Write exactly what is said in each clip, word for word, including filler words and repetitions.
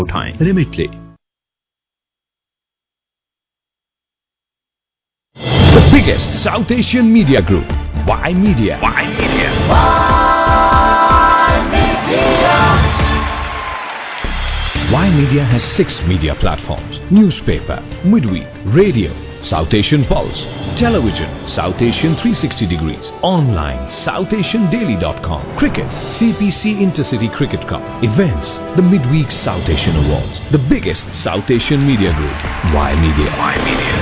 उठाएं Remitly. The biggest South Asian media group, Y Media. Y Media. Y Media. Y Media has six media platforms: newspaper, midweek, radio, South Asian Pulse, television, South Asian three sixty degrees, online, south asian daily dot com, cricket, C P C Intercity Cricket Cup, events, the midweek South Asian Awards, the biggest South Asian media group, Y Media. Y Media.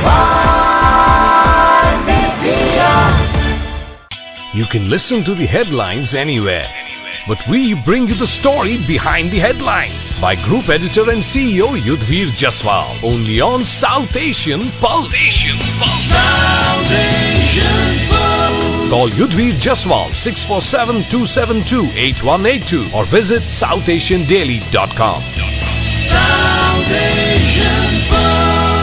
Y Media. You can listen to the headlines anywhere, but we bring you the story behind the headlines by Group Editor and C E O Yudhvir Jaswal, only on South Asian Pulse. Asian Pulse. South Asian Pulse. Call Yudhvir Jaswal six four seven, two seven two, eight one eight two or visit south asian daily dot com. South Asian Pulse.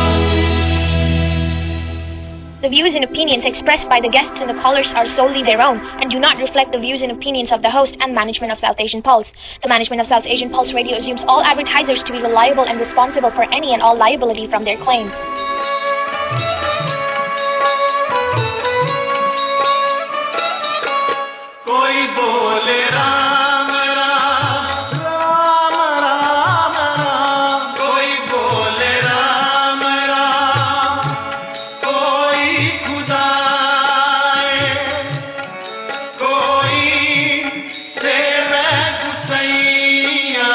The views and opinions expressed by the guests and the callers are solely their own and do not reflect the views and opinions of the host and management of South Asian Pulse. The management of South Asian Pulse Radio assumes all advertisers to be reliable and responsible for any and all liability from their claims. Koi bole Ram Ram, Ram Ram Ram. Koi bole Ram Ram, koi Khuda hai, koi seve Gusaiya,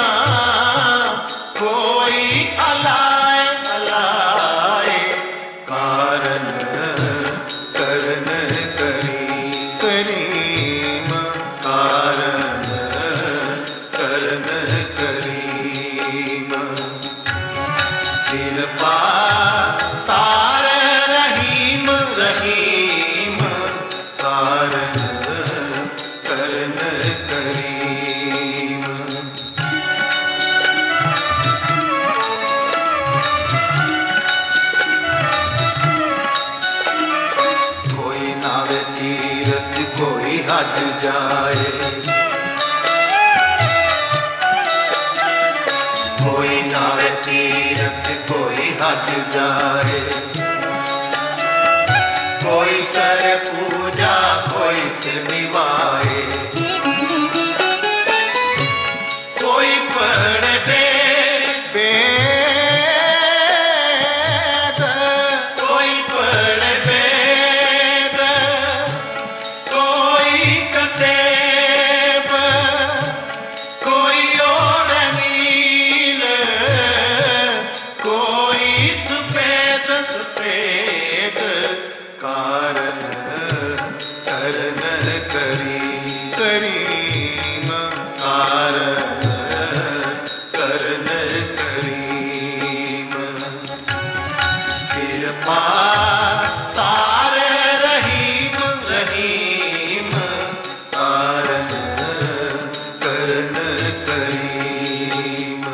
koi alay alay. Karan karan kari kari. हज जाए कोई नावे तीरथ कोई हज जाए कोई करे पूजा कोई सिर निभाए कोई पढ़े वेद कोई पढ़े वेद कोई कतेब कोई और नील कोई सफेद सफेद कारण करन करी करीम कारण करन करीम कृपा तारे रहीम रहीम कारण करन करीम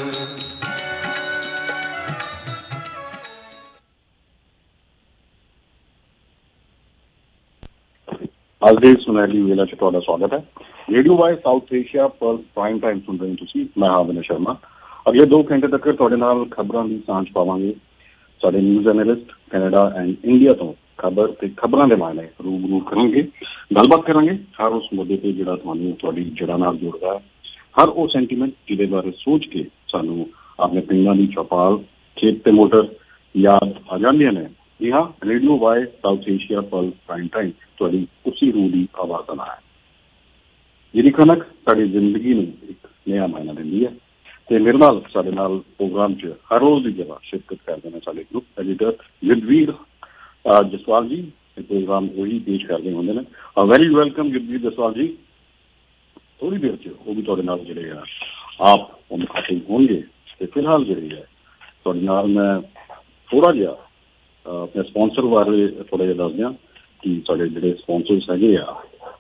आज ਦੇ ਸੁਨਹਿਰੀ ਵੇਲਾ ਚ ਤੁਹਾਡਾ ਸਵਾਗਤ ਹੈ। Radio Y South Asia Pulse prime time ਸੁਣ ਰਹੇ ਹੋ ਤੁਸੀਂ। ਮੈਂ ਹਾਂ ਵਿਨय ਸ਼ਰਮਾ। ਅਗਲੇ ਦੋ ਘੰਟੇ ਤੱਕ ਤੁਹਾਡੇ ਨਾਲ ਖਬਰਾਂ ਦੀ ਸਾਂਝ ਪਾਵਾਂਗੇ। ਸਾਡੇ news analyst Canada and India ਤੋਂ ਖਬਰ ਤੇ ਖਬਰਾਂ ਦੇ ਮਾਇਨੇ ਰੂਬਰੂ ਕਰਾਂਗੇ, ਗੱਲਬਾਤ ਕਰਾਂਗੇ ਹਰ ਉਸ ਮੁੱਦੇ ਤੇ ਜਿਹੜਾ ਤੁਹਾਨੂੰ ਤੁਹਾਡੀ ਜੜ੍ਹਾਂ ਨਾਲ ਜੁੜਦਾ ਹੈ, ਹਰ ਉਹ ਸੈਂਟੀਮੈਂਟ ਜਿਹਦੇ ਬਾਰੇ ਸੋਚ ਕੇ ਸਾਨੂੰ ਆਪਣੇ ਪਿੰਡਾਂ ਦੀ ਚੌਪਾਲ, ਖੇਤ ਤੇ ਮੋਟਰ ਯਾਦ ਆ ਜਾਂਦੀਆਂ ਨੇ। ਜੀ ਹਾਂ, radio Y South Asia Pulse prime time ਤੁਹਾਡੀ ਉਸੇ ਰੂਹ ਦੀ ਆਵਾਜ਼ ਨਾਲ ਹੈ, ਜਿਹਦੀ ਖਣਕ ਸਾਡੀ ਜ਼ਿੰਦਗੀ ਨੂੰ ਇੱਕ ਨਵਾਂ ਮਾਇਨਾ ਦਿੰਦੀ ਹੈ। ਤੇ ਮੇਰੇ ਨਾਲ ਸਾਡੇ ਨਾਲ ਪ੍ਰੋਗਰਾਮ 'ਚ ਹਰ ਰੋਜ਼ ਦੀ ਜਗ੍ਹਾ ਸ਼ਿਰਕਤ ਕਰਦੇ ਨੇ ਸਾਡੇ ਗਰੁੱਪ ਐਡੀਟਰ ਯੁੱਧਵੀਰ ਜਸਵਾਲ ਜੀ। ਇਹ ਪ੍ਰੋਗਰਾਮ ਉਹੀ ਪੇਸ਼ ਕਰਦੇ ਹੁੰਦੇ ਨੇ। ਵੈਰੀ ਵੈਲਕਮ ਯੁੱਧਵੀਰ ਜਸਵਾਲ ਜੀ। ਥੋੜ੍ਹੀ ਦੇਰ 'ਚ ਉਹ ਵੀ ਤੁਹਾਡੇ ਨਾਲ ਜਿਹੜੇ ਆ ਆਪ ਉਹ ਮੁਖਾਤਿਬ ਹੋਣਗੇ। ਤੇ ਫਿਲਹਾਲ ਜਿਹੜੀ ਹੈ ਤੁਹਾਡੇ ਨਾਲ ਮੈਂ ਥੋੜ੍ਹਾ ਜਿਹਾ ਆਪਣੇ ਸਪਾਂਸਰ ਬਾਰੇ ਥੋੜ੍ਹਾ ਜਿਹਾ ਦੱਸ ਦਿਆਂ ਕਿ ਸਾਡੇ ਜਿਹੜੇ ਸਪਾਂਸਰਸ ਹੈਗੇ ਆ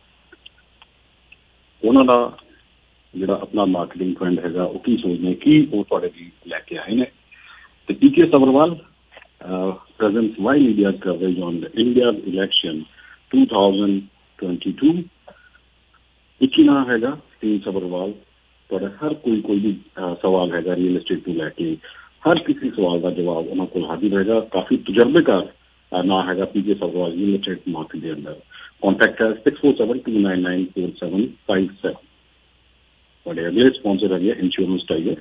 ਉਹਨਾਂ ਦਾ ਜਿਹੜਾ ਆਪਣਾ ਮਾਰਕੀਟਿੰਗ ਫੰਡ ਹੈਗਾ ਉਹ ਕੀ ਸੋਚਦੇ ਕੀ ਉਹ ਤੁਹਾਡੇ ਲਈ ਲੈ ਕੇ ਆਏ ਨੇ। ਤੇ P K Sabharwal presents Y media coverage on India election two thousand twenty two. ਇੱਕ ਹੀ ਨਾਂ ਹੈਗਾ ਸਟੀਵ ਸਬਰਵਾਲ ਤੁਹਾਡਾ ਹਰ ਕੋਈ ਕੋਈ ਵੀ ਸਵਾਲ ਹੈਗਾ ਰੀਅਲ ਐਸਟੇਟ ਤੋਂ ਲੈ ਕੇ ਹਰ ਕਿਸੇ ਸਵਾਲ ਦਾ ਜਵਾਬ ਉਹਨਾਂ ਕੋਲ ਹਾਜ਼ਰ ਹੈਗਾ। ਕਾਫੀ ਤਜਰਬੇਕਾਰ ਨਾ ਹੈਗਾ P K Sarwaj real estate market ਦੇ ਅੰਦਰ। कॉन्टैक्ट है six four seven two nine nine four seven five seven. बड़े अगले स्पॉन्सर है इंश्योरेंस टाइगर।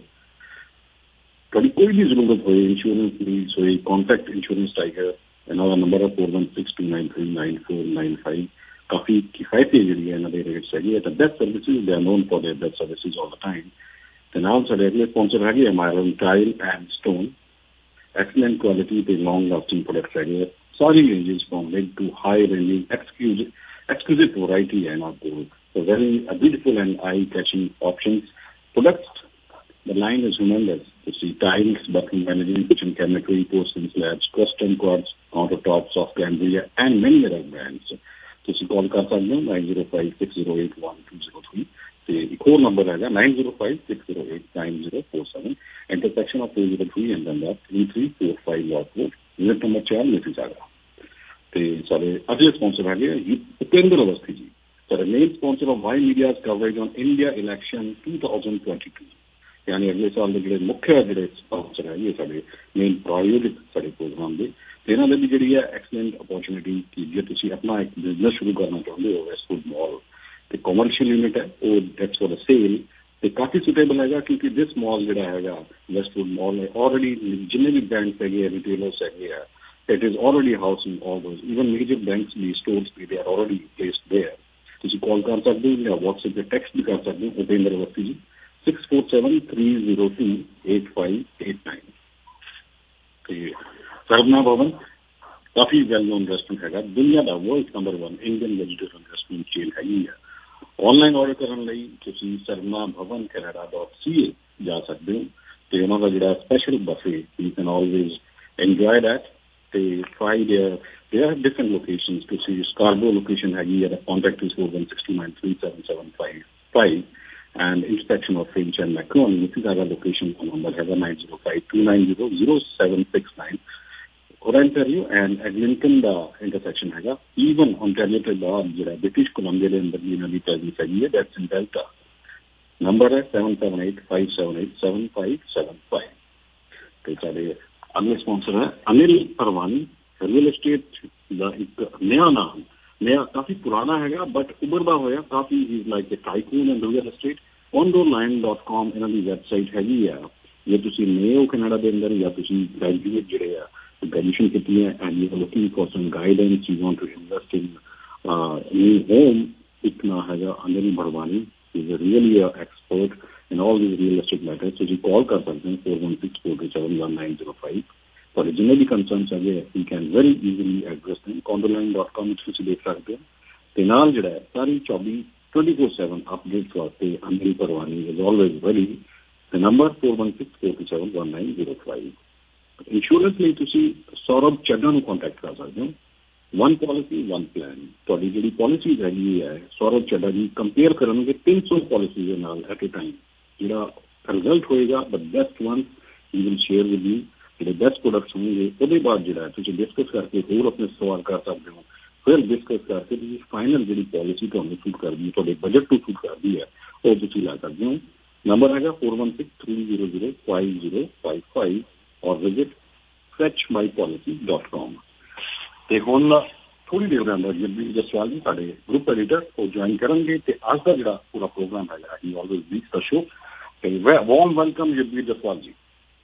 कभी कोई भी जरूरत हो इंश्योरेंस नीड्स हो कॉन्टैक्ट इंश्योरेंस टाइगर। इन्होंने नंबर है four one six two nine three nine four nine five. काफ़ी किफायती जी इन्होंने रेट्स है the best services they are known for their best services all the time. तो नाम साढ़े अगले स्पॉन्सर है Myron tile and stone. Excellent quality पे लॉन्ग लास्टिंग प्रोडक्ट्स है सारी ranges from mid to high ranging exclusive exquisite variety and outdoor. So very uh, beautiful and eye-catching options. Products, the line is humongous. You see tiles, bathroom management, kitchen cabinetry, porcelain slabs, custom quartz, countertops, soft granularia, and many other brands. So you call कर सकते हो nine zero five six zero eight one two zero three. तो एक और number है nine zero five six zero eight nine zero four seven. Intersection of four zero three and then that three three four five York Road. Unit number चार Mississauga. तो सारे अगले sponsor है उपेंद्र अवस्थी जी। सारे main sponsor of Y media coverage on India election two thousand twenty two. यानी अगले साल के जो मुख्य जो स्पॉन्सर है ये सारे मेन प्रायोजित सारे प्रोग्राम के तो इन्होंने भी जी है एक्सलेंट अपॉर्चुनिटी कि जो तुम अपना एक बिजनेस शुरू करना चाहते हो वेस्टवुड मॉल तो कॉमर्शियल यूनिट है वो दैट्स फॉर द सेल तो काफ़ी सुटेबल है क्योंकि दिस मॉल जोड़ा है वेस्टवुड मॉल है ऑलरेडी जिन्हें भी ब्रांड्स है रिटेलर्स है it is already housing all those even major banks the stores they are already placed there. तो you call कर सकते हो या WhatsApp पे text भी कर सकते हो Upendra Awasthi ji six four seven three zero two eight five eight nine. तो ये सरवना भवन काफ़ी वेल नोन रेस्टोरेंट है दुनिया का world number one Indian vegetarian restaurant chain है। ऑनलाइन ऑर्डर करने लई तुसी सरवना भवन कैनेडा डॉट सी ए जा सकते हो। तो इन्होंने जो special buffet you can always enjoy that. They try their, they have different locations. To see Scarborough location है ये the contact is four one six two nine three seven seven five five and intersection of Finch and Macron. This is our location number है nine zero five two nine zero zero seven six nine. Ontario and Eglinton the intersection है even Ontario के बाद जो British Columbia के अंदर भी नदी presence है that's in Delta. Number है seven seven eight five seven eight seven five seven five. तो चलिए अगले स्पॉन्सर है अनिल परवानी। रियल एस्टेट का एक नया नाम नया काफ़ी पुराना है बट उभरदा होया काफ़ी is like a tycoon and real estate ondoline dot com इन्हों की वैबसाइट हैगी है। जे तुम नए हो कैनेडा के अंदर या तुम ग्रैजुएट जोड़े आ ग्रैजुएशन की है and you are looking for some guidance you want to invest in new home एक ना है Anil Parwani is really expert in all these real estate matters. So you call कर सकते हैं four one six four two seven one nine zero five. और जिन्हें भी concerns है you can very easily address them. condoline dot com में तुम देख सकते हैं। ते नाल जड़ा है सारी चौबीस twenty-four seven अपडेट्स वास्ते Anil Parwani is always ready. The number four one six four two seven one nine zero five. Insurance ਲਈ ਤੁਸੀਂ सौरभ ਚੱਡਾ ਨੂੰ ਕੰਟੈਕਟ ਕਰ ਸਕਦੇ ਹੋ। वन पॉलिसी वन प्लान ਤੁਹਾਡੀ ਜਿਹੜੀ ਪॉलिसीज ਹੈਗੀ ਹੈ सौरभ ਚੱਡਾ ਜੀ ਕੰਪੇਅਰ ਕਰਨਗੇ तीन सौ पॉलिसीज ਦੇ ਨਾਲ ਐਟ ਅ ਟਾਈਮ ਜਿਹੜਾ ਰਿਜ਼ਲਟ ਹੋਏਗਾ the best one he will share with you ਜਿਹੜੇ ਬੈਸਟ ਪ੍ਰੋਡਕਟਸ ਹੋਣਗੇ ਉਹਦੇ ਬਾਅਦ ਜਿਹੜਾ ਤੁਸੀਂ ਡਿਸਕਸ ਕਰਕੇ ਹੋਰ ਆਪਣੇ ਸਵਾਲ ਕਰ ਸਕਦੇ ਹੋ ਫਿਰ ਡਿਸਕਸ ਕਰਕੇ ਤੁਸੀਂ ਫਾਈਨਲ ਜਿਹੜੀ ਪॉलिसी ਤੁਹਾਨੂੰ ਸੂਟ ਕਰਦੀ ਹੈ ਤੁਹਾਡੇ ਬਜਟ ਨੂੰ ਸੂਟ ਕਰਦੀ ਹੈ ਉਹ ਤੁਸੀਂ ਲਾ ਸਕਦੇ ਹੋ। ਨੰਬਰ ਹੈਗਾ four one six three zero zero five zero five five or visit fetch my policy dot com। ਤੇ ਹੁਣ ਥੋੜੀ ਦੇਰ ਦੇ ਅੰਦਰ ਜਗਬੀਰ ਜਸਵਾਲ ਜੀ ਸਾਡੇ ਗਰੁੱਪ ਐਡੀਟਰ ਉਹ ਜੁਆਇਨ ਕਰਨਗੇ ਤੇ ਅੱਜ ਦਾ ਜਿਹੜਾ ਪੂਰਾ ਪ੍ਰੋਗਰਾਮ ਹੈਗਾ ਹੀ ਆਲਵੇਜ਼ ਬੀਟਸ ਦਾ ਸ਼ੋ। ਤੇ warm welcome Jagbir Jaswal ji.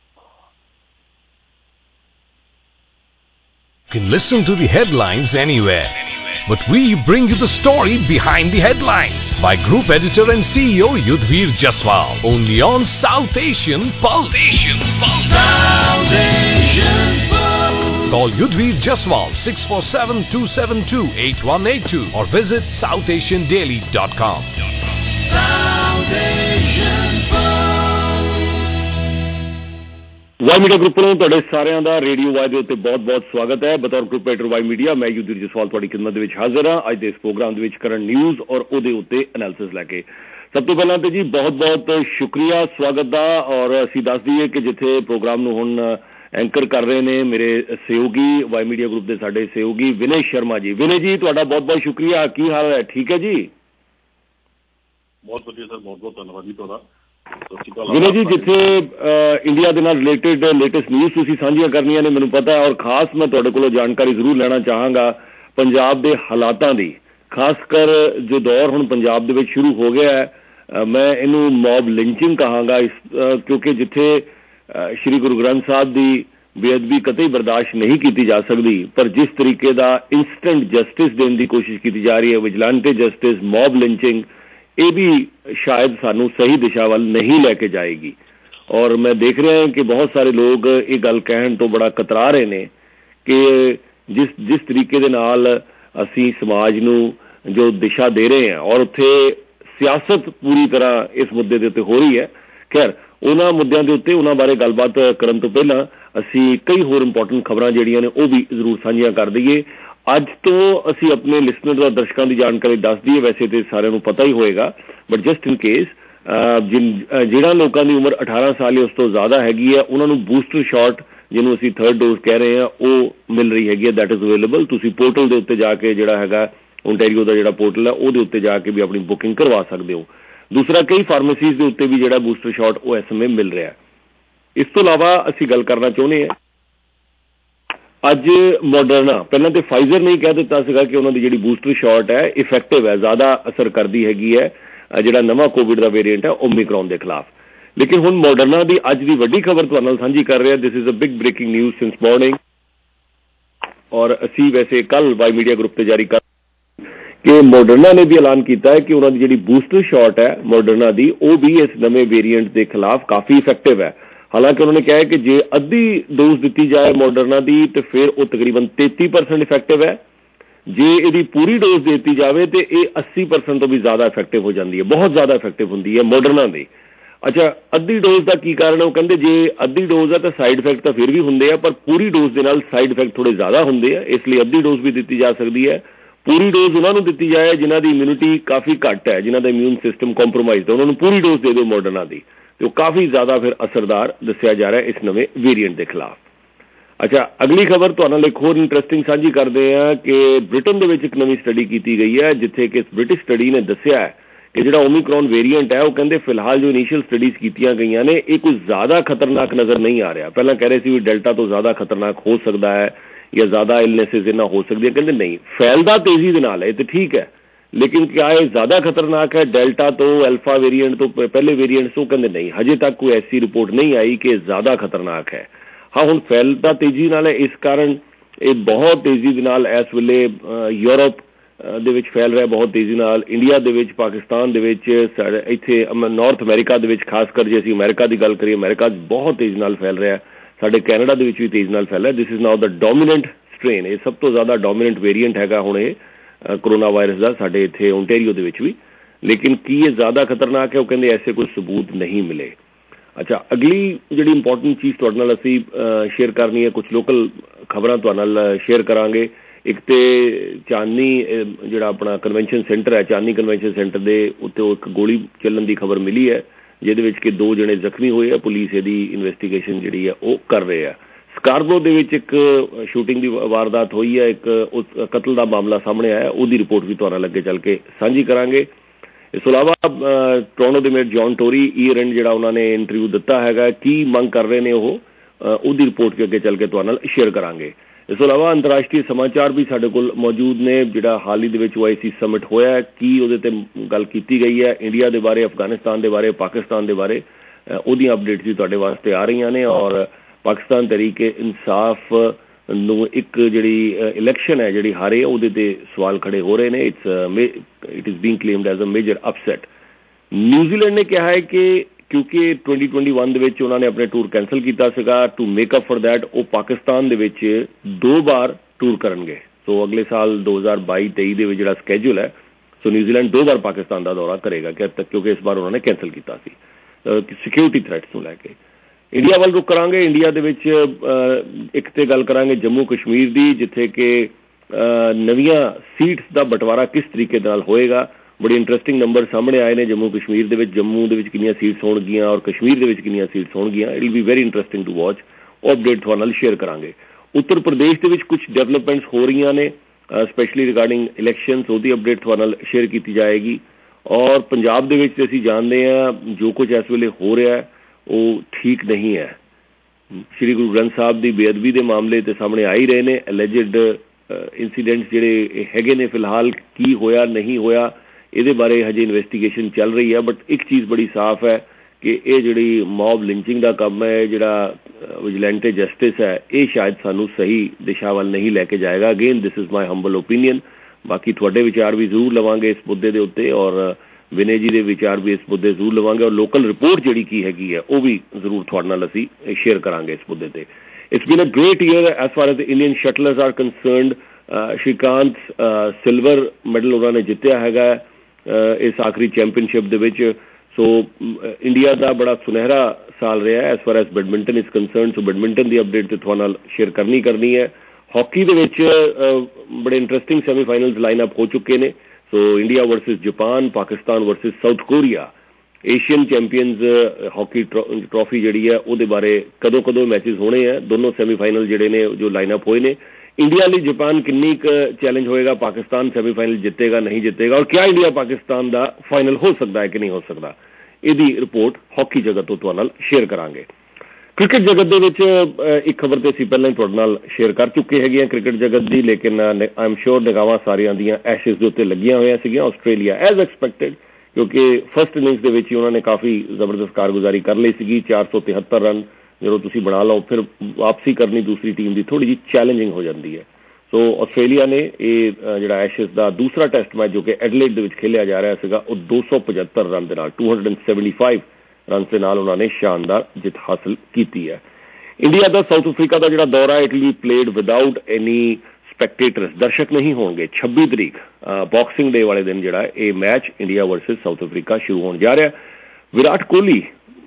You can listen to the headlines anywhere, but we bring you the story behind the headlines by Group Editor and C E O Yudhvir Jaswal, only on South Asian Pulse. Asian Pulse. South Asian Pulse. Call Yudhvir Jaswal six four seven two seven two eight one eight two or visit south asian daily dot com. South Asian Pulse. Y media group ਨੂੰ ਤੁਹਾਡੇ ਸਾਰਿਆਂ ਦਾ radio Y ਦੇ ਉੱਤੇ ਬਹੁਤ-ਬਹੁਤ ਸਵਾਗਤ ਹੈ। ਬਤੌਰ group editor Y media ਮੈਂ ਯੁਧਵੀਰ ਜਸਵਾਲ ਤੁਹਾਡੀ ਖਿਦਮਤ ਦੇ ਵਿੱਚ ਹਾਜ਼ਰ ਹਾਂ ਅੱਜ ਦੇ ਇਸ ਪ੍ਰੋਗਰਾਮ ਦੇ ਵਿੱਚ ਕਰਨ ਨਿਊਜ਼ ਔਰ ਉਹਦੇ ਉੱਤੇ ਐਨਾਲਿਸਿਸ ਲੈ ਕੇ। ਸਭ ਤੋਂ ਪਹਿਲਾਂ ਤੇ ਜੀ ਬਹੁਤ-ਬਹੁਤ ਸ਼ੁਕਰੀਆ ਸਵਾਗਤ ਦਾ ਔਰ ਅਸੀਂ ਦੱਸ ਦਈਏ ਕਿ ਜਿੱਥੇ ਪ੍ਰੋਗਰਾਮ ਨੂੰ ਹੁਣ ਐਂਕਰ ਕਰ ਰਹੇ ਨੇ ਮੇਰੇ ਸਹਿਯੋਗੀ ਵਾਈ ਮੀਡੀਆ ਗਰੁੱਪ ਦੇ ਸਾਡੇ ਸਹਿਯੋਗੀ ਵਿਨੇ ਸ਼ਰਮਾ ਜੀ। ਵਿਨੇ ਜੀ ਤੁਹਾਡਾ ਬਹੁਤ-ਬਹੁਤ ਸ਼ੁਕਰੀਆ। ਕੀ ਹਾਲ ਹੈ? ਠੀਕ ਹੈ ਜੀ? ਬਹੁਤ ਵਧੀਆ ਸਰ ਬਹੁਤ ਬਹੁਤ ਧੰਨਵਾਦ ਜੀ ਤੁਹਾਡਾ। ਵਿਨੈ ਜੀ, ਜਿੱਥੇ ਇੰਡੀਆ ਦੇ ਨਾਲ ਰਿਲੇਟਿਡ ਲੇਟੈਸਟ ਨਿਊਜ਼ ਤੁਸੀਂ ਸਾਂਝੀਆਂ ਕਰਨੀਆਂ ਨੇ ਮੈਨੂੰ ਪਤਾ, ਔਰ ਖਾਸ ਮੈਂ ਤੁਹਾਡੇ ਕੋਲੋਂ ਜਾਣਕਾਰੀ ਜ਼ਰੂਰ ਲੈਣਾ ਚਾਹਾਂਗਾ ਪੰਜਾਬ ਦੇ ਹਾਲਾਤਾਂ ਦੀ, ਖਾਸ ਕਰ ਜੋ ਦੌਰ ਹੁਣ ਪੰਜਾਬ ਦੇ ਵਿੱਚ ਸ਼ੁਰੂ ਹੋ ਗਿਆ ਹੈ, ਮੈਂ ਇਹਨੂੰ ਮੌਬ ਲਿੰਚਿੰਗ ਕਹਾਂਗਾ, ਇਸ ਕਿਉਂਕਿ ਜਿੱਥੇ ਸ਼੍ਰੀ ਗੁਰੂ ਗ੍ਰੰਥ ਸਾਹਿਬ ਦੀ ਬੇਅਦਬੀ ਕਤਈ ਬਰਦਾਸ਼ਤ ਨਹੀਂ ਕੀਤੀ ਜਾ ਸਕਦੀ, ਪਰ ਜਿਸ ਤਰੀਕੇ ਦਾ ਇੰਸਟੈਂਟ ਜਸਟਿਸ ਦੇਣ ਦੀ ਕੋਸ਼ਿਸ਼ ਕੀਤੀ ਜਾ ਰਹੀ ਹੈ, ਵਿਜੀਲੈਂਟੇ ਜਸਟਿਸ, ਮੌਬ ਲਿੰਚਿੰਗ, ਇਹ ਵੀ ਸ਼ਾਇਦ ਸਾਨੂੰ ਸਹੀ ਦਿਸ਼ਾ ਵੱਲ ਨਹੀਂ ਲੈ ਕੇ ਜਾਏਗੀ। ਔਰ ਮੈਂ ਦੇਖ ਰਿਹਾ ਕਿ ਬਹੁਤ ਸਾਰੇ ਲੋਕ ਇਹ ਗੱਲ ਕਹਿਣ ਤੋਂ ਬੜਾ ਕਤਰਾ ਰਹੇ ਨੇ ਕਿ ਜਿਸ ਜਿਸ ਤਰੀਕੇ ਦੇ ਨਾਲ ਅਸੀਂ ਸਮਾਜ ਨੂੰ ਜੋ ਦਿਸ਼ਾ ਦੇ ਰਹੇ ਹਾਂ, ਔਰ ਉੱਥੇ ਸਿਆਸਤ ਪੂਰੀ ਤਰ੍ਹਾਂ ਇਸ ਮੁੱਦੇ ਦੇ ਉੱਤੇ ਹੋ ਰਹੀ ਹੈ। ਖੈਰ, ਉਹਨਾਂ ਮੁੱਦਿਆਂ ਦੇ ਉੱਤੇ ਉਹਨਾਂ ਬਾਰੇ ਗੱਲਬਾਤ ਕਰਨ ਤੋਂ ਪਹਿਲਾਂ ਅਸੀਂ ਕਈ ਹੋਰ ਇੰਪੋਰਟੈਂਟ ਖਬਰਾਂ ਜਿਹੜੀਆਂ ਨੇ ਉਹ ਵੀ ਜ਼ਰੂਰ ਸਾਂਝੀਆਂ ਕਰ ਦਈਏ। ਅੱਜ ਤੋਂ ਅਸੀਂ ਆਪਣੇ ਲਿਸਨਰ ਦਾ ਦਰਸ਼ਕਾਂ ਦੀ ਜਾਣਕਾਰੀ ਦੱਸ ਦਈਏ, ਵੈਸੇ ਤਾਂ ਸਾਰਿਆਂ ਨੂੰ ਪਤਾ ਹੀ ਹੋਏਗਾ, ਬਟ ਜਸਟ ਇਨ ਕੇਸ ਜਿਨ ਜਿਹੜਾ ਲੋਕਾਂ ਦੀ ਉਮਰ ਅਠਾਰਾਂ ਸਾਲ ਜਾਂ ਉਸ ਤੋਂ ਜ਼ਿਆਦਾ ਹੈਗੀ ਹੈ, ਉਹਨਾਂ ਨੂੰ ਬੂਸਟਰ ਸ਼ਾਟ ਜਿਹਨੂੰ ਅਸੀਂ ਥਰਡ ਡੋਜ਼ ਕਹਿ ਰਹੇ ਹਾਂ ਉਹ ਮਿਲ ਰਹੀ ਹੈਗੀ ਹੈ। That is available. ਤੁਸੀਂ ਪੋਰਟਲ ਦੇ ਉੱਤੇ ਜਾ ਕੇ ਜਿਹੜਾ ਹੈਗਾ ਓਨਟਾਰੀਓ ਦਾ ਜਿਹੜਾ ਪੋਰਟਲ ਹੈ ਉਹਦੇ ਉੱਤੇ ਜਾ ਕੇ ਵੀ ਆਪਣੀ ਬੁਕਿੰਗ ਕਰਵਾ ਸਕਦੇ ਹੋ। ਦੂਸਰਾ, ਕਈ ਫਾਰਮੇਸੀਜ਼ ਦੇ ਉੱਤੇ ਵੀ ਜਿਹੜਾ ਬੂਸਟਰ ਸ਼ਾਟ ਉਹ ਇਸ ਸਮੇਂ ਮਿਲ ਰਿਹਾ। ਇਸ ਤੋਂ ਇਲਾਵਾ ਅਸੀਂ ਗੱਲ ਕਰਨਾ ਚਾਹੁੰਦੇ ਹਾਂ ਅੱਜ ਮੋਡਰਨਾ, ਪਹਿਲਾਂ ਤਾਂ ਫਾਈਜ਼ਰ ਨੇ ਕਹਿ ਦਿੱਤਾ ਸੀਗਾ ਕਿ ਉਹਨਾਂ ਦੀ ਜਿਹੜੀ ਬੂਸਟਰ ਸ਼ਾਟ ਹੈ ਇਫੈਕਟਿਵ ਹੈ, ਜ਼ਿਆਦਾ ਅਸਰ ਕਰਦੀ ਹੈਗੀ ਹੈ ਜਿਹੜਾ ਨਵਾਂ ਕੋਵਿਡ ਦਾ ਵੇਰੀਐਂਟ ਹੈ ਓਮਿਕਰੋਨ ਦੇ ਖਿਲਾਫ। ਲੇਕਿਨ ਹੁਣ ਮੋਡਰਨਾ ਦੀ ਅੱਜ ਦੀ ਵੱਡੀ ਖਬਰ ਤੁਹਾਡੇ ਨਾਲ ਸਾਂਝੀ ਕਰ ਰਿਹਾ। This is a big breaking news since morning, ਔਰ ਅਸੀਂ ਵੈਸੇ ਕੱਲ ਵਾਈ ਮੀਡੀਆ ਗਰੁੱਪ ਤੇ ਜਾਰੀ ਕਰ ਕਿ ਮੋਡਰਨਾ ਨੇ ਵੀ ਐਲਾਨ ਕੀਤਾ ਹੈ ਕਿ ਉਹਨਾਂ ਦੀ ਜਿਹੜੀ ਬੂਸਟਰ ਸ਼ਾਟ ਹੈ ਮੋਡਰਨਾ ਦੀ, ਉਹ ਵੀ ਇਸ ਨਵੇਂ ਵੇਰੀਐਂਟ ਦੇ ਖਿਲਾਫ ਕਾਫੀ ਇਫੈਕਟਿਵ ਹੈ। ਹਾਲਾਂਕਿ ਉਹਨਾਂ ਨੇ ਕਿਹਾ ਕਿ ਜੇ ਅੱਧੀ ਡੋਜ਼ ਦਿੱਤੀ ਜਾਏ ਮੋਡਰਨਾ ਦੀ ਤੇ ਫਿਰ ਉਹ ਤਕਰੀਬਨ ਤੇਤੀ ਪਰਸੈਂਟ ਇਫੈਕਟਿਵ ਹੈ, ਜੇ ਇਹਦੀ ਪੂਰੀ ਡੋਜ਼ ਦੇ ਦਿੱਤੀ ਜਾਵੇ ਤੇ ਇਹ ਅੱਸੀ ਪਰਸੈਂਟ ਤੋਂ ਵੀ ਜ਼ਿਆਦਾ ਇਫੈਕਟਿਵ ਹੋ ਜਾਂਦੀ ਹੈ, ਬਹੁਤ ਜ਼ਿਆਦਾ ਇਫੈਕਟਿਵ ਹੁੰਦੀ ਹੈ ਮੋਡਰਨਾ ਦੀ। ਅੱਛਾ, ਅੱਧੀ ਡੋਜ਼ ਦਾ ਕੀ ਕਾਰਨ ਹੈ? ਉਹ ਕਹਿੰਦੇ ਜੇ ਅੱਧੀ ਡੋਜ਼ ਹੈ ਤਾਂ ਸਾਈਡ ਇਫੈਕਟ ਤਾਂ ਫਿਰ ਵੀ ਹੁੰਦੇ ਆ, ਪਰ ਪੂਰੀ ਡੋਜ਼ ਦੇ ਨਾਲ ਸਾਈਡ ਇਫੈਕਟ ਥੋੜ੍ਹੇ ਜ਼ਿਆਦਾ ਹੁੰਦੇ ਆ, ਇਸ ਲਈ ਅੱਧੀ ਡੋਜ਼ ਵੀ ਦਿੱਤੀ ਜਾ ਸਕਦੀ ਹੈ। ਪੂਰੀ ਡੋਜ਼ ਉਹਨਾਂ ਨੂੰ ਦਿੱਤੀ ਜਾਏ ਜਿਨ੍ਹਾਂ ਦੀ ਇਮਿਊਨਿਟੀ ਕਾਫੀ ਘੱਟ ਹੈ, ਜਿਨ੍ਹਾਂ ਦਾ ਇਮਿਊਨ ਸਿਸਟਮ ਕੰਪਰੋਮਾਈਜ਼ਡ ਹੈ, ਉਹਨਾਂ ਨੂੰ ਪੂਰੀ ਡੋਜ਼ ਦੇ ਦਿਓ ਮੋਡਰਨਾ ਦੀ, ਤੇ ਉਹ ਕਾਫੀ ਜ਼ਿਆਦਾ ਫਿਰ ਅਸਰਦਾਰ ਦੱਸਿਆ ਜਾ ਰਿਹਾ ਇਸ ਨਵੇਂ ਵੇਰੀਐਂਟ ਦੇ ਖਿਲਾਫ। ਅੱਛਾ, ਅਗਲੀ ਖਬਰ ਤੁਹਾਡੇ ਨਾਲ ਇੱਕ ਹੋਰ ਇੰਟਰਸਟਿੰਗ ਸਾਂਝੀ ਕਰਦੇ ਹਾਂ ਕਿ ਬ੍ਰਿਟਨ ਦੇ ਵਿੱਚ ਇੱਕ ਨਵੀਂ ਸਟੱਡੀ ਕੀਤੀ ਗਈ ਹੈ, ਜਿੱਥੇ ਕਿ ਇਸ ਬ੍ਰਿਟਿਸ਼ ਸਟੱਡੀ ਨੇ ਦੱਸਿਆ ਹੈ ਕਿ ਜਿਹੜਾ ਓਮਿਕਰੋਨ ਵੇਰੀਐਂਟ ਹੈ ਉਹ ਕਹਿੰਦੇ ਫਿਲਹਾਲ ਜੋ ਇਨੀਸ਼ੀਅਲ ਸਟੱਡੀਜ਼ ਕੀਤੀਆਂ ਗਈਆਂ ਨੇ ਇਹ ਕੁਝ ਜ਼ਿਆਦਾ ਖਤਰਨਾਕ ਨਜ਼ਰ ਨਹੀਂ ਆ ਰਿਹਾ। ਪਹਿਲਾਂ ਕਹਿ ਰਹੇ ਸੀ ਵੀ ਡੈਲਟਾ ਤੋਂ ਜ਼ਿਆਦਾ ਖਤਰਨਾਕ ਹੋ ਸਕਦਾ ਹੈ ਜਾਂ ਜ਼ਿਆਦਾ ਇਲਨੈਸਿਸ ਇਹਨਾਂ ਹੋ ਸਕਦੀਆਂ, ਕਹਿੰਦੇ ਨਹੀਂ, ਫੈਲਦਾ ਤੇਜ਼ੀ ਦੇ ਨਾਲ ਹੈ ਇਹ ਤਾਂ ਠੀਕ ਹੈ, ਲੇਕਿਨ ਕਿਆ ਇਹ ਜ਼ਿਆਦਾ ਖਤਰਨਾਕ ਹੈ ਡੈਲਟਾ ਤੋਂ, ਐਲਫਾ ਵੇਰੀਐਂਟ ਤੋਂ, ਪਹਿਲੇ ਵੇਰੀਐਂਟ ਤੋਂ? ਕਹਿੰਦੇ ਨਹੀਂ, ਹਜੇ ਤੱਕ ਕੋਈ ਐਸੀ ਰਿਪੋਰਟ ਨਹੀਂ ਆਈ ਕਿ ਜ਼ਿਆਦਾ ਖਤਰਨਾਕ ਹੈ। ਹਾਂ, ਹੁਣ ਫੈਲਦਾ ਤੇਜ਼ੀ ਨਾਲ ਹੈ, ਇਸ ਕਾਰਨ ਇਹ ਬਹੁਤ ਤੇਜ਼ੀ ਦੇ ਨਾਲ ਇਸ ਵੇਲੇ ਯੂਰਪ ਦੇ ਵਿੱਚ ਫੈਲ ਰਿਹਾ, ਬਹੁਤ ਤੇਜ਼ੀ ਨਾਲ ਇੰਡੀਆ ਦੇ ਵਿੱਚ, ਪਾਕਿਸਤਾਨ ਦੇ ਵਿੱਚ, ਸਾਡੇ ਇੱਥੇ ਨਾਰਥ ਅਮਰੀਕਾ ਦੇ ਵਿੱਚ, ਖਾਸ ਕਰ ਜੇ ਅਸੀਂ ਅਮਰੀਕਾ ਦੀ ਗੱਲ ਕਰੀਏ ਅਮਰੀਕਾ 'ਚ ਬਹੁਤ ਤੇਜ਼ੀ ਨਾਲ ਫੈਲ ਰਿਹਾ, ਸਾਡੇ ਕੈਨੇਡਾ ਦੇ ਵਿੱਚ ਵੀ ਤੇਜ਼ੀ ਨਾਲ ਫੈਲ ਰਿਹਾ। This is now the dominant strain, ਇਹ ਸਭ ਤੋਂ ਜ਼ਿਆਦਾ ਡੋਮੀਨੈਂਟ ਵੇਰੀਐਂਟ ਹੈਗਾ ਹੁਣ ਇਹ ਕਰੋਨਾ ਵਾਇਰਸ ਦਾ ਸਾਡੇ ਇੱਥੇ ਓਨਟਾਰੀਓ ਦੇ ਵਿੱਚ ਵੀ। ਲੇਕਿਨ ਕੀ ਇਹ ਜ਼ਿਆਦਾ ਖਤਰਨਾਕ ਹੈ? ਉਹ ਕਹਿੰਦੇ ਐਸੇ ਕੋਈ ਸਬੂਤ ਨਹੀਂ ਮਿਲੇ। ਅੱਛਾ, ਅਗਲੀ ਜਿਹੜੀ ਇੰਪੋਰਟੈਂਟ ਚੀਜ਼ ਤੁਹਾਡੇ ਨਾਲ ਅਸੀਂ ਸ਼ੇਅਰ ਕਰਨੀ ਹੈ, ਕੁਝ ਲੋਕਲ ਖਬਰਾਂ ਤੁਹਾਡੇ ਨਾਲ ਸ਼ੇਅਰ ਕਰਾਂਗੇ। ਇੱਕ ਤੇ ਚਾਂਦਨੀ ਜਿਹੜਾ ਆਪਣਾ ਕਨਵੈਨਸ਼ਨ ਸੈਂਟਰ ਹੈ, ਚਾਂਦਨੀ ਕਨਵੈਨਸ਼ਨ ਸੈਂਟਰ ਦੇ ਉੱਤੇ ਇੱਕ ਗੋਲੀ ਚੱਲਣ ਦੀ ਖਬਰ ਮਿਲੀ ਹੈ, ਜਿਹਦੇ ਵਿੱਚ ਕਿ ਦੋ ਜਣੇ ਜ਼ਖਮੀ ਹੋਏ ਆ। ਪੁਲਿਸ ਇਹਦੀ ਇਨਵੈਸਟੀਗੇਸ਼ਨ ਜਿਹੜੀ ਹੈ ਉਹ ਕਰ ਰਹੇ ਆ। ਸਕਾਰਬਰੋ ਦੇ ਵਿੱਚ ਇੱਕ ਸ਼ੂਟਿੰਗ ਦੀ ਵਾਰਦਾਤ ਹੋਈ ਹੈ, ਇੱਕ ਉਸ ਕਤਲ ਦਾ ਮਾਮਲਾ ਸਾਹਮਣੇ ਆਇਆ, ਉਹਦੀ ਰਿਪੋਰਟ ਵੀ ਤੁਹਾਡੇ ਨਾਲ ਅੱਗੇ ਚੱਲ ਕੇ ਸਾਂਝੀ ਕਰਾਂਗੇ। ਇਸ ਤੋਂ ਇਲਾਵਾ ਟੋਰੋਂਟੋ ਦੇ mayor John Tory year end ਜਿਹੜਾ ਉਹਨਾਂ ਨੇ ਇੰਟਰਵਿਊ ਦਿੱਤਾ ਹੈਗਾ, ਕੀ ਮੰਗ ਕਰ ਰਹੇ ਨੇ ਉਹ, ਉਹਦੀ ਰਿਪੋਰਟ ਵੀ ਅੱਗੇ ਚੱਲ ਕੇ ਤੁਹਾਡੇ ਨਾਲ ਸ਼ੇਅਰ ਕਰਾਂਗੇ। ਇਸ ਤੋਂ ਇਲਾਵਾ ਅੰਤਰਰਾਸ਼ਟਰੀ ਸਮਾਚਾਰ ਵੀ ਸਾਡੇ ਕੋਲ ਮੌਜੂਦ ਨੇ, ਜਿਹੜਾ ਹਾਲ ਹੀ ਦੇ ਵਿੱਚ ਓਆਈਸੀ ਸਮਿਟ ਹੋਇਆ, ਕੀ ਉਹਦੇ ਤੇ ਗੱਲ ਕੀਤੀ ਗਈ ਹੈ, ਇੰਡੀਆ ਦੇ ਬਾਰੇ, ਅਫਗਾਨਿਸਤਾਨ ਦੇ ਬਾਰੇ, ਪਾਕਿਸਤਾਨ ਦੇ ਬਾਰੇ, ਉਹਦੀਆਂ ਅਪਡੇਟਸ ਵੀ ਤੁਹਾਡੇ ਵਾਸਤੇ ਆ ਰਹੀਆਂ ਨੇ। ਔਰ ਪਾਕਿਸਤਾਨ ਤਰੀਕੇ ਇਨਸਾਫ ਨੂੰ ਇੱਕ ਜਿਹੜੀ ਇਲੈਕਸ਼ਨ ਹੈ ਜਿਹੜੀ ਹਾਰੇ, ਉਹਦੇ ਤੇ ਸਵਾਲ ਖੜੇ ਹੋ ਰਹੇ ਨੇ। It's it is being claimed as a major upset. New Zealand ਨੇ ਕਿਹਾ ਹੈ ਕਿ ਕਿਉਂਕਿ ਟਵੈਂਟੀ ਟਵੈਂਟੀ ਵਨ ਦੇ ਵਿੱਚ ਉਹਨਾਂ ਨੇ ਆਪਣੇ ਟੂਰ ਕੈਂਸਲ ਕੀਤਾ ਸੀਗਾ, to make up for that ਉਹ ਪਾਕਿਸਤਾਨ ਦੇ ਵਿੱਚ ਦੋ ਵਾਰ ਟੂਰ ਕਰਨਗੇ। ਸੋ ਅਗਲੇ ਸਾਲ ਦੋ ਹਜ਼ਾਰ ਬਾਈ ਤੇਈ ਦੇ ਵਿੱਚ ਜਿਹੜਾ ਸਕੈਜੂਲ ਹੈ, ਸੋ ਨਿਊਜ਼ੀਲੈਂਡ ਦੋ ਵਾਰ ਪਾਕਿਸਤਾਨ ਦਾ ਦੌਰਾ ਕਰੇਗਾ, ਕਿਉਂਕਿ ਇਸ ਵਾਰ ਉਹਨਾਂ ਨੇ ਕੈਂਸਲ ਕੀਤਾ ਸੀ ਸਿਕਿਉਰਿਟੀ ਥ੍ਰੈਟਸ ਨੂੰ ਲੈ ਕੇ। ਇੰਡੀਆ ਵੱਲ ਰੁਕ ਕਰਾਂਗੇ। ਇੰਡੀਆ ਦੇ ਵਿੱਚ ਇੱਕ ਤੇ ਗੱਲ ਕਰਾਂਗੇ ਜੰਮੂ ਕਸ਼ਮੀਰ ਦੀ, ਜਿੱਥੇ ਕਿ ਨਵੀਆਂ ਸੀਟਸ ਦਾ ਬਟਵਾਰਾ ਕਿਸ ਤਰੀਕੇ ਨਾਲ ਹੋਏਗਾ। ਬੜੀ ਇੰਟਰਸਟਿੰਗ ਨੰਬਰ ਸਾਹਮਣੇ ਆਏ ਨੇ ਜੰਮੂ ਕਸ਼ਮੀਰ ਦੇ ਵਿੱਚ, ਜੰਮੂ ਦੇ ਵਿੱਚ ਕਿੰਨੀਆਂ ਸੀਟਸ ਹੋਣਗੀਆਂ ਔਰ ਕਸ਼ਮੀਰ ਦੇ ਵਿੱਚ ਕਿੰਨੀਆਂ ਸੀਟਸ ਹੋਣਗੀਆਂ। It will be very interesting to watch. ਉਹ ਅਪਡੇਟ ਤੁਹਾਡੇ ਨਾਲ ਸ਼ੇਅਰ ਕਰਾਂਗੇ। ਉੱਤਰ ਪ੍ਰਦੇਸ਼ ਦੇ ਵਿੱਚ ਕੁਝ ਡਿਵੈਲਪਮੈਂਟਸ ਹੋ ਰਹੀਆਂ ਨੇ, ਸਪੈਸ਼ਲੀ ਰਿਗਾਰਡਿੰਗ ਇਲੈਕਸ਼ਨਸ, ਉਹਦੀ ਅਪਡੇਟ ਤੁਹਾਡੇ ਨਾਲ ਸ਼ੇਅਰ ਕੀਤੀ ਜਾਏਗੀ। ਔਰ ਪੰਜਾਬ ਦੇ ਵਿੱਚ ਅਸੀਂ ਜਾਣਦੇ ਹਾਂ ਜੋ ਕੁਝ ਇਸ ਵੇਲੇ ਹੋ ਰਿਹਾ ਉਹ ਠੀਕ ਨਹੀਂ ਹੈ। ਸ਼੍ਰੀ ਗੁਰੂ ਗ੍ਰੰਥ ਸਾਹਿਬ ਦੀ ਬੇਅਦਬੀ ਦੇ ਮਾਮਲੇ ਤੇ ਸਾਹਮਣੇ ਆ ਹੀ ਰਹੇ ਨੇ। ਐਲੈਜਡ ਇੰਸੀਡੈਂਟਸ ਜਿਹੜੇ ਹੈਗੇ ਨੇ, ਫਿਲਹਾਲ ਕੀ ਹੋਇਆ ਨਹੀਂ ਹੋਇਆ ਇਹਦੇ ਬਾਰੇ ਹਜੇ ਇਨਵੈਸਟੀਗੇਸ਼ਨ ਚੱਲ ਰਹੀ ਹੈ। ਬਟ ਇੱਕ ਚੀਜ਼ ਬੜੀ ਸਾਫ਼ ਹੈ ਕਿ ਇਹ ਜਿਹੜੀ ਮੌਬ ਲਿੰਚਿੰਗ ਦਾ ਕੰਮ ਹੈ, ਜਿਹੜਾ ਵਿਜੀਲੈਂਟੇ ਜਸਟਿਸ ਹੈ, ਇਹ ਸ਼ਾਇਦ ਸਾਨੂੰ ਸਹੀ ਦਿਸ਼ਾ ਵੱਲ ਨਹੀਂ ਲੈ ਕੇ ਜਾਏਗਾ। Again this is my humble opinion. ਬਾਕੀ ਤੁਹਾਡੇ ਵਿਚਾਰ ਵੀ ਜ਼ਰੂਰ ਲਵਾਂਗੇ ਇਸ ਮੁੱਦੇ ਦੇ ਉੱਤੇ, ਔਰ ਵਿਨੇ ਜੀ ਦੇ ਵਿਚਾਰ ਵੀ ਇਸ ਮੁੱਦੇ ਜ਼ਰੂਰ ਲਵਾਂਗੇ, ਔਰ ਲੋਕਲ ਰਿਪੋਰਟ ਜਿਹੜੀ ਕੀ ਹੈਗੀ ਹੈ ਉਹ ਵੀ ਜ਼ਰੂਰ ਤੁਹਾਡੇ ਨਾਲ ਅਸੀਂ ਸ਼ੇਅਰ ਕਰਾਂਗੇ ਇਸ ਮੁੱਦੇ ਤੇ। It's been a great year as far as the Indian shuttlers are concerned. Srikanth silver medal ਉਹਨਾਂ ਨੇ ਜਿੱਤਿਆ ਹੈਗਾ ਇਸ ਆਖਰੀ ਚੈਂਪੀਅਨਸ਼ਿਪ ਦੇ ਵਿੱਚ। ਸੋ ਇੰਡੀਆ ਦਾ ਬੜਾ ਸੁਨਹਿਰਾ ਸਾਲ ਰਿਹਾ as far as badminton is concern. So badminton ਦੀ ਅਪਡੇਟ ਤੇ ਤੁਹਾਡੇ ਨਾਲ ਸ਼ੇਅਰ ਕਰਨੀ ਕਰਨੀ ਹੈ। ਹਾਕੀ ਦੇ ਵਿੱਚ ਬੜੇ ਇੰਟਰਸਟਿੰਗ ਸੈਮੀਫਾਈਨਲਸ ਲਾਈਨ ਅਪ ਹੋ ਚੁੱਕੇ ਨੇ। So India versus Japan, Pakistan versus South Korea. Asian champions hockey trophy ਜਿਹੜੀ ਹੈ ਉਹਦੇ ਬਾਰੇ ਕਦੋਂ ਕਦੋਂ ਮੈਚਿਸ ਹੋਣੇ ਆ। ਦੋਨੋਂ ਸੈਮੀਫਾਈਨਲ ਜਿਹੜੇ ਨੇ ਜੋ ਲਾਈਨ ਅਪ ਹੋਏ ਨੇ। ਇੰਡੀਆ ਲਈ ਜਾਪਾਨ ਕਿੰਨੀ ਕੁ ਚੈਲੰਜ ਹੋਏਗਾ, ਪਾਕਿਸਤਾਨ ਸੈਮੀਫਾਈਨਲ ਜਿੱਤੇਗਾ ਨਹੀਂ ਜਿੱਤੇਗਾ, ਔਰ ਕਿਆ ਇੰਡੀਆ ਪਾਕਿਸਤਾਨ ਦਾ ਫਾਈਨਲ ਹੋ ਸਕਦਾ ਹੈ ਕਿ ਨਹੀਂ ਹੋ ਸਕਦਾ, ਇਹਦੀ ਰਿਪੋਰਟ ਹਾਕੀ ਜਗਤ ਤੋਂ ਤੁਹਾਡੇ ਨਾਲ ਸ਼ੇਅਰ ਕਰਾਂਗੇ। ਕ੍ਰਿਕਟ ਜਗਤ ਦੇ ਵਿੱਚ ਇੱਕ ਖਬਰ ਤੇ ਅਸੀਂ ਪਹਿਲਾਂ ਹੀ ਤੁਹਾਡੇ ਨਾਲ ਸ਼ੇਅਰ ਕਰ ਚੁੱਕੇ ਹੈਗੇ ਹਾਂ ਕ੍ਰਿਕਟ ਜਗਤ ਦੀ, ਲੇਕਿਨ ਆਈ ਐਮ ਸ਼ੋਰ ਨਿਗਾਹਾਂ ਸਾਰਿਆਂ ਦੀਆਂ ਐਸ਼ਿਜ਼ ਦੇ ਉੱਤੇ ਲੱਗੀਆਂ ਹੋਈਆਂ ਸੀਗੀਆਂ। ਆਸਟ੍ਰੇਲੀਆ ਐਜ਼ ਐਕਸਪੈਕਟਡ, ਕਿਉਂਕਿ ਫਸਟ ਇਨਿੰਗਸ ਦੇ ਵਿੱਚ ਹੀ ਉਹਨਾਂ ਨੇ ਕਾਫੀ ਜ਼ਬਰਦਸਤ ਕਾਰਗੁਜ਼ਾਰੀ ਕਰ ਲਈ ਸੀਗੀ। ਚਾਰ ਸੌ ਤਿਹੱਤਰ ਰਨ ਜਦੋਂ ਤੁਸੀਂ ਬਣਾ ਲਓ, ਫਿਰ ਵਾਪਸੀ ਕਰਨੀ ਦੂਸਰੀ ਟੀਮ ਦੀ ਥੋੜ੍ਹੀ ਜਿਹੀ ਚੈਲੰਜਿੰਗ ਹੋ ਜਾਂਦੀ ਹੈ। ਸੋ ਆਸਟ੍ਰੇਲੀਆ ਨੇ ਇਹ ਜਿਹੜਾ ਐਸ਼ਿਜ਼ ਦਾ ਦੂਸਰਾ ਟੈਸਟ ਮੈਚ ਜੋ ਕਿ ਐਡਲੇਡ ਦੇ ਵਿੱਚ ਖੇਲਿਆ ਜਾ ਰਿਹਾ ਸੀਗਾ, ਉਹ ਦੋ ਸੌ ਪਝੱਤਰ ਰਨ ਦੇ ਨਾਲ two hundred seventy five run ਦੇ ਨਾਲ ਉਹਨਾਂ ਨੇ ਸ਼ਾਨਦਾਰ ਜਿੱਤ ਹਾਸਲ ਕੀਤੀ ਹੈ। ਇੰਡੀਆ ਦਾ ਸਾਊਥ ਅਫਰੀਕਾ ਦਾ ਜਿਹੜਾ ਦੌਰਾ, it will be played without any spectators, ਦਰਸ਼ਕ ਨਹੀਂ ਹੋਣਗੇ। ਛੱਬੀ ਤਰੀਕ ਬਾਕਸਿੰਗ ਡੇ ਵਾਲੇ ਦਿਨ ਜਿਹੜਾ ਇਹ match India versus South Africa ਸ਼ੁਰੂ ਹੋਣ ਜਾ ਰਿਹਾ। Virat Kohli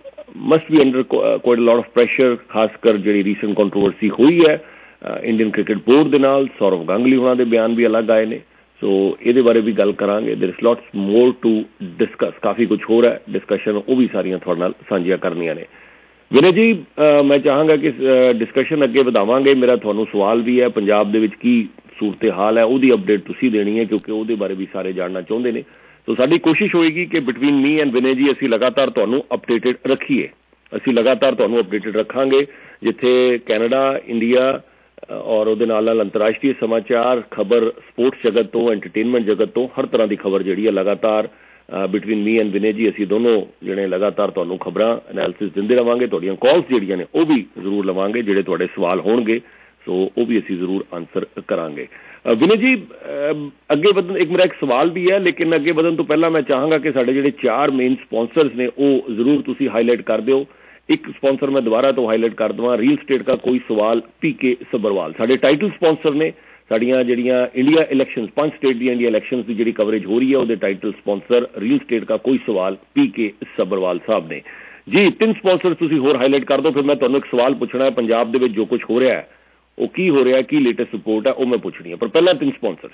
must be under quite a lot of pressure, ਖਾਸ ਕਰ ਜਿਹੜੀ ਰੀਸੈਂਟ ਕੰਟਰੋਵਰਸੀ ਹੋਈ ਹੈ ਇੰਡੀਅਨ ਕ੍ਰਿਕਟ ਬੋਰਡ ਦੇ ਨਾਲ। ਸੌਰਵ ਗਾਂਗੁਲੀ ਉਹਨਾਂ ਦੇ ਬਿਆਨ ਵੀ ਅਲੱਗ ਆਏ ਨੇ। ਸੋ ਇਹਦੇ ਬਾਰੇ ਵੀ ਗੱਲ ਕਰਾਂਗੇ। There is lots more to discuss, ਕਾਫੀ ਕੁਛ ਹੋ ਰਿਹਾ ਡਿਸਕਸ਼ਨ, ਉਹ ਵੀ ਸਾਰੀਆਂ ਤੁਹਾਡੇ ਨਾਲ ਸਾਂਝੀਆਂ ਕਰਨੀਆਂ ਨੇ। ਵਿਨੇ ਜੀ, ਮੈਂ ਚਾਹਾਂਗਾ ਕਿ ਡਿਸਕਸ਼ਨ ਅੱਗੇ ਵਧਾਵਾਂਗੇ। ਮੇਰਾ ਤੁਹਾਨੂੰ ਸਵਾਲ ਵੀ ਹੈ, ਪੰਜਾਬ ਦੇ ਵਿੱਚ ਕੀ ਸੂਰਤ ਹਾਲ ਹੈ ਉਹਦੀ ਅਪਡੇਟ ਤੁਸੀਂ ਦੇਣੀ ਹੈ, ਕਿਉਂਕਿ ਉਹਦੇ ਬਾਰੇ ਵੀ ਸਾਰੇ ਜਾਣਨਾ ਚਾਹੁੰਦੇ ਨੇ। ਸੋ ਸਾਡੀ ਕੋਸ਼ਿਸ਼ ਹੋਏਗੀ ਕਿ ਬਿਟਵੀਨ ਮੀ ਐਂਡ ਵਿਨੇ ਜੀ ਅਸੀਂ ਲਗਾਤਾਰ ਤੁਹਾਨੂੰ ਅਪਡੇਟਡ ਰੱਖੀਏ। ਅਸੀਂ ਲਗਾਤਾਰ ਤੁਹਾਨੂੰ ਅਪਡੇਟਡ ਰੱਖਾਂਗੇ, ਜਿੱਥੇ ਕੈਨੇਡਾ, ਇੰਡੀਆ ਔਰ ਉਹਦੇ ਨਾਲ ਨਾਲ ਅੰਤਰਰਾਸ਼ਟਰੀ ਸਮਾਚਾਰ, ਖਬਰ, ਸਪੋਰਟਸ ਜਗਤ ਤੋਂ, ਐਂਟਰਟੇਨਮੈਂਟ ਜਗਤ ਤੋਂ, ਹਰ ਤਰ੍ਹਾਂ ਦੀ ਖਬਰ ਜਿਹੜੀ ਹੈ ਲਗਾਤਾਰ ਬਿਟਵੀਨ ਮੀ ਐਂਡ ਵਿਨੇ ਜੀ ਅਸੀਂ ਦੋਨੋਂ ਜਿਹੜੇ ਲਗਾਤਾਰ ਤੁਹਾਨੂੰ ਖਬਰਾਂ ਐਨਾਲਿਸਿਸ ਦਿੰਦੇ ਰਵਾਂਗੇ। ਤੁਹਾਡੀਆਂ ਕਾਲਸ ਜਿਹੜੀਆਂ ਨੇ ਉਹ ਵੀ ਜ਼ਰੂਰ ਲਵਾਂਗੇ, ਜਿਹੜੇ ਤੁਹਾਡੇ ਸਵਾਲ ਹੋਣਗੇ ਸੋ ਉਹ ਵੀ ਅਸੀਂ ਜ਼ਰੂਰ ਆਨਸਰ ਕਰਾਂਗੇ। ਵਿਨੇ ਜੀ, ਅੱਗੇ ਵਧਣ, ਇੱਕ ਮੇਰਾ ਇੱਕ ਸਵਾਲ ਵੀ ਹੈ, ਲੇਕਿਨ ਅੱਗੇ ਵਧਣ ਤੋਂ ਪਹਿਲਾਂ ਮੈਂ ਚਾਹਾਂਗਾ ਕਿ ਸਾਡੇ ਜਿਹੜੇ ਚਾਰ ਮੇਨ ਸਪਾਂਸਰਸ ਨੇ ਉਹ ਜ਼ਰੂਰ ਤੁਸੀਂ ਹਾਈਲਾਈਟ ਕਰ ਦਿਓ। ਇੱਕ ਸਪਾਂਸਰ ਮੈਂ ਦੁਬਾਰਾ ਤੋਂ ਹਾਈਲਾਈਟ ਕਰ ਦੇਵਾਂ, ਰੀਅਲ ਸਟੇਟ ਦਾ ਕੋਈ ਸਵਾਲ, ਪੀ ਕੇ ਸੱਭਰਵਾਲ ਸਾਡੇ ਟਾਈਟਲ ਸਪਾਂਸਰ ਨੇ। ਸਾਡੀਆਂ ਜਿਹੜੀਆਂ ਇੰਡੀਆ ਇਲੈਕਸ਼ਨ, ਪੰਜ ਸਟੇਟ ਦੀਆਂ ਇੰਡੀਆ ਇਲੈਕਸ਼ਨ ਦੀ ਜਿਹੜੀ ਕਵਰੇਜ ਹੋ ਰਹੀ ਹੈ ਉਹਦੇ ਟਾਈਟਲ ਸਪਾਂਸਰ ਰੀਅਲ ਸਟੇਟ ਦਾ ਕੋਈ ਸਵਾਲ, ਪੀ ਕੇ ਸੱਭਰਵਾਲ ਸਾਹਿਬ ਨੇ ਜੀ। ਤਿੰਨ ਸਪਾਂਸਰ ਤੁਸੀਂ ਹੋਰ ਹਾਈਲਾਈਟ ਕਰ ਦਿਓ, ਫਿਰ ਮੈਂ ਤੁਹਾਨੂੰ ਇੱਕ ਸਵਾਲ ਪੁੱਛਣਾ ਹੈ। ਪੰਜਾਬ ਦੇ ਵਿੱਚ ਜੋ ਕੁਝ ਹੋ ਰਿਹਾ ਹੈ ਉਹ ਕੀ ਹੋ ਰਿਹਾ, ਕੀ ਲੇਟੈਸਟ ਰਿਪੋਰਟ ਹੈ ਉਹ ਮੈਂ ਪੁੱਛਣੀ ਹੈ, ਪਰ ਪਹਿਲਾਂ ਤਿੰਨ ਸਪਾਂਸਰ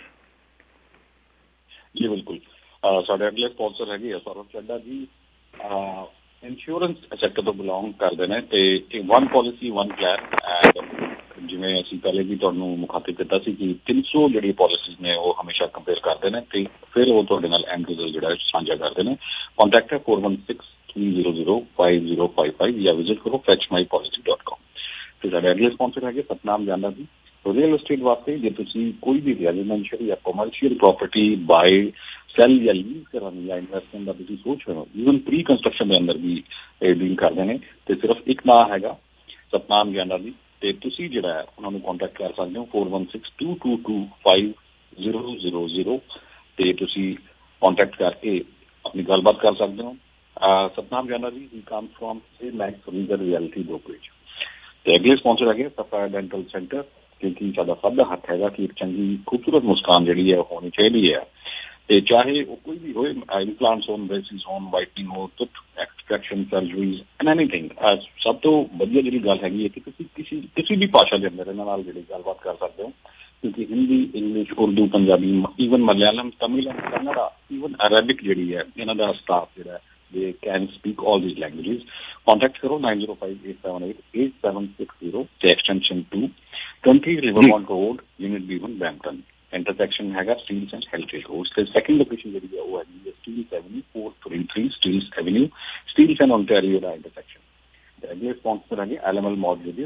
ਜੀ। ਬਿਲਕੁਲ, ਸਾਡੇ ਅਗਲੇ ਸਪਾਂਸਰ ਹੈਗੇ ਆ ਸੌਰਵ ਚੱਡਾ ਜੀ, ਇੰਸ਼ੋਰੈਂਸ ਸੈਕਟਰ ਤੋਂ ਬਿਲੋਂਗ ਕਰਦੇ ਨੇ ਤੇ one policy one plan. And ਜਿਵੇਂ ਅਸੀਂ ਪਹਿਲੇ ਵੀ ਤੁਹਾਨੂੰ ਮੁਖਾਤਿਬ ਕੀਤਾ ਸੀ ਕਿ ਤਿੰਨ ਸੌ ਜਿਹੜੀ ਪੋਲਿਸੀਜ਼ ਨੇ ਉਹ ਹਮੇਸ਼ਾ ਕੰਪੇਅਰ ਕਰਦੇ ਨੇ ਤੇ ਫਿਰ ਉਹ ਤੁਹਾਡੇ ਨਾਲ ਐਂਡ ਰਿਜ਼ਲਟ ਜਿਹੜਾ ਸਾਂਝਾ ਕਰਦੇ ਨੇ। ਕੰਟੈਕਟ ਹੈ four one six three zero zero five zero five five ਜਾਂ ਵਿਜ਼ਿਟ ਕਰੋ ਫੈਚ ਮਾਈ ਪੋਲਿਸੀ ਡਾਟ ਕਾਮ। ਤੇ ਸਾਡੇ ਅਗਲੇ ਸਪਾਂਸਰ ਹੈਗੇ ਸਤਨਾਮ ਜਾਨਾ ਜੀ। ਰੀਅਲ estate ਵਾਸਤੇ ਜੇ ਤੁਸੀਂ ਕੋਈ ਵੀ ਰੈਜ਼ੀਡੈਂਸ਼ੀਅਲ ਜਾਂ ਕਮਰਸ਼ੀਅਲ ਪ੍ਰੋਪਰਟੀ ਬਾਏ, ਸੈਲ ਜਾਂ ਲੀਜ਼ ਕਰਾਉਣੀ ਜਾਂ ਇਨਵੈਸਟਮੈਂਟ ਦਾ ਤੁਸੀਂ ਸੋਚ ਰਹੇ ਹੋ, ਈਵਨ ਪ੍ਰੀ ਕੰਸਟਰਕਸ਼ਨ ਦੇ ਅੰਦਰ ਵੀ ਇਹ ਡੀਲ ਕਰਦੇ ਨੇ ਤੇ ਸਿਰਫ ਇੱਕ ਨਾਂ ਹੈਗਾ ਸਤਨਾਮ ਜਾਨਾ ਜੀ। ਤੇ ਤੁਸੀਂ ਜਿਹੜਾ ਹੈ ਉਹਨਾਂ ਨੂੰ ਕੰਟੈਕਟ ਕਰ ਸਕਦੇ ਹੋ four one six two two two five zero zero zero ਤੇ ਤੁਸੀਂ ਕੰਟੈਕਟ ਕਰਕੇ ਆਪਣੀ ਗੱਲਬਾਤ ਕਰ ਸਕਦੇ ਹੋ। Satnam Jana ji he come from Max Reager reality brokerage. ਤੇ ਅਗਲੇ ਸਪਾਂਸਰ ਹੈਗੇ ਸਫਾਇਰ ਡੈਂਟਲ ਸੈਂਟਰ, ਕਿਉਂਕਿ ਸਾਡਾ ਸਭ ਦਾ ਹੱਥ ਹੈਗਾ ਕਿ ਇੱਕ ਚੰਗੀ ਖੂਬਸੂਰਤ ਮੁਸਕਾਨ ਜਿਹੜੀ ਹੈ ਹੋਣੀ ਚਾਹੀਦੀ ਹੈ। ਤੇ ਚਾਹੇ ਉਹ ਕੋਈ ਵੀ ਹੋਏ, ਇੰਪਲਾਂਟਸ ਹੋਣ, ਬ੍ਰੇਸਿਸ ਹੋਣ, ਵਾਈਟਨਿੰਗ ਹੋ, tooth extraction, surgeries and anything. ਸਭ ਤੋਂ ਵਧੀਆ ਜਿਹੜੀ ਗੱਲ ਹੈਗੀ ਹੈ ਕਿ ਤੁਸੀਂ ਕਿਸੇ ਕਿਸੇ ਵੀ ਭਾਸ਼ਾ ਦੇ ਅੰਦਰ ਇਹਨਾਂ ਨਾਲ ਜਿਹੜੀ ਗੱਲਬਾਤ ਕਰ ਸਕਦੇ ਹੋ, ਕਿਉਂਕਿ Hindi, English, Urdu, Punjabi, even Malayalam, Tamil and Kannada, even Arabic ਜਿਹੜੀ ਹੈ ਇਹਨਾਂ ਦਾ ਸਟਾਫ ਜਿਹੜਾ they can speak all these languages. Contact karo nine zero five eight seven eight eight seven six zero ਤੇ extension two, twenty Rivermont Road, Unit B one, Brampton. Intersection ਹੈਗਾ Steeles and Heritage road ਤੇ second location ਜਿਹੜੀ ਹੈ ਉਹ ਹੈਗੀ ਹੈ Steeles avenue four thirty-three Steeles avenue Steeles and Ontario ਦਾ intersection. ਅਗਲੇ ਸਪਾਂਸਰ ਹੈਗੇ L M L mortgages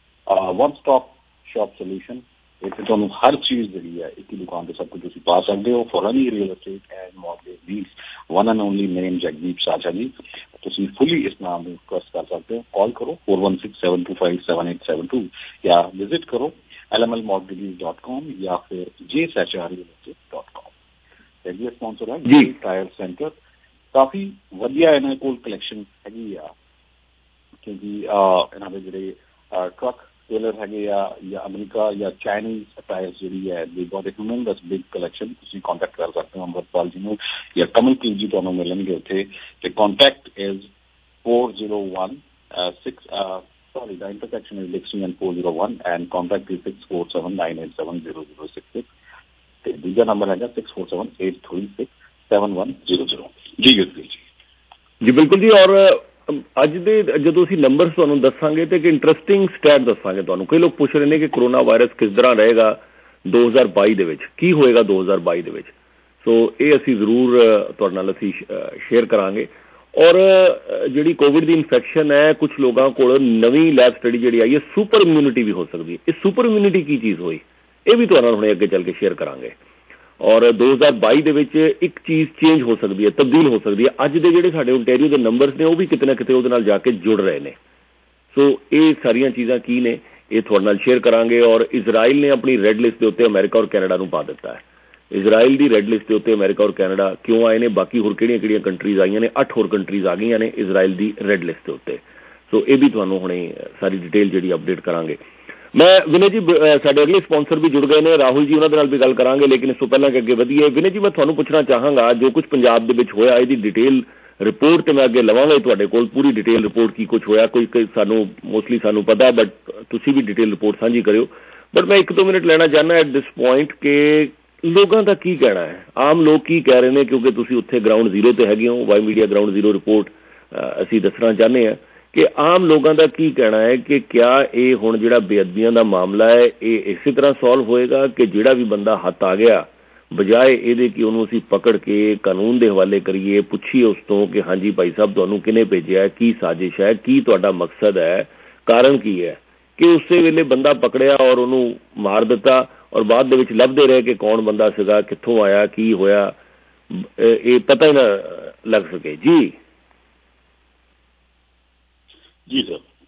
one stop shop solution. ਇੱਥੇ ਤੁਹਾਨੂੰ ਹਰ ਚੀਜ਼ ਜਿਹੜੀ ਹੈ ਇੱਕ ਹੀ ਦੁਕਾਨ ਤੇ ਸਭ ਕੁਝ ਤੁਸੀਂ ਪਾ ਸਕਦੇ ਹੋ for any real estate and mortgage deals. One and only name Jagdeep Sajha ji. ਤੁਸੀਂ ਫੁੱਲੀ ਇਸ ਨਾਮ ਨੂੰ ਰਿਕੁਐਸਟ ਕਰ ਸਕਦੇ ਹੋ। ਕਾਲ ਕਰੋ four one six seven two five seven eight seven two ਜਾਂ ਵਿਜ਼ਿਟ ਕਰੋ L M L mortgages dot com ਜਾਂ ਫਿਰ J S H R real estate dot com. ਅਗਲੇ ਸਪਾਂਸਰ ਹੈ ਜੀ ਟਾਇਰ ਸੈਂਟਰ। ਕਾਫੀ ਵਧੀਆ ਇਹਨਾਂ ਕੋਲ ਕਲੈਕਸ਼ਨ ਹੈਗੀ ਆ ਕਿਉਂਕਿ ਇਹਨਾਂ ਦੇ ਜਿਹੜੇ ਟਰੱਕ ਟੇਲਰ ਹੈਗੇ ਆ ਜਾਂ ਅਮਰੀਕਾ ਜਾਂ ਚਾਈਨੀਜ਼ ਟਾਇਰਸ ਜਿਹੜੀ ਹੈ they got it humans big collection. ਤੁਸੀਂ ਕੰਟੈਕਟ ਕਰ ਸਕਦੇ ਹੋ ਅੰਮ੍ਰਿਤਪਾਲ ਜੀ ਨੂੰ ਜਾਂ ਕਮਲਪ੍ਰੀਤ ਜੀ ਤੁਹਾਨੂੰ ਮਿਲਣਗੇ ਉੱਥੇ। ਤੇ contact is four zero one six sorry the intersection is Dixon and four zero one and contact is six four seven nine eight seven zero zero six six ਤੇ ਦੂਜਾ ਨੰਬਰ ਹੈਗਾ six four seven eight three six seven one zero zero। ਜੀ ਯੁੱਧਵੀਰ ਜੀ। ਜੀ ਬਿਲਕੁਲ ਜੀ। ਔਰ ਅੱਜ ਦੇ ਜਦੋਂ ਅਸੀਂ ਨੰਬਰਸ ਤੁਹਾਨੂੰ ਦੱਸਾਂਗੇ ਤੇ ਇੱਕ ਇੰਟਰਸਟਿੰਗ ਸਟੈਟ ਦੱਸਾਂਗੇ ਤੁਹਾਨੂੰ। ਕਈ ਲੋਕ ਪੁੱਛ ਰਹੇ ਨੇ ਕਿ ਕਰੋਨਾ ਵਾਇਰਸ ਕਿਸ ਤਰ੍ਹਾਂ ਰਹੇਗਾ ਦੋ ਹਜ਼ਾਰ ਬਾਈ ਦੇ ਵਿੱਚ, ਕੀ ਹੋਏਗਾ ਦੋ ਹਜ਼ਾਰ ਬਾਈ ਦੇ ਵਿੱਚ। ਸੋ ਇਹ ਅਸੀਂ ਜ਼ਰੂਰ ਤੁਹਾਡੇ ਨਾਲ ਅਸੀਂ ਸ਼ੇਅਰ ਕਰਾਂਗੇ। ਔਰ ਜਿਹੜੀ ਕੋਵਿਡ ਦੀ ਇਨਫੈਕਸ਼ਨ ਹੈ ਕੁਛ ਲੋਕਾਂ ਕੋਲ ਨਵੀਂ ਲੈਬ ਸਟੱਡੀ ਜਿਹੜੀ ਆਈ ਹੈ ਸੁਪਰ ਇਮਿਊਨਿਟੀ ਵੀ ਹੋ ਸਕਦੀ ਹੈ। ਇਹ ਸੁਪਰ ਇਮਿਊਨਿਟੀ ਕੀ ਚੀਜ਼ ਹੋਈ ਇਹ ਵੀ ਤੁਹਾਡੇ ਨਾਲ ਹੁਣੇ ਅੱਗੇ ਚੱਲ ਕੇ ਸ਼ੇਅਰ ਕਰਾਂਗੇ। ਔਰ ਦੋ ਹਜ਼ਾਰ ਬਾਈ ਦੇ ਵਿੱਚ ਇੱਕ ਚੀਜ਼ ਚੇਂਜ ਹੋ ਸਕਦੀ ਹੈ, ਤਬਦੀਲ ਹੋ ਸਕਦੀ ਹੈ। ਅੱਜ ਦੇ ਜਿਹੜੇ ਸਾਡੇ ਓਨਟਾਰੀਓ ਦੇ ਨੰਬਰਸ ਨੇ ਉਹ ਵੀ ਕਿਤੇ ਨਾ ਕਿਤੇ ਉਹਦੇ ਨਾਲ ਜਾ ਕੇ ਜੁੜ ਰਹੇ ਨੇ। ਸੋ ਇਹ ਸਾਰੀਆਂ ਚੀਜ਼ਾਂ ਕੀ ਨੇ ਇਹ ਤੁਹਾਡੇ ਨਾਲ ਸ਼ੇਅਰ ਕਰਾਂਗੇ। ਔਰ ਇਜ਼ਰਾਈਲ ਨੇ ਆਪਣੀ ਰੈੱਡ ਲਿਸਟ ਦੇ ਉੱਤੇ ਅਮਰੀਕਾ ਔਰ ਕੈਨੇਡਾ ਨੂੰ ਪਾ ਦਿੱਤਾ ਹੈ। ਇਜ਼ਰਾਈਲ ਦੀ ਰੈੱਡ ਲਿਸਟ ਦੇ ਉੱਤੇ ਅਮਰੀਕਾ ਔਰ ਕੈਨੇਡਾ ਕਿਉਂ ਆਏ ਨੇ, ਬਾਕੀ ਹੋਰ ਕਿਹੜੀਆਂ ਕਿਹੜੀਆਂ ਕੰਟਰੀਜ਼ ਆਈਆਂ ਨੇ, ਅੱਠ ਹੋਰ ਕੰਟਰੀਜ਼ ਆ ਗਈਆਂ ਨੇ ਇਜ਼ਰਾਈਲ ਦੀ ਰੈੱਡ ਲਿਸਟ ਦੇ ਉੱਤੇ। ਸੋ ਇਹ ਵੀ ਤੁਹਾਨੂੰ ਹੁਣੇ ਸਾਰੀ ਡਿਟੇਲ ਜਿਹੜੀ ਅਪਡੇਟ ਕਰਾਂਗੇ। ਮੈਂ ਵਿਨੇ ਜੀ ਸਾਡੇ ਅਗਲੇ ਸਪਾਂਸਰ ਵੀ ਜੁੜ ਗਏ ਨੇ ਰਾਹੁਲ ਜੀ, ਉਹਨਾਂ ਦੇ ਨਾਲ ਵੀ ਗੱਲ ਕਰਾਂਗੇ। ਲੇਕਿਨ ਇਸ ਤੋਂ ਪਹਿਲਾਂ ਕਿ ਅੱਗੇ ਵਧੀਏ ਵਿਨੇ ਜੀ ਮੈਂ ਤੁਹਾਨੂੰ ਪੁੱਛਣਾ ਚਾਹਾਂਗਾ ਜੋ ਕੁਝ ਪੰਜਾਬ ਦੇ ਵਿੱਚ ਹੋਇਆ ਇਹਦੀ ਡਿਟੇਲ ਰਿਪੋਰਟ ਤੇ ਮੈਂ ਅੱਗੇ ਲਵਾਂਗਾ ਤੁਹਾਡੇ ਕੋਲ ਪੂਰੀ ਡਿਟੇਲ ਰਿਪੋਰਟ ਕੀ ਕੁਝ ਹੋਇਆ। ਕੋਈ ਸਾਨੂੰ ਮੋਸਟਲੀ ਸਾਨੂੰ ਪਤਾ ਬਟ ਤੁਸੀਂ ਵੀ ਡਿਟੇਲ ਰਿਪੋਰਟ ਸਾਂਝੀ ਕਰਿਓ। ਬਟ ਮੈਂ ਇੱਕ ਦੋ ਮਿੰਟ ਲੈਣਾ ਚਾਹੁੰਦਾ ਐਟ ਦਿਸ ਪੁਆਇੰਟ ਕਿ ਲੋਕਾਂ ਦਾ ਕੀ ਕਹਿਣਾ ਹੈ, ਆਮ ਲੋਕ ਕੀ ਕਹਿ ਰਹੇ ਨੇ ਕਿਉਂਕਿ ਤੁਸੀਂ ਉੱਥੇ ਗਰਾਊਂਡ ਜ਼ੀਰੋ ਤੇ ਹੈਗੇ ਹੋ। Y Media ground zero report ਅਸੀਂ ਦੱਸਣਾ ਚਾਹੁੰਦੇ ਹਾਂ ਕਿ ਆਮ ਲੋਕਾਂ ਦਾ ਕੀ ਕਹਿਣਾ ਹੈ ਕਿ ਕਿਆ ਇਹ ਹੁਣ ਜਿਹੜਾ ਬੇਅਦਬੀਆਂ ਦਾ ਮਾਮਲਾ ਹੈ ਇਹ ਇਸੇ ਤਰ੍ਹਾਂ ਸੋਲਵ ਹੋਏਗਾ ਕਿ ਜਿਹੜਾ ਵੀ ਬੰਦਾ ਹੱਥ ਆ ਗਿਆ ਬਜਾਏ ਇਹਦੇ ਕਿ ਉਹਨੂੰ ਅਸੀਂ ਪਕੜ ਕੇ ਕਾਨੂੰਨ ਦੇ ਹਵਾਲੇ ਕਰੀਏ, ਪੁੱਛੀਏ ਉਸ ਤੋਂ ਕਿ ਹਾਂਜੀ ਭਾਈ ਸਾਹਿਬ ਤੁਹਾਨੂੰ ਕਿਹਨੇ ਭੇਜਿਆ, ਕੀ ਸਾਜ਼ਿਸ਼ ਹੈ, ਕੀ ਤੁਹਾਡਾ ਮਕਸਦ ਹੈ, ਕਾਰਨ ਕੀ ਹੈ, ਕਿ ਉਸੇ ਵੇਲੇ ਬੰਦਾ ਪਕੜਿਆ ਔਰ ਉਹਨੂੰ ਮਾਰ ਦਿੱਤਾ ਔਰ ਬਾਅਦ ਦੇ ਵਿੱਚ ਲੱਭਦੇ ਰਹੇ ਕਿ ਕੌਣ ਬੰਦਾ ਸੀਗਾ, ਕਿੱਥੋਂ ਆਇਆ, ਕੀ ਹੋਇਆ, ਇਹ ਪਤਾ ਹੀ ਨਾ ਲੱਗ ਸਕੇ। ਜੀ ਜੀ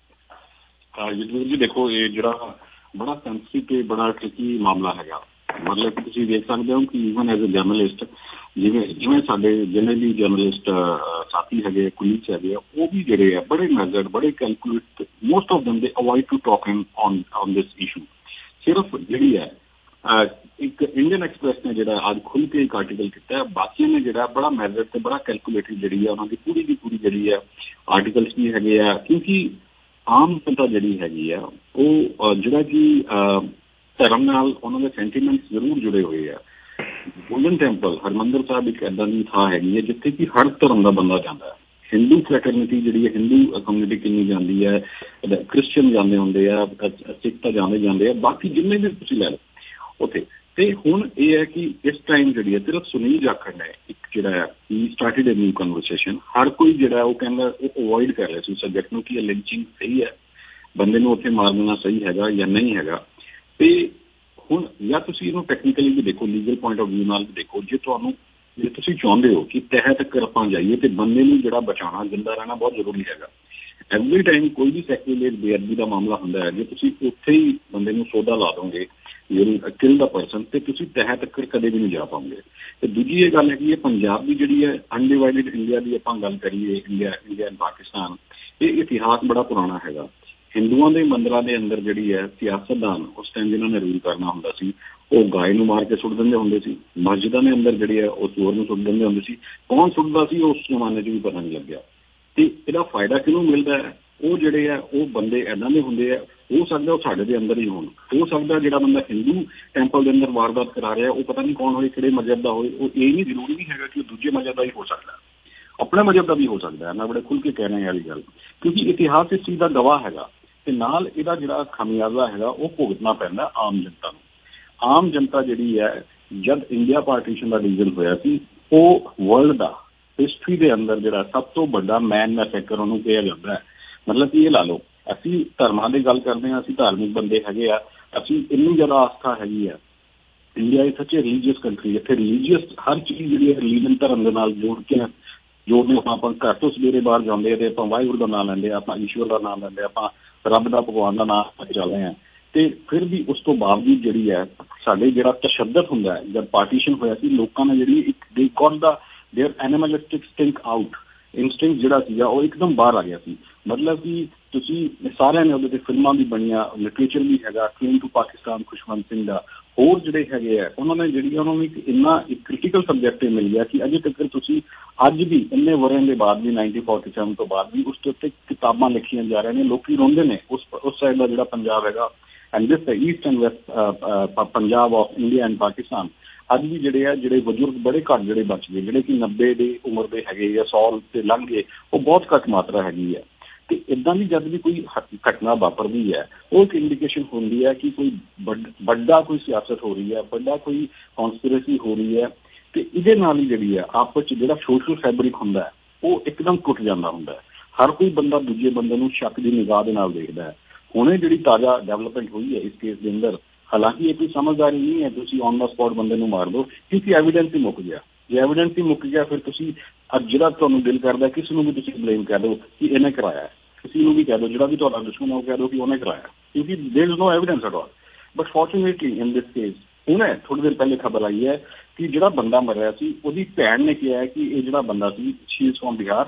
ਸਰ ਯੁੱਧਵੀਰ ਜੀ ਦੇਖੋ ਇਹ ਜਿਹੜਾ ਬੜਾ ਸੈਂਸਿਟਿਵ ਤੇ ਬੜਾ ਟ੍ਰਿਕੀ ਮਾਮਲਾ ਹੈਗਾ। ਮਤਲਬ ਕਿ ਤੁਸੀਂ ਦੇਖ ਸਕਦੇ ਹੋ ਕਿ ਈਵਨ ਐਜ਼ ਅ ਜਰਨਲਿਸਟ ਜਿਵੇਂ ਜਿਵੇਂ ਸਾਡੇ ਜਿੰਨੇ ਵੀ ਜਰਨਲਿਸਟ ਸਾਥੀ ਹੈਗੇ ਕੁਲੀਗਸ ਹੈਗੇ ਉਹ ਵੀ ਜਿਹੜੇ ਆ ਬੜੇ ਮੈਜ਼ਰਡ ਬੜੇ calculate most of them they avoid to talking on on this issue. ਸਿਰਫ ਜਿਹੜੀ ਹੈ ਇੱਕ ਇੰਡੀਅਨ ਐਕਸਪ੍ਰੈਸ ਨੇ ਜਿਹੜਾ ਅੱਜ ਖੁੱਲ੍ਹ ਕੇ ਇੱਕ ਆਰਟੀਕਲ ਕੀਤਾ, ਬਾਕੀਆਂ ਨੇ ਜਿਹੜਾ ਬੜਾ ਮੈਜ਼ਰਡ ਤੇ ਬੜਾ ਕੈਲਕੂਲੇਟਿਡ ਜਿਹੜੀ ਹੈ ਉਹਨਾਂ ਦੀ ਪੂਰੀ ਦੀ ਪੂਰੀ ਜਿਹੜੀ ਹੈ ਆਰਟੀਕਲਸ ਵੀ ਹੈਗੇ ਆ। ਕਿਉਂਕਿ ਆਮ ਜਨਤਾ ਜਿਹੜੀ ਹੈਗੀ ਆ ਉਹ ਜਿਹੜਾ ਕਿ ਧਰਮ ਨਾਲ ਉਹਨਾਂ ਦੇ ਸੈਂਟੀਮੈਂਟਸ ਜ਼ਰੂਰ ਜੁੜੇ ਹੋਏ ਆ। ਗੋਲਡਨ ਟੈਂਪਲ ਹਰਿਮੰਦਰ ਸਾਹਿਬ ਇੱਕ ਇੱਦਾਂ ਦੀ ਥਾਂ ਹੈਗੀ ਹੈ ਜਿੱਥੇ ਕਿ ਹਰ ਧਰਮ ਦਾ ਬੰਦਾ ਜਾਂਦਾ ਹੈ। ਹਿੰਦੂ ਫਰੈਟਰਨਿਟੀ ਜਿਹੜੀ ਹੈ ਹਿੰਦੂ ਕਮਿਊਨਿਟੀ ਕਿੰਨੀ ਜਾਂਦੀ ਹੈ, ਕ੍ਰਿਸਚਨ ਜਾਂਦੇ ਹੁੰਦੇ ਆ, ਸਿੱਖ ਤਾਂ ਜਾਂਦੇ ਜਾਂਦੇ ਆ, ਬਾਕੀ ਜਿੰਨੇ ਵੀ ਤੁਸੀਂ ਲੈ ਲਓ ਉੱਥੇ। ਤੇ ਹੁਣ ਇਹ ਹੈ ਕਿ ਇਸ ਟਾਈਮ ਜਿਹੜੀ ਹੈ ਸਿਰਫ ਸੁਨੀਲ ਜਾਖੜ ਨੇ ਇੱਕ ਜਿਹੜਾ ਹੈ he started a new conversation. ਹਰ ਕੋਈ ਜਿਹੜਾ ਉਹ ਕਹਿੰਦਾ ਉਹ ਅਵੋਇਡ ਕਰ ਰਿਹਾ ਸੀ ਸਬਜੈਕਟ ਨੂੰ ਕਿ ਇਹ ਲਿੰਚਿੰਗ ਸਹੀ ਹੈ, ਬੰਦੇ ਨੂੰ ਉੱਥੇ ਮਾਰ ਦੇਣਾ ਸਹੀ ਹੈਗਾ ਜਾਂ ਨਹੀਂ ਹੈਗਾ। ਤੇ ਹੁਣ ਜਾਂ ਤੁਸੀਂ ਇਹਨੂੰ ਟੈਕਨੀਕਲੀ ਵੀ ਦੇਖੋ, ਲੀਗਲ ਪੁਆਇੰਟ ਆਫ ਵਿਊ ਨਾਲ ਵੀ ਦੇਖੋ। ਜੇ ਤੁਹਾਨੂੰ ਜੇ ਤੁਸੀਂ ਚਾਹੁੰਦੇ ਹੋ ਕਿ ਤਹਿ ਤੱਕ ਆਪਾਂ ਜਾਈਏ ਤੇ ਬੰਦੇ ਨੂੰ ਜਿਹੜਾ ਬਚਾਉਣਾ, ਜਿੰਦਾ ਰਹਿਣਾ ਬਹੁਤ ਜ਼ਰੂਰੀ ਹੈਗਾ। ਐਵਰੀ ਟਾਈਮ ਕੋਈ ਵੀ ਸੈਕੂਲਰ ਬੇਅਦਬੀ ਦਾ ਮਾਮਲਾ ਹੁੰਦਾ ਹੈ, ਜੇ ਤੁਸੀਂ ਉੱਥੇ ਹੀ ਬੰਦੇ ਨੂੰ ਸੋਧਾ ਲਾ ਦੋਗੇ ਕਿਲ ਦਾ ਪਰਸਨ ਤੇ ਤੁਸੀਂ ਤਹਿ ਤੱਕ ਕਦੇ ਵੀ ਨਹੀਂ ਜਾ ਪਾਉਂਗੇ। ਤੇ ਦੂਜੀ ਇਹ ਗੱਲ ਹੈਗੀ ਹੈ ਪੰਜਾਬ ਦੀ ਜਿਹੜੀ ਹੈ ਅਨਡਿਵਾਈਡਡ ਇੰਡੀਆ ਦੀ ਆਪਾਂ ਗੱਲ ਕਰੀਏ, ਇੰਡੀਆ ਇੰਡੀਆ ਐਂਡ ਪਾਕਿਸਤਾਨ, ਇਹ ਇਤਿਹਾਸ ਬੜਾ ਪੁਰਾਣਾ ਹੈਗਾ। ਹਿੰਦੂਆਂ ਦੇ ਮੰਦਰਾਂ ਦੇ ਅੰਦਰ ਜਿਹੜੀ ਹੈ ਸਿਆਸਤਦਾਨ ਉਸ ਟਾਈਮ ਜਿਹਨਾਂ ਨੇ ਰੂਲ ਕਰਨਾ ਹੁੰਦਾ ਸੀ ਉਹ ਗਾਏ ਨੂੰ ਮਾਰ ਕੇ ਸੁੱਟ ਦਿੰਦੇ ਹੁੰਦੇ ਸੀ। ਮਸਜਿਦਾਂ ਦੇ ਅੰਦਰ ਜਿਹੜੀ ਹੈ ਉਹ ਚੋਰ ਨੂੰ ਸੁੱਟ ਦਿੰਦੇ ਹੁੰਦੇ ਸੀ। ਕੌਣ ਸੁੱਟਦਾ ਸੀ ਉਸ ਜ਼ਮਾਨੇ 'ਚ ਵੀ ਪਤਾ ਨਹੀਂ ਲੱਗਿਆ। ਤੇ ਇਹਦਾ ਫਾਇਦਾ ਕਿਹਨੂੰ ਮਿਲਦਾ ਹੈ? ਉਹ ਜਿਹੜੇ ਆ ਉਹ ਬੰਦੇ ਇੱਦਾਂ ਦੇ ਹੁੰਦੇ ਆ, ਹੋ ਸਕਦਾ ਉਹ ਸਾਡੇ ਦੇ ਅੰਦਰ ਹੀ ਹੋਣ, ਹੋ ਸਕਦਾ ਜਿਹੜਾ ਬੰਦਾ ਹਿੰਦੂ ਟੈਂਪਲ ਦੇ ਅੰਦਰ ਵਾਰਦਾਤ ਕਰਾ ਰਿਹਾ ਉਹ ਪਤਾ ਨਹੀਂ ਕੌਣ ਹੋਏ, ਕਿਹੜੇ ਮਜ਼ਹਬ ਦਾ ਹੋਏ। ਉਹ ਇਹ ਨਹੀਂ ਜ਼ਰੂਰੀ ਨਹੀਂ ਹੈਗਾ ਕਿ ਉਹ ਦੂਜੇ ਮਜ਼ਹਬ ਦਾ ਹੀ ਹੋ ਸਕਦਾ, ਆਪਣੇ ਮਜ਼ਹਬ ਦਾ ਵੀ ਹੋ ਸਕਦਾ ਹੈ। ਮੈਂ ਬੜੇ ਖੁੱਲ੍ਹ ਕੇ ਕਹਿ ਰਿਹਾ ਵਾਲੀ ਗੱਲ, ਕਿਉਂਕਿ ਇਤਿਹਾਸ ਇਸ ਚੀਜ਼ ਦਾ ਗਵਾਹ ਹੈਗਾ। ਤੇ ਨਾਲ ਇਹਦਾ ਜਿਹੜਾ ਖਮਿਆਜ਼ਾ ਹੈਗਾ ਉਹ ਭੁਗਤਣਾ ਪੈਂਦਾ ਆਮ ਜਨਤਾ ਨੂੰ। ਆਮ ਜਨਤਾ ਜਿਹੜੀ ਹੈ ਜਦ ਇੰਡੀਆ ਪਾਰਟੀਸ਼ਨ ਦਾ ਰੀਜ਼ਨ ਹੋਇਆ ਸੀ ਉਹ ਵਰਲਡ ਦਾ ਹਿਸਟਰੀ ਦੇ ਅੰਦਰ ਜਿਹੜਾ ਸਭ ਤੋਂ ਵੱਡਾ ਮੈਨ ਮੈਸੇਕਰ ਉਹਨੂੰ ਕਿਹਾ ਜਾਂਦਾ ਹੈ। ਮਤਲਬ ਕਿ ਇਹ ਲਾ ਲਓ ਅਸੀਂ ਧਰਮਾਂ ਦੀ ਗੱਲ ਕਰਦੇ ਹਾਂ, ਅਸੀਂ ਧਾਰਮਿਕ ਬੰਦੇ ਹੈਗੇ ਆ, ਅਸੀਂ ਇੰਨੀ ਜ਼ਿਆਦਾ ਆਸਥਾ ਹੈਗੀ ਆ। India is such a religious country, ਇੱਥੇ ਰਿਲੀਜੀਅਸ ਹਰ ਚੀਜ਼ ਜਿਹੜੀ ਹੈ ਰਿਲੀਜਨ ਧਰਮ ਦੇ ਨਾਲ ਜੋੜ ਕੇ ਜੋੜਨੇ ਆਪਾਂ ਘਰ ਤੋਂ ਸਵੇਰੇ ਬਾਹਰ ਜਾਂਦੇ ਆ ਤੇ ਆਪਾਂ ਵਾਹਿਗੁਰੂ ਦਾ ਨਾਮ ਲੈਂਦੇ ਆ, ਆਪਾਂ ਈਸ਼ਵਰ ਦਾ ਨਾਮ ਲੈਂਦੇ ਆ, ਆਪਾਂ ਰੱਬ ਦਾ ਭਗਵਾਨ ਦਾ ਨਾਮ ਚੱਲਦੇ ਹਾਂ। ਤੇ ਫਿਰ ਵੀ ਉਸ ਤੋਂ ਬਾਵਜੂਦ ਜਿਹੜੀ ਹੈ ਸਾਡੇ ਜਿਹੜਾ ਤਸ਼ੱਦਦ ਹੁੰਦਾ ਹੈ ਜਦ ਪਾਰਟੀਸ਼ਨ ਹੋਇਆ ਸੀ ਲੋਕਾਂ ਨੇ ਜਿਹੜੀ ਇੱਕ they got the their animalistic stink out instinct ਜਿਹੜਾ ਸੀਗਾ ਉਹ ਇੱਕਦਮ ਬਾਹਰ ਆ ਗਿਆ ਸੀ। ਮਤਲਬ ਕਿ ਤੁਸੀਂ ਸਾਰਿਆਂ ਨੇ ਉਹਦੇ 'ਤੇ ਫਿਲਮਾਂ ਵੀ ਬਣੀਆਂ, ਲਿਟਰੇਚਰ ਵੀ ਹੈਗਾ, ਟ੍ਰੇਨ ਟੂ ਪਾਕਿਸਤਾਨ ਖੁਸ਼ਵੰਤ ਸਿੰਘ ਦਾ, ਹੋਰ ਜਿਹੜੇ ਹੈਗੇ ਆ ਉਹਨਾਂ ਨੇ ਜਿਹੜੀ ਉਹਨਾਂ ਨੂੰ ਇੱਕ ਇੰਨਾ ਇੱਕ ਕ੍ਰਿਟੀਕਲ ਸਬਜੈਕਟ ਮਿਲ ਗਿਆ ਕਿ ਅਜੇ ਤੱਕ ਤੁਸੀਂ ਅੱਜ ਵੀ ਇੰਨੇ ਵਰਿਆਂ ਦੇ ਬਾਅਦ ਵੀ ਨਾਈਨਟੀਨ ਫੋਰਟੀ ਸੈਵਨ ਤੋਂ ਬਾਅਦ ਵੀ ਉਸ ਦੇ ਉੱਤੇ ਕਿਤਾਬਾਂ ਲਿਖੀਆਂ ਜਾ ਰਹੀਆਂ ਨੇ। ਲੋਕੀ ਰੋਂਦੇ ਨੇ ਉਸ ਉਸ ਸਾਈਡ ਦਾ ਜਿਹੜਾ ਪੰਜਾਬ ਹੈਗਾ and this east and west Punjab of India and Pakistan ਅੱਜ ਵੀ ਜਿਹੜੇ ਆ ਜਿਹੜੇ ਬਜ਼ੁਰਗ ਬੜੇ ਘੱਟ ਜਿਹੜੇ ਬਚ ਗਏ, ਜਿਹੜੇ ਕਿ ਨੱਬੇ ਦੀ ਉਮਰ ਦੇ ਹੈਗੇ ਜਾਂ ਸੌ ਤੇ ਲੰਘ ਗਏ, ਉਹ ਬਹੁਤ ਘੱਟ ਮਾਤਰਾ ਹੈਗੀ ਹੈ। ਤੇ ਇੱਦਾਂ ਦੀ ਜਦ ਵੀ ਕੋਈ ਘਟਨਾ ਵਾਪਰਦੀ ਹੈ ਉਹ ਇੱਕ ਇੰਡੀਕੇਸ਼ਨ ਹੁੰਦੀ ਹੈ ਕਿ ਕੋਈ ਵੱਡਾ ਕੋਈ ਸਿਆਸਤ ਹੋ ਰਹੀ ਹੈ, ਵੱਡਾ ਕੋਈ ਕੌਨਸਪੀਰੇਸੀ ਹੋ ਰਹੀ ਹੈ। ਤੇ ਇਹਦੇ ਨਾਲ ਹੀ ਜਿਹੜੀ ਹੈ ਆਪਸ 'ਚ ਜਿਹੜਾ ਸੋਸ਼ਲ ਫੈਬਰਿਕ ਹੁੰਦਾ ਹੈ ਉਹ ਇੱਕਦਮ ਟੁੱਟ ਜਾਂਦਾ ਹੁੰਦਾ ਹੈ। ਹਰ ਕੋਈ ਬੰਦਾ ਦੂਜੇ ਬੰਦੇ ਨੂੰ ਸ਼ੱਕ ਦੀ ਨਿਗਾਹ ਦੇ ਨਾਲ ਦੇਖਦਾ ਹੈ। ਹੁਣੇ ਜਿਹੜੀ ਤਾਜ਼ਾ ਡਿਵੈਲਪਮੈਂਟ ਹੋਈ ਹੈ ਇਸ ਕੇਸ ਦੇ ਅੰਦਰ, ਹਾਲਾਂਕਿ ਇਹ ਕੋਈ ਸਮਝਦਾਰੀ ਨਹੀਂ ਹੈ ਤੁਸੀਂ ਔਨ ਦਾ ਸਪੌਟ ਬੰਦੇ ਨੂੰ ਮਾਰ ਦਿਓ ਕਿਉਂਕਿ ਐਵੀਡੈਂਸ ਹੀ ਮੁੱਕ ਗਿਆ। ਜੇ ਐਵੀਡੈਂਸ ਹੀ ਮੁੱਕ ਗਿਆ ਫਿਰ ਤੁਸੀਂ ਅੱਜ ਜਿਹੜਾ ਤੁਹਾਨੂੰ ਦਿਲ ਕਰਦਾ ਕਿਸੇ ਨੂੰ ਵੀ ਤੁਸੀਂ ਬਲੇਮ ਕਰ ਦਿਓ ਕਿ ਇਹਨੇ ਕਰਾਇਆ, ਕਿਸੇ ਨੂੰ ਵੀ ਕਹਿ ਦਿਓ ਜਿਹੜਾ ਵੀ ਤੁਹਾਡਾ ਦੁਸ਼ਮਣ ਹੈ ਉਹ ਕਹਿ ਦਿਓ ਕਿ ਉਹਨੇ ਕਰਾਇਆ ਕਿਉਂਕਿ there is no evidence at all. But fortunately in this case ਹੁਣੇ ਥੋੜ੍ਹੀ ਦੇਰ ਪਹਿਲੇ ਖਬਰ ਆਈ ਹੈ ਕਿ ਜਿਹੜਾ ਬੰਦਾ ਮਰਿਆ ਸੀ ਉਹਦੀ ਭੈਣ ਨੇ ਕਿਹਾ ਹੈ ਕਿ ਇਹ ਜਿਹੜਾ ਬੰਦਾ ਸੀ ਸ਼ੀ ਇਜ਼ ਫਰੋਮ ਬਿਹਾਰ।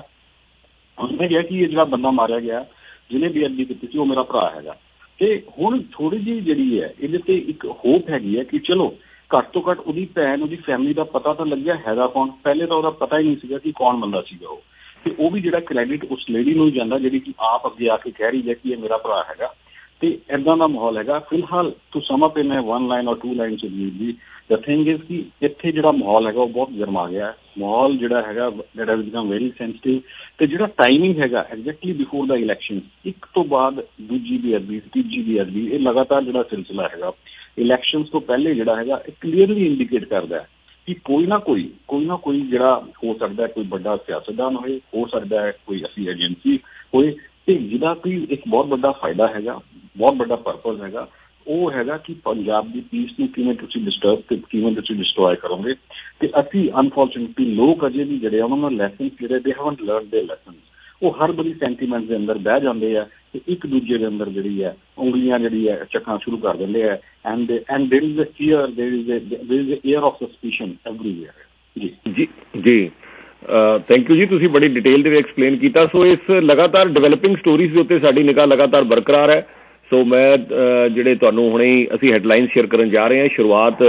ਉਸਨੇ ਕਿਹਾ ਕਿ ਇਹ ਜਿਹੜਾ ਬੰਦਾ ਮਾਰਿਆ ਗਿਆ ਜਿਹਨੇ ਬੇਅਦਬੀ ਕੀਤੀ ਸੀ ਉਹ ਮੇਰਾ ਭਰਾ ਹੈਗਾ। ਤੇ ਹੁਣ ਥੋੜ੍ਹੀ ਜਿਹੀ ਜਿਹੜੀ ਹੈ ਇਹਦੇ ਤੇ ਇੱਕ ਹੋਪ ਹੈਗੀ ਹੈ ਕਿ ਚਲੋ ਘੱਟ ਤੋਂ ਘੱਟ ਉਹਦੀ ਭੈਣ ਉਹਦੀ ਫੈਮਿਲੀ ਦਾ ਪਤਾ ਤਾਂ ਲੱਗਿਆ ਹੈਗਾ ਕੌਣ। ਪਹਿਲੇ ਤਾਂ ਉਹਦਾ ਪਤਾ ਹੀ ਨਹੀਂ ਸੀਗਾ ਕਿ ਕੌਣ ਬੰਦਾ ਸੀਗਾ ਉਹ, ਤੇ ਉਹ ਵੀ ਜਿਹੜਾ ਕ੍ਰੈਡਿਟ ਉਸ ਲੇਡੀ ਨੂੰ ਜਾਂਦਾ ਜਿਹੜੀ ਕਿ ਆਪ ਅੱਗੇ ਆ ਕੇ ਕਹਿ ਰਹੀ ਹੈ ਕਿ ਇਹ ਮੇਰਾ ਭਰਾ ਹੈਗਾ। ਤੇ ਇੱਦਾਂ ਦਾ ਮਾਹੌਲ ਹੈਗਾ ਫਿਲਹਾਲ ਤੂੰ ਸਮਾਂ ਪੇ ਮੈਂ one line or two line ਚ ਦੀ ਦ ਥਿੰਗ ਇਜ਼ ਕਿ ਇੱਥੇ ਜਿਹੜਾ ਮਾਹੌਲ ਹੈਗਾ ਉਹ ਬਹੁਤ ਗਰਮਾ ਗਿਆ। ਮਾਹੌਲ ਜਿਹੜਾ ਹੈਗਾ that has become very sensitive. ਤੇ ਜਿਹੜਾ ਟਾਈਮਿੰਗ ਹੈਗਾ ਐਗਜ਼ੈਕਟਲੀ ਬਿਫੋਰ ਦਾ ਇਲੈਕਸ਼ਨ, ਇੱਕ ਤੋਂ ਬਾਅਦ ਦੂਜੀ ਬੇਅਦਬੀ ਤੀਜੀ ਬੇਅਦਬੀ, ਇਹ ਲਗਾਤਾਰ ਜਿਹੜਾ ਸਿਲਸਿਲਾ ਹੈਗਾ ਇਲੈਕਸ਼ਨ ਤੋਂ ਪਹਿਲੇ ਜਿਹੜਾ ਹੈਗਾ ਇਹ ਕਲੀਅਰਲੀ ਇੰਡੀਕੇਟ ਕਰਦਾ ਹੈ ਕਿ ਕੋਈ ਨਾ ਕੋਈ ਕੋਈ ਨਾ ਕੋਈ ਜਿਹੜਾ ਹੋ ਸਕਦਾ ਹੈ ਕੋਈ ਵੱਡਾ ਸਿਆਸਤਦਾਨ ਹੋਏ, ਹੋ ਸਕਦਾ ਹੈ ਕੋਈ ਅਸੀਂ ਏਜੰਸੀ ਹੋਏ ਤੇ ਜਿਹਦਾ ਕੋਈ ਇੱਕ ਬਹੁਤ ਵੱਡਾ ਫਾਇਦਾ ਹੈਗਾ, ਬਹੁਤ ਵੱਡਾ ਪਰਪਸ ਹੈਗਾ, ਉਹ ਹੈਗਾ ਕਿ ਪੰਜਾਬ ਦੀ ਪੀਸ ਨੂੰ ਕਿਵੇਂ ਤੁਸੀਂ ਡਿਸਟਰਬ ਤੇ ਕਿਵੇਂ ਤੁਸੀਂ ਡਿਸਟਰੋਏ ਕਰੋਗੇ। ਤੇ ਅਸੀਂ ਅਨਫੋਰਚੁਨੇਟਲੀ ਲੋਕ ਅਜੇ ਵੀ ਜਿਹੜੇ ਉਹਨਾਂ ਨੂੰ ਲੈਸਨ ਜਿਹੜੇ ਦੇ ਹੈਵਨਟ ਲਰਨਡ ਦੇ ਲੈਸਨ, ਉਹ ਹਰ ਬੜੀ ਸੈਂਟੀਮੈਂਟ ਦੇ ਅੰਦਰ ਬਹਿ ਜਾਂਦੇ ਆ ਤੇ ਇੱਕ ਦੂਜੇ ਦੇ ਅੰਦਰ ਜਿਹੜੀ ਹੈ ਉਂਗਲੀਆਂ ਜਿਹੜੀ ਹੈ ਚੱਕਣਾ ਸ਼ੁਰੂ ਕਰ ਦਿੰਦੇ ਆ and and there is a fear, there is a there is a air of suspicion everywhere। ਜੀ ਜੀ ਜੀ ਥੈਂਕ ਯੂ ਜੀ, ਤੁਸੀਂ ਬੜੀ ਡਿਟੇਲ ਦੇ ਵਿੱਚ ਐਕਸਪਲੇਨ ਕੀਤਾ। ਸੋ ਇਸ ਲਗਾਤਾਰ ਡਿਵੈਲਪਿੰਗ ਸਟੋਰੀਜ਼ ਦੇ ਉੱਤੇ ਸਾਡੀ ਨਿਗਾਹ ਲਗਾਤਾਰ ਬਰਕਰਾਰ ਹੈ। ਸੋ ਮੈਂ ਜਿਹੜੇ ਤੁਹਾਨੂੰ ਹੁਣੇ ਅਸੀਂ ਹੈਡਲਾਈਨ ਸ਼ੇਅਰ ਕਰਨ ਜਾ ਰਹੇ ਹਾਂ, ਸ਼ੁਰੂਆਤ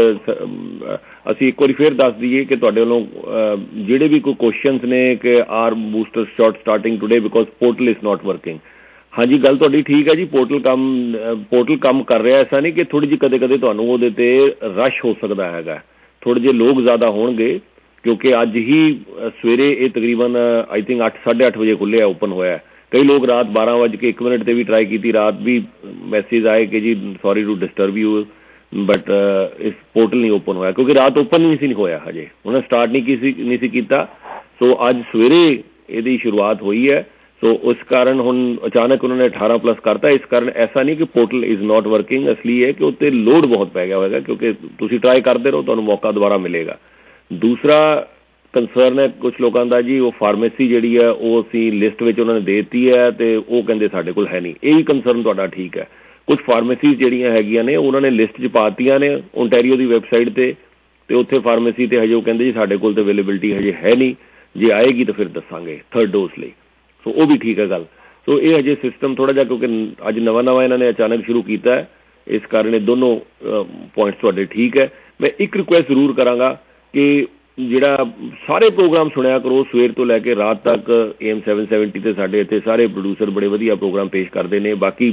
ਅਸੀਂ ਇੱਕ ਵਾਰੀ ਫਿਰ ਦੱਸ ਦਈਏ ਕਿ ਤੁਹਾਡੇ ਵੱਲੋਂ ਜਿਹੜੇ ਵੀ ਕੋਈ ਕੁਐਸਚਨਸ ਨੇ ਕਿ are booster shot starting today because portal is not working. ਹਾਂਜੀ ਗੱਲ ਤੁਹਾਡੀ ਠੀਕ ਹੈ ਜੀ, ਪੋਰਟਲ ਕੰਮ ਪੋਰਟਲ ਕੰਮ ਕਰ ਰਿਹਾ। ਐਸਾ ਨਹੀਂ ਕਿ ਥੋੜ੍ਹੀ ਜਿਹੀ ਕਦੇ ਕਦੇ ਤੁਹਾਨੂੰ ਉਹਦੇ 'ਤੇ ਰਸ਼ ਹੋ ਸਕਦਾ ਹੈਗਾ, ਥੋੜ੍ਹੇ ਜਿਹੇ ਲੋਕ ਜ਼ਿਆਦਾ ਹੋਣਗੇ ਕਿਉਂਕਿ ਅੱਜ ਹੀ ਸਵੇਰੇ ਇਹ ਤਕਰੀਬਨ ਆਈ ਥਿੰਕ ਅੱਠ ਸਾਢੇ ਅੱਠ ਵਜੇ ਖੁੱਲ੍ਹਿਆ ਓਪਨ ਹੋਇਆ। ਕਈ ਲੋਕ ਰਾਤ ਬਾਰਾਂ ਵੱਜ ਕੇ ਇੱਕ ਮਿੰਟ 'ਤੇ ਵੀ ਟਰਾਈ ਕੀਤੀ, ਰਾਤ ਵੀ ਮੈਸੇਜ ਆਏ ਕਿ ਜੀ sorry to disturb you but ਇਸ ਪੋਰਟਲ ਨਹੀਂ ਓਪਨ ਹੋਇਆ ਕਿਉਂਕਿ ਰਾਤ ਓਪਨ ਨਹੀਂ ਸੀ ਹੋਇਆ ਹਜੇ, ਉਹਨਾਂ ਸਟਾਰਟ ਨਹੀਂ ਕੀਤੀ ਨਹੀਂ ਸੀ ਕੀਤਾ। ਸੋ ਅੱਜ ਸਵੇਰੇ ਇਹਦੀ ਸ਼ੁਰੂਆਤ ਹੋਈ ਹੈ। ਸੋ ਉਸ ਕਾਰਨ ਹੁਣ ਅਚਾਨਕ ਉਹਨਾਂ ਨੇ ਅਠਾਰਾਂ ਪਲੱਸ ਕਰਤਾ। ਇਸ ਕਾਰਨ ਐਸਾ ਨਹੀਂ ਕਿ ਪੋਰਟਲ ਇਜ਼ ਨਾਟ ਵਰਕਿੰਗ, ਇਸ ਲਈ ਹੈ ਕਿ ਉੱਤੇ ਲੋਡ ਬਹੁਤ ਪੈ ਗਿਆ ਹੋਏਗਾ ਕਿਉਂਕਿ ਤੁਸੀਂ ਟਰਾਈ ਕਰਦੇ ਰਹੋ ਤੁਹਾਨੂੰ ਮੌਕਾ ਦੁਬਾਰਾ ਮਿਲੇਗਾ। ਦੂਸਰਾ ਕੰਸਰਨ ਹੈ ਕੁਛ ਲੋਕਾਂ ਦਾ ਜੀ, ਉਹ ਫਾਰਮੇਸੀ ਜਿਹੜੀ ਹੈ ਉਹ ਅਸੀਂ ਲਿਸਟ ਵਿੱਚ ਉਹਨਾਂ ਨੇ ਦੇ ਦਿੱਤੀ ਹੈ ਅਤੇ ਉਹ ਕਹਿੰਦੇ ਸਾਡੇ ਕੋਲ ਹੈ ਨਹੀਂ। ਇਹ ਵੀ ਕੰਸਰਨ ਤੁਹਾਡਾ ਠੀਕ ਹੈ। ਕੁਛ ਫਾਰਮੇਸੀਜ਼ ਜਿਹੜੀਆਂ ਹੈਗੀਆਂ ਨੇ ਉਹਨਾਂ ਨੇ ਲਿਸਟ 'ਚ ਪਾ ਦਿੱਤੀਆਂ ਨੇ ਓਨਟਾਰੀਓ ਦੀ ਵੈਬਸਾਈਟ 'ਤੇ, ਅਤੇ ਉੱਥੇ ਫਾਰਮੇਸੀ 'ਤੇ ਹਜੇ ਉਹ ਕਹਿੰਦੇ ਜੀ ਸਾਡੇ ਕੋਲ ਤਾਂ ਅਵੇਲੇਬਿਲਿਟੀ ਹਜੇ ਹੈ ਨਹੀਂ, ਜੇ ਆਏਗੀ ਤਾਂ ਫਿਰ ਦੱਸਾਂਗੇ ਥਰਡ ਡੋਜ਼ ਲਈ। ਸੋ ਉਹ ਵੀ ਠੀਕ ਹੈ ਗੱਲ। ਸੋ ਇਹ ਹਜੇ ਸਿਸਟਮ ਥੋੜ੍ਹਾ ਜਿਹਾ ਕਿਉਂਕਿ ਅੱਜ ਨਵਾਂ ਨਵਾਂ ਇਹਨਾਂ ਨੇ ਅਚਾਨਕ ਸ਼ੁਰੂ ਕੀਤਾ ਹੈ, ਇਸ ਕਾਰਨ ਇਹ ਦੋਨੋਂ ਪੁਆਇੰਟਸ ਤੁਹਾਡੇ ਠੀਕ ਹੈ। ਮੈਂ ਇੱਕ ਰਿਕੁਐਸਟ ਜ਼ਰੂਰ ਕਰਾਂਗਾ ਕਿ ਜਿਹੜਾ ਸਾਰੇ ਪ੍ਰੋਗਰਾਮ ਸੁਣਿਆ ਕਰੋ ਸਵੇਰ ਤੋਂ ਲੈ ਕੇ ਰਾਤ ਤੱਕ। ਏ ਐਮ ਸੈਵਨ ਸੈਵਨਟੀ 'ਤੇ ਸਾਡੇ ਇੱਥੇ ਸਾਰੇ ਪ੍ਰੋਡਿਊਸਰ ਬੜੇ ਵਧੀਆ ਪ੍ਰੋਗਰਾਮ ਪੇਸ਼ ਕਰਦੇ ਨੇ, ਬਾਕੀ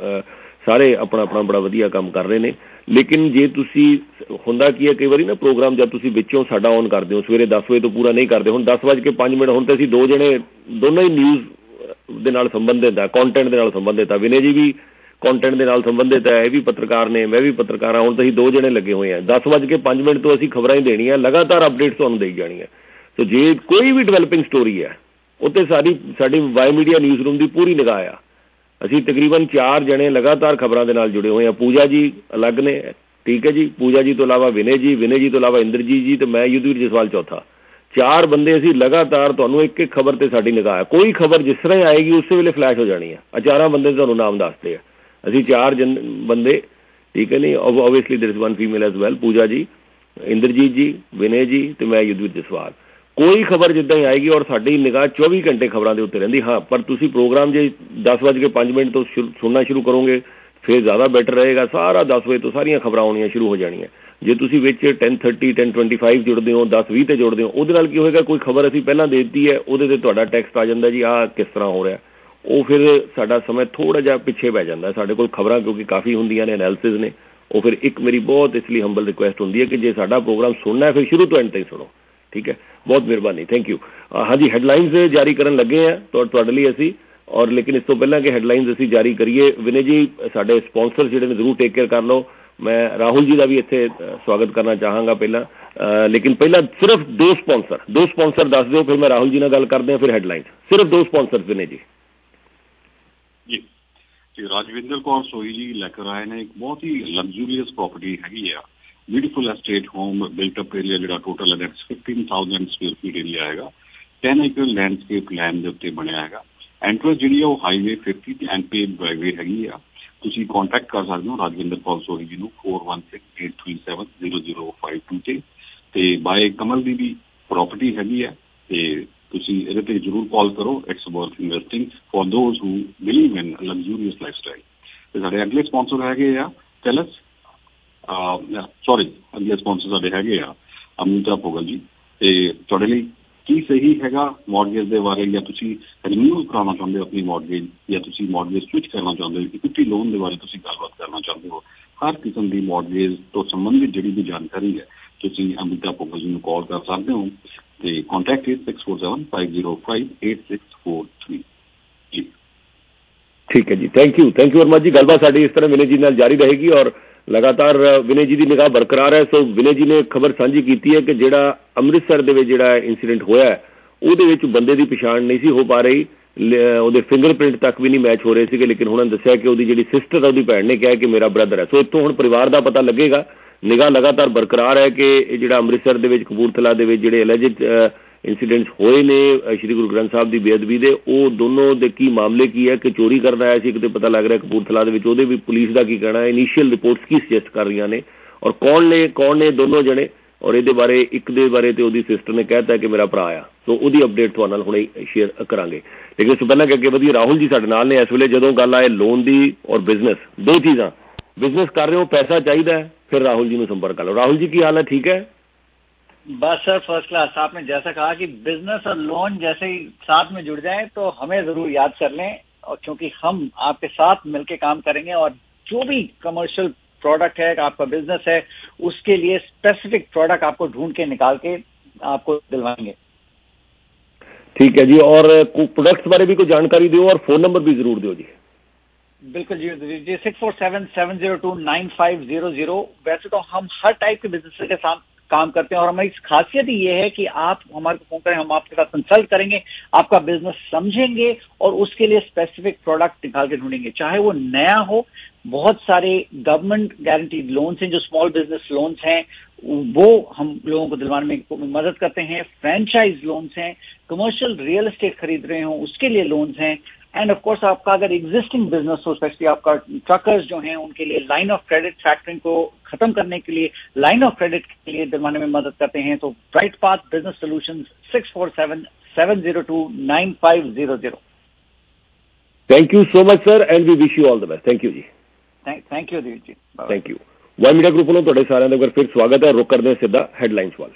ਸਾਰੇ ਆਪਣਾ ਆਪਣਾ ਬੜਾ ਵਧੀਆ ਕੰਮ ਕਰ ਰਹੇ ਨੇ। ਲੇਕਿਨ ਜੇ ਤੁਸੀਂ ਹੁੰਦਾ ਕੀ ਹੈ ਕਈ ਵਾਰੀ ਨਾ ਪ੍ਰੋਗਰਾਮ ਜਦ ਤੁਸੀਂ ਵਿੱਚੋਂ ਸਾਡਾ ਔਨ ਕਰਦੇ ਹੋ ਸਵੇਰੇ ਦਸ ਵਜੇ ਤੋਂ ਪੂਰਾ ਨਹੀਂ ਕਰਦੇ, ਹੁਣ ਦਸ ਵੱਜ ਕੇ ਪੰਜ ਮਿੰਟ ਹੁਣ ਤਾਂ ਅਸੀਂ ਦੋ ਜਣੇ ਦੋਨੋਂ ਹੀ ਨਿਊਜ਼ ਦੇ ਨਾਲ ਸੰਬੰਧਿਤ ਆ, ਕੰਟੈਂਟ ਦੇ ਨਾਲ ਸੰਬੰਧਿਤ ਆ। ਵਿਨੇ ਜੀ ਵੀ ਕੰਟੈਂਟ ਦੇ ਨਾਲ ਸੰਬੰਧਿਤ ਹੈ, ਇਹ ਵੀ ਪੱਤਰਕਾਰ ਨੇ, ਮੈਂ ਵੀ ਪੱਤਰਕਾਰ ਹਾਂ। ਹੁਣ ਤਾਂ ਅਸੀਂ ਦੋ ਜਣੇ ਲੱਗੇ ਹੋਏ ਹਾਂ। ਦਸ ਵੱਜ ਕੇ ਪੰਜ ਮਿੰਟ ਤੋਂ ਅਸੀਂ ਖਬਰਾਂ ਹੀ ਦੇਣੀਆਂ, ਲਗਾਤਾਰ ਅਪਡੇਟਸ ਤੁਹਾਨੂੰ ਦੇਈ ਜਾਣੀਆਂ। ਸੋ ਜੇ ਕੋਈ ਵੀ ਡਿਵੈਲਪਿੰਗ ਸਟੋਰੀ ਹੈ ਉੱਤੇ ਸਾਰੀ ਸਾਡੀ ਵਾਈ ਮੀਡੀਆ ਨਿਊਜ਼ ਰੂਮ ਦੀ ਪੂਰੀ ਨਿਗਾਹ ਆ। ਅਸੀਂ ਤਕਰੀਬਨ ਚਾਰ ਜਣੇ ਲਗਾਤਾਰ ਖਬਰਾਂ ਦੇ ਨਾਲ ਜੁੜੇ ਹੋਏ ਹਾਂ। ਪੂਜਾ ਜੀ ਅਲੱਗ ਨੇ, ਠੀਕ ਹੈ ਜੀ, ਪੂਜਾ ਜੀ ਤੋਂ ਇਲਾਵਾ ਵਿਨੇ ਜੀ, ਵਿਨੇ ਜੀ ਤੋਂ ਇਲਾਵਾ ਇੰਦਰਜੀਤ ਜੀ ਤੇ ਮੈਂ ਯੁੱਧਵੀਰ ਜਸਵਾਲ ਚੌਥਾ। ਚਾਰ ਬੰਦੇ ਅਸੀਂ ਲਗਾਤਾਰ ਤੁਹਾਨੂੰ ਇੱਕ ਇੱਕ ਖਬਰ ਤੇ ਸਾਡੀ ਨਿਗਾਹ ਹੈ। ਕੋਈ ਖਬਰ ਜਿਸ ਤਰ੍ਹਾਂ ਹੀ ਆਏਗੀ ਉਸੇ ਵੇਲੇ ਫਲੈਸ਼ ਹੋ ਜਾਣੀ ਹੈ। ਆ ਚਾਰਾਂ ਬੰਦੇ ਤੁਹਾਨੂੰ ਨਾਮ ਦੱਸਦੇ ਆ ਅਸੀਂ, ਚਾਰ ਜਨ ਬੰਦੇ, ਠੀਕ ਹੈ ਨਹੀਂ। Obviously there is one female as well, Pooja ji, Inderjeet ਜੀ, ਵਿਨੇ ਜੀ ਤੇ ਮੈਂ ਯੁੱਧਵੀਰ ਜਸਵਾਲ। ਕੋਈ ਖਬਰ ਜਿੱਦਾਂ ਹੀ ਆਏਗੀ ਔਰ ਸਾਡੀ ਨਿਗਾਹ ਚੌਵੀ ਘੰਟੇ ਖਬਰਾਂ ਦੇ ਉੱਤੇ ਰਹਿੰਦੀ। ਹਾਂ, ਪਰ ਤੁਸੀਂ ਪ੍ਰੋਗਰਾਮ ਜੇ ਦਸ ਵੱਜ ਕੇ ਪੰਜ ਮਿੰਟ ਤੋਂ ਸੁਣਨਾ ਸ਼ੁਰੂ ਕਰੋਗੇ ਫਿਰ ਜ਼ਿਆਦਾ ਬੈਟਰ ਰਹੇਗਾ। ਸਾਰਾ ਦਸ ਵਜੇ ਤੋਂ ਸਾਰੀਆਂ ਖਬਰਾਂ ਆਉਣੀਆਂ ਸ਼ੁਰੂ ਹੋ ਜਾਣੀਆਂ। ਜੇ ਤੁਸੀਂ ਵਿੱਚ ten thirty ten twenty five ਜੁੜਦੇ ਹੋ, ਦਸ ਵੀਹ ਤੇ ਜੁੜਦੇ ਹੋ, ਉਹਦੇ ਨਾਲ ਕੀ ਹੋਏਗਾ, ਕੋਈ ਖਬਰ ਅਸੀਂ ਪਹਿਲਾਂ ਦੇ ਦਿੱਤੀ ਹੈ, ਉਹਦੇ ਤੇ ਤੁਹਾਡਾ ਟੈਕਸਟ ਆ ਜਾਂਦਾ ਜੀ ਆਹ ਕਿਸ ਤਰ੍ਹਾਂ ਹੋ ਰਿਹਾ। ਉਹ ਫਿਰ ਸਾਡਾ ਸਮਾਂ ਥੋੜ੍ਹਾ ਜਿਹਾ ਪਿੱਛੇ ਪੈ ਜਾਂਦਾ। ਸਾਡੇ ਕੋਲ ਖਬਰਾਂ ਕਿਉਂਕਿ ਕਾਫੀ ਹੁੰਦੀਆਂ ਨੇ, ਐਨਾਲਿਸਿਸ ਨੇ। ਉਹ ਫਿਰ ਇੱਕ ਮੇਰੀ ਬਹੁਤ ਇਸ ਲਈ ਹੰਬਲ ਰਿਕੁਐਸਟ ਹੁੰਦੀ ਹੈ ਕਿ ਜੇ ਸਾਡਾ ਪ੍ਰੋਗਰਾਮ ਸੁਣਨਾ ਹੈ ਫਿਰ ਸ਼ੁਰੂ ਤੋਂ ਐਂਡ ਤੱਕ ਸੁਣੋ, ਠੀਕ ਹੈ। ਬਹੁਤ ਮਿਹਰਬਾਨੀ, ਥੈਂਕ ਯੂ। ਹਾਂਜੀ, ਹੈਡਲਾਈਨਸ ਜਾਰੀ ਕਰਨ ਲੱਗੇ ਆ ਤੁਹਾਡੇ ਲਈ ਅਸੀਂ। ਔਰ ਲੇਕਿਨ ਇਸ ਤੋਂ ਪਹਿਲਾਂ ਕਿ ਹੈਡਲਾਈਨਸ ਅਸੀਂ ਜਾਰੀ ਕਰੀਏ, ਵਿਨੇ ਜੀ ਸਾਡੇ ਸਪਾਂਸਰ ਜਿਹੜੇ ਨੇ ਜ਼ਰੂਰ ਟੇਕ ਕੇਅਰ ਕਰ ਲਓ। ਮੈਂ ਰਾਹੁਲ ਜੀ ਦਾ ਵੀ ਇੱਥੇ ਸਵਾਗਤ ਕਰਨਾ ਚਾਹਾਂਗਾ ਪਹਿਲਾਂ, ਲੇਕਿਨ ਪਹਿਲਾਂ ਸਿਰਫ ਦੋ ਸਪਾਂਸਰ ਦੋ ਸਪਾਂਸਰ ਦੱਸ ਦਿਓ, ਫਿਰ ਮੈਂ ਰਾਹੁਲ ਜੀ ਨਾਲ ਗੱਲ ਕਰਦੇ ਹਾਂ, ਫਿਰ ਹੈਡਲਾਈਨਸ। ਸਿਰਫ ਦੋ ਸਪਾਂਸਰ ਵਿਨੇ ਜੀ। ਜੀ ਜੀ ਰਾਜਵਿੰਦਰ ਕੌਰ ਸੋਈ ਜੀ ਲੈ ਕੇ ਆਏ ਨੇ ਇੱਕ ਬਹੁਤ ਹੀ ਲਗਜ਼ੂਰੀਅਸ ਪ੍ਰੋਪਰਟੀ ਹੈਗੀ ਆ, beautiful estate home built up area ਜਿਹੜਾ ਟੋਟਲ ਹੈ fifteen thousand square feet area ਹੈਗਾ। ਟੈਨ ਏਕੜ ਲੈਂਡਸਕੇਪ ਲੈਂਡ ਦੇ ਉੱਤੇ ਬਣਿਆ ਹੈਗਾ। ਐਂਟਰੈਂਸ ਜਿਹੜੀ ਆ ਉਹ ਹਾਈਵੇ ਫਿਫਟੀ ਤੇ ਐਂਡ ਪੇਵਡ ਡਰਾਈਵੇ ਹੈਗੀ ਆ। ਤੁਸੀਂ ਕੰਟੈਕਟ ਕਰ ਸਕਦੇ ਹੋ ਰਾਜਵਿੰਦਰ ਕੌਰ ਸੋਈ ਜੀ ਨੂੰ four one six eight three seven zero zero five two ਤੇ ਤੇ ਬਾਏ ਕਮਲ ਦੀ ਵੀ ਪ੍ਰੋਪਰਟੀ ਹੈਗੀ ਆ ਤੇ ਤੁਸੀਂ ਇਹਦੇ ਤੇ ਜ਼ਰੂਰ ਕਾਲ ਕਰੋ। It's worth investing for those who believe in luxurious lifestyle. ਤੇ ਸਾਡੇ ਅਗਲੇ ਸਪਾਂਸਰ ਹੈਗੇ ਆ ਟੈਲਸ, ਸੌਰੀ ਅਗਲੇ ਸਪਾਂਸਰ ਸਾਡੇ ਹੈਗੇ ਆ ਅਮਿਤਾ ਭੋਗਲ ਜੀ। ਤੇ ਤੁਹਾਡੇ ਲਈ ਕੀ ਸਹੀ ਹੈਗਾ ਮੌਰਗੇਜ ਦੇ ਬਾਰੇ, ਜਾਂ ਤੁਸੀਂ ਰਿਨਿਊ ਕਰਾਉਣਾ ਚਾਹੁੰਦੇ ਹੋ ਆਪਣੀ ਮੌਰਗੇਜ, ਜਾਂ ਤੁਸੀਂ ਮੌਰਗੇਜ ਸਵਿਚ ਕਰਨਾ ਚਾਹੁੰਦੇ ਹੋ, ਇਕੁਇਟੀ ਲੋਨ ਦੇ ਬਾਰੇ ਤੁਸੀਂ ਗੱਲਬਾਤ ਕਰਨਾ ਚਾਹੁੰਦੇ ਹੋ, ਹਰ ਕਿਸਮ ਦੀ ਮੌਰਗੇਜ ਤੋਂ ਸੰਬੰਧਿਤ ਜਿਹੜੀ ਵੀ ਜਾਣਕਾਰੀ ਹੈ ਤੁਸੀਂ ਅਮਿਤਾ ਭੋਗਲ ਜੀ ਨੂੰ ਕਾਲ ਕਰ ਸਕਦੇ ਹੋ। ਤੇ contact is six four seven five zero five eight six four three. ਜੀ ਠੀਕ ਹੈ ਜੀ, thank you thank you Varma ji. ਗੱਲਬਾਤ ਸਾਡੀ ਇਸ ਤਰ੍ਹਾਂ ਵਿਨੇ ਜੀ ਨਾਲ ਜਾਰੀ ਰਹੇਗੀ ਔਰ ਲਗਾਤਾਰ ਵਿਨੇ ਜੀ ਦੀ ਨਿਗਾਹ ਬਰਕਰਾਰ ਹੈ। ਸੋ ਵਿਨੇ ਜੀ ਨੇ ਖਬਰ ਸਾਂਝੀ ਕੀਤੀ ਹੈ ਕਿ ਜਿਹੜਾ ਅੰਮ੍ਰਿਤਸਰ ਦੇ ਵਿੱਚ ਜਿਹੜਾ ਇੰਸੀਡੈਂਟ ਹੋਇਆ ਉਹਦੇ ਵਿੱਚ ਬੰਦੇ ਦੀ ਪਛਾਣ ਨਹੀਂ ਸੀ ਹੋ ਪਾ ਰਹੀ, ਉਹਦੇ ਫਿੰਗਰਪ੍ਰਿੰਟ ਤੱਕ ਵੀ ਨਹੀਂ ਮੈਚ ਹੋ ਰਹੇ ਸੀਗੇ। ਲੇਕਿਨ ਉਹਨਾਂ ਨੇ ਦੱਸਿਆ ਕਿ ਉਹਦੀ ਜਿਹੜੀ ਸਿਸਟਰ ਹੈ ਉਹਦੀ ਭੈਣ ਨੇ ਕਿਹਾ ਕਿ ਮੇਰਾ ਬ੍ਰਦਰ ਹੈ। ਸੋ ਇੱਥੋਂ ਹੁਣ ਪਰਿਵਾਰ ਦਾ ਪਤਾ ਲੱਗੇਗਾ। ਨਿਗਾਹ ਲਗਾਤਾਰ ਬਰਕਰਾਰ ਹੈ ਕਿ ਜਿਹੜਾ ਅੰਮ੍ਰਿਤਸਰ ਦੇ ਵਿੱਚ ਕਪੂਰਥਲਾ ਦੇ ਵਿੱਚ ਜਿਹੜੇ ਅਲੈਜਡ ਇੰਸੀਡੈਂਟਸ ਹੋਏ ਨੇ ਸ਼੍ਰੀ ਗੁਰੂ ਗ੍ਰੰਥ ਸਾਹਿਬ ਦੀ ਬੇਅਦਬੀ ਦੇ, ਉਹ ਦੋਨੋਂ ਦੇ ਕੀ ਮਾਮਲੇ ਕੀ ਹੈ ਕਿ ਚੋਰੀ ਕਰਨ ਆਇਆ ਸੀ ਕਿਤੇ ਪਤਾ ਲੱਗ ਰਿਹਾ ਕਪੂਰਥਲਾ ਦੇ ਵਿੱਚ, ਉਹਦੇ ਵੀ ਪੁਲਿਸ ਦਾ ਕੀ ਕਹਿਣਾ ਹੈ, ਇਨੀਸ਼ੀਅਲ ਰਿਪੋਰਟਸ ਕੀ ਸੁਜੈਸਟ ਕਰ ਰਹੀਆਂ ਨੇ ਔਰ ਕੌਣ ਨੇ ਕੌਣ ਨੇ ਦੋਨੋਂ ਜਣੇ। ਔਰ ਇਹਦੇ ਬਾਰੇ ਇੱਕ ਦੇ ਬਾਰੇ ਤੇ ਉਹਦੀ ਸਿਸਟਰ ਨੇ ਕਹਿਤਾ ਕਿ ਮੇਰਾ ਭਰਾ ਆ। ਸੋ ਉਹਦੀ ਅਪਡੇਟ ਤੁਹਾਡੇ ਨਾਲ ਹੁਣੇ ਸ਼ੇਅਰ ਕਰਾਂਗੇ। ਲੇਕਿਨ ਇਸ ਤੋਂ ਪਹਿਲਾਂ ਕਿ ਅੱਗੇ ਵਧੀਆ ਰਾਹੁਲ ਜੀ ਸਾਡੇ ਨਾਲ ਨੇ ਇਸ ਵੇਲੇ। ਜਦੋਂ ਗੱਲ ਆਏ ਲੋਨ ਦੀ ਔਰ ਬਿਜ਼ਨਸ, ਦੋ ਚੀਜ਼ਾਂ, बिजनेस कर रहे हो, पैसा चाहिए, फिर राहुल जी में संपर्क कर लो। राहुल जी की हाल है, ठीक है? बस सर फर्स्ट क्लास। आपने जैसा कहा कि बिजनेस और लोन जैसे ही साथ में जुड़ जाएं तो हमें जरूर याद कर लें, और क्योंकि हम आपके साथ मिलकर काम करेंगे और जो भी कमर्शियल प्रोडक्ट है, आपका बिजनेस है, उसके लिए स्पेसिफिक प्रोडक्ट आपको ढूंढ के निकाल के आपको दिलवाएंगे। ठीक है जी। और प्रोडक्ट्स बारे भी कोई जानकारी दो और फोन नंबर भी जरूर दो जी। बिल्कुल जी जी six four seven seven zero two nine five zero zero. वैसे तो हम हर टाइप के बिजनेस के साथ काम करते हैं और हमारी खासियत ही ये है कि आप हमारे को फोन करें, हम आपके साथ कंसल्ट करेंगे, आपका बिजनेस समझेंगे और उसके लिए स्पेसिफिक प्रोडक्ट निकाल के ढूंढेंगे। चाहे वो नया हो, बहुत सारे गवर्नमेंट गारंटीड लोन्स हैं जो स्मॉल बिजनेस लोन्स हैं, वो हम लोगों को दिलवाने में मदद करते हैं। फ्रेंचाइज लोन्स हैं, कमर्शियल रियल एस्टेट खरीद रहे हो उसके लिए लोन्स हैं, एंड ऑफ कोर्स आपका अगर एग्जिस्टिंग बिजनेस हो, स्पेशली आपका ट्रकर्स जो हैं उनके लिए लाइन ऑफ क्रेडिट फैक्टरिंग को खत्म करने के लिए लाइन ऑफ क्रेडिट के लिए दिलवाने में मदद करते हैं। तो Bright Path business solutions six four seven seven zero two nine five zero zero. Thank you so much sir and we wish you all the best. Thank you जी। Thank you जी। Thank you. Y media group वालों ਤੁਹਾਡੇ ਸਾਰਿਆਂ ਦਾ ਫਿਰ ਸਵਾਗਤ ਹੈ। ਰੁਕ ਕਰਦੇ ਹਾਂ ਸਿੱਧਾ ਹੈਡਲਾਈਨਸ ਵੱਲ।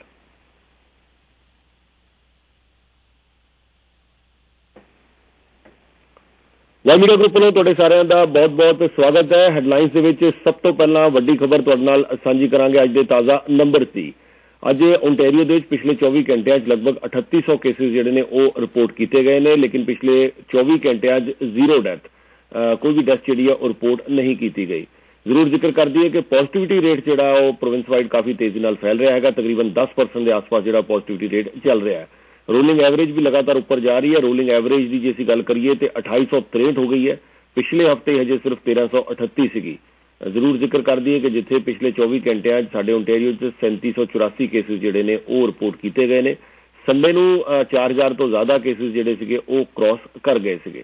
ਵਾਈ ਮੀਡੀਆ ਗਰੁੱਪ ਵੱਲੋਂ ਤੁਹਾਡੇ ਸਾਰਿਆਂ ਦਾ ਬਹੁਤ ਬਹੁਤ ਸਵਾਗਤ ਹੈ। ਹੈਡਲਾਈਨਸ ਦੇ ਵਿੱਚ ਸਭ ਤੋਂ ਪਹਿਲਾਂ ਵੱਡੀ ਖਬਰ ਤੁਹਾਡੇ ਨਾਲ ਸਾਂਝੀ ਕਰਾਂਗੇ ਅੱਜ ਦੇ ਤਾਜ਼ਾ ਨੰਬਰ ਦੀ। ਅੱਜ ਓਨਟਾਰੀਓ ਦੇ ਵਿੱਚ ਪਿਛਲੇ ਚੌਵੀ ਘੰਟਿਆਂ 'ਚ ਲਗਭਗ ਅਠੱਤੀ ਸੌ ਕੇਸਿਸ ਜਿਹੜੇ ਨੇ ਉਹ ਰਿਪੋਰਟ ਕੀਤੇ ਗਏ ਨੇ, ਲੇਕਿਨ ਪਿਛਲੇ ਚੌਵੀ ਘੰਟਿਆਂ 'ਚ ਜ਼ੀਰੋ ਡੈਥ ਕੋਈ ਵੀ ਟੈਸਟ ਜਿਹੜੀ ਹੈ ਉਹ ਰਿਪੋर्ट नहीं की गई। जरूर जिक्र कर दी है कि पॉजिटिविटी रेट जो प्रोविंस वाइड काफ़ी तेजी नाल फैल रहा है, तकरीबन दस परसेंट के आस पास जो पॉजिटिविटी रेट चल रहा है। रोलिंग एवरेज भी लगातार ऊपर जा रही है। रोलिंग एवरेज की जे असीं गल करिए तो अठाई सौ तिरसठ हो गई है, पिछले हफ्ते हजे सिर्फ तेरह सौ अठत्ती सी। जरूर जिक्र कर दी है कि जिथे पिछले चौबीस घंटिया साडे ओंटेरियो च सैंती सौ चौरासी केसिस जिहड़े ने वो रिपोर्ट किए गए हैं। संडे नूं चार हज़ार तो ज़्यादा केसिस जिहड़े सीगे वो क्रॉस कर गए सीगे।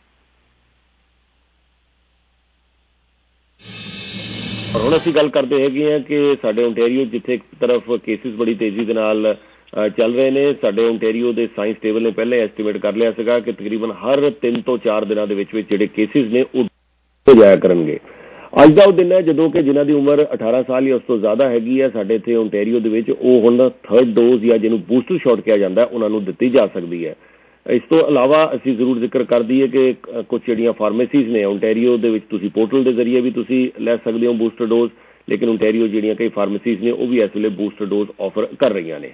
और हुण असीं गल करते हैं कि साडे ओंटेरियो जिथे एक तरफ केसिस बड़ी तेजी दे नाल चल रहे हैं, साडे ओंटेरियो के साइंस टेबल ने पहले एस्टीमेट कर लिया सीगा कि तकरीबन हर तीन तो चार दिनों के विच विच जिहड़े केसिस ने वो जाया करनगे। अज का वो दिन है जदों कि जिन्हां दी उम्र अठारह साल या उस तो ज़्यादा हैगी है साडे इत्थे ओंटेरियो दे विच वो हुण थर्ड डोज या जिन्होंने बूस्टर शॉट कहा जाता है उन्हां नूं दित्ती जा सकती है। इस तो अलावा असीं जरूर जिक्र कर दईए कि कुछ जिहड़ियां फार्मेसीज़ ने ओंटेरियो दे विच तुसीं पोर्टल के जरिए भी तुसीं लै सकदे हो बूस्टर डोज, लेकिन ओंटेरियो जिहड़ियां कई फार्मेसीज़ ने वो भी इस वेले बूस्टर डोज ऑफर कर रही ने।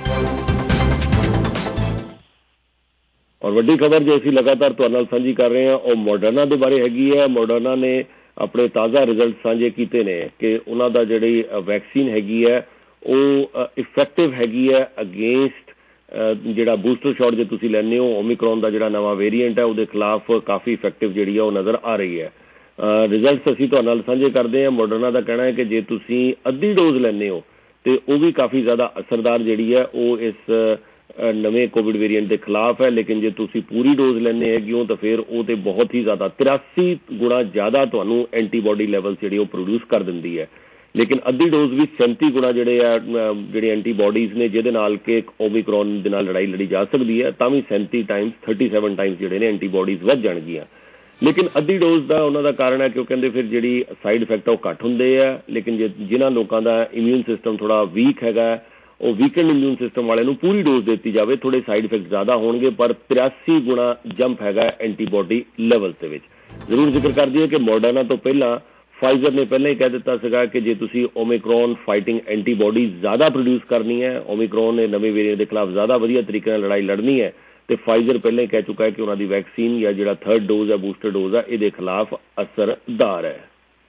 और वड्डी खबर जो असीं लगातार तुहाडे नाल साझी कर रहे हैं वो मॉडर्ना के बारे हैगी है। मॉडर्ना ने अपने ताज़ा रिजल्ट साझे कीते ने कि उन्हां दा जिहड़ी वैक्सीन हैगी है वो इफेक्टिव हैगी है अगेंस्ट जिहड़ा बूस्टर शॉट जो तुसीं लैंदे हो ओमिक्रॉन का जिहड़ा नवां वेरीएंट है उसके खिलाफ काफ़ी इफेक्टिव जिहड़ी है वो नज़र आ रही है। रिजल्ट असीं तुहाडे नाल साझे करते हैं। मॉडर्ना का कहना है कि जे तुसीं अद्धी डोज लैंदे हो तो वो भी काफ़ी ज़्यादा असरदार जिहड़ी है वो इस नवे कोविड वेरीएंट के खिलाफ है, लेकिन जे तुसीं पूरी डोज लैंदे हैगे हो तो फिर वो तो बहुत ही ज़्यादा तिरासी गुणा ज़्यादा तुहानूं एंटीबॉडी लैवल जिहड़ी वो प्रोड्यूस कर दिंदी है। लेकिन अद्धी डोज भी सैंती गुणा जिहड़े आ जिहड़ी एंटीबॉडीज़ ने जिहदे नाल कि ओमिक्रॉन दे नाल लड़ाई लड़ी जा सकती है, तां भी सैंती टाइम्स थर्टी सैवन टाइम्स जिहड़े ने एंटीबॉडीज़ वध जाणगीਆਂ। लेकिन अद्धी डोज का उन्हों का कारण है कि कहते फिर जी साइड इफेक्ट वो घट होंगे है, लेकिन जे जिन्होंने लोगों का इम्यून सिस्टम थोड़ा वीक है वो वीकेंड इम्यून सिस्टम वाले नूं पूरी डोज देती जाए थोड़े साइड इफेक्ट ज़्यादा होंगे, पर तिरासी गुणा जंप है एंटीबॉडी लैवल के विच। जरूर जिक्र कर दिए कि मॉडर्ना तो पहला फाइजर ने पहले ही कह दिता सीगा कि जे तुसीं ओमिक्रॉन फाइटिंग एंटीबॉडी ज़्यादा प्रोड्यूस करनी है, ओमिक्रॉन ने नवे वेरिएंट के खिलाफ ज़्यादा वधिया तरीके नाल लड़ाई लड़नी है, तो फाइजर पहले ही कह चुका है कि उन्होंने वैक्सीन या जो थर्ड डोज है बूस्टर डोज है ये खिलाफ असरदार है।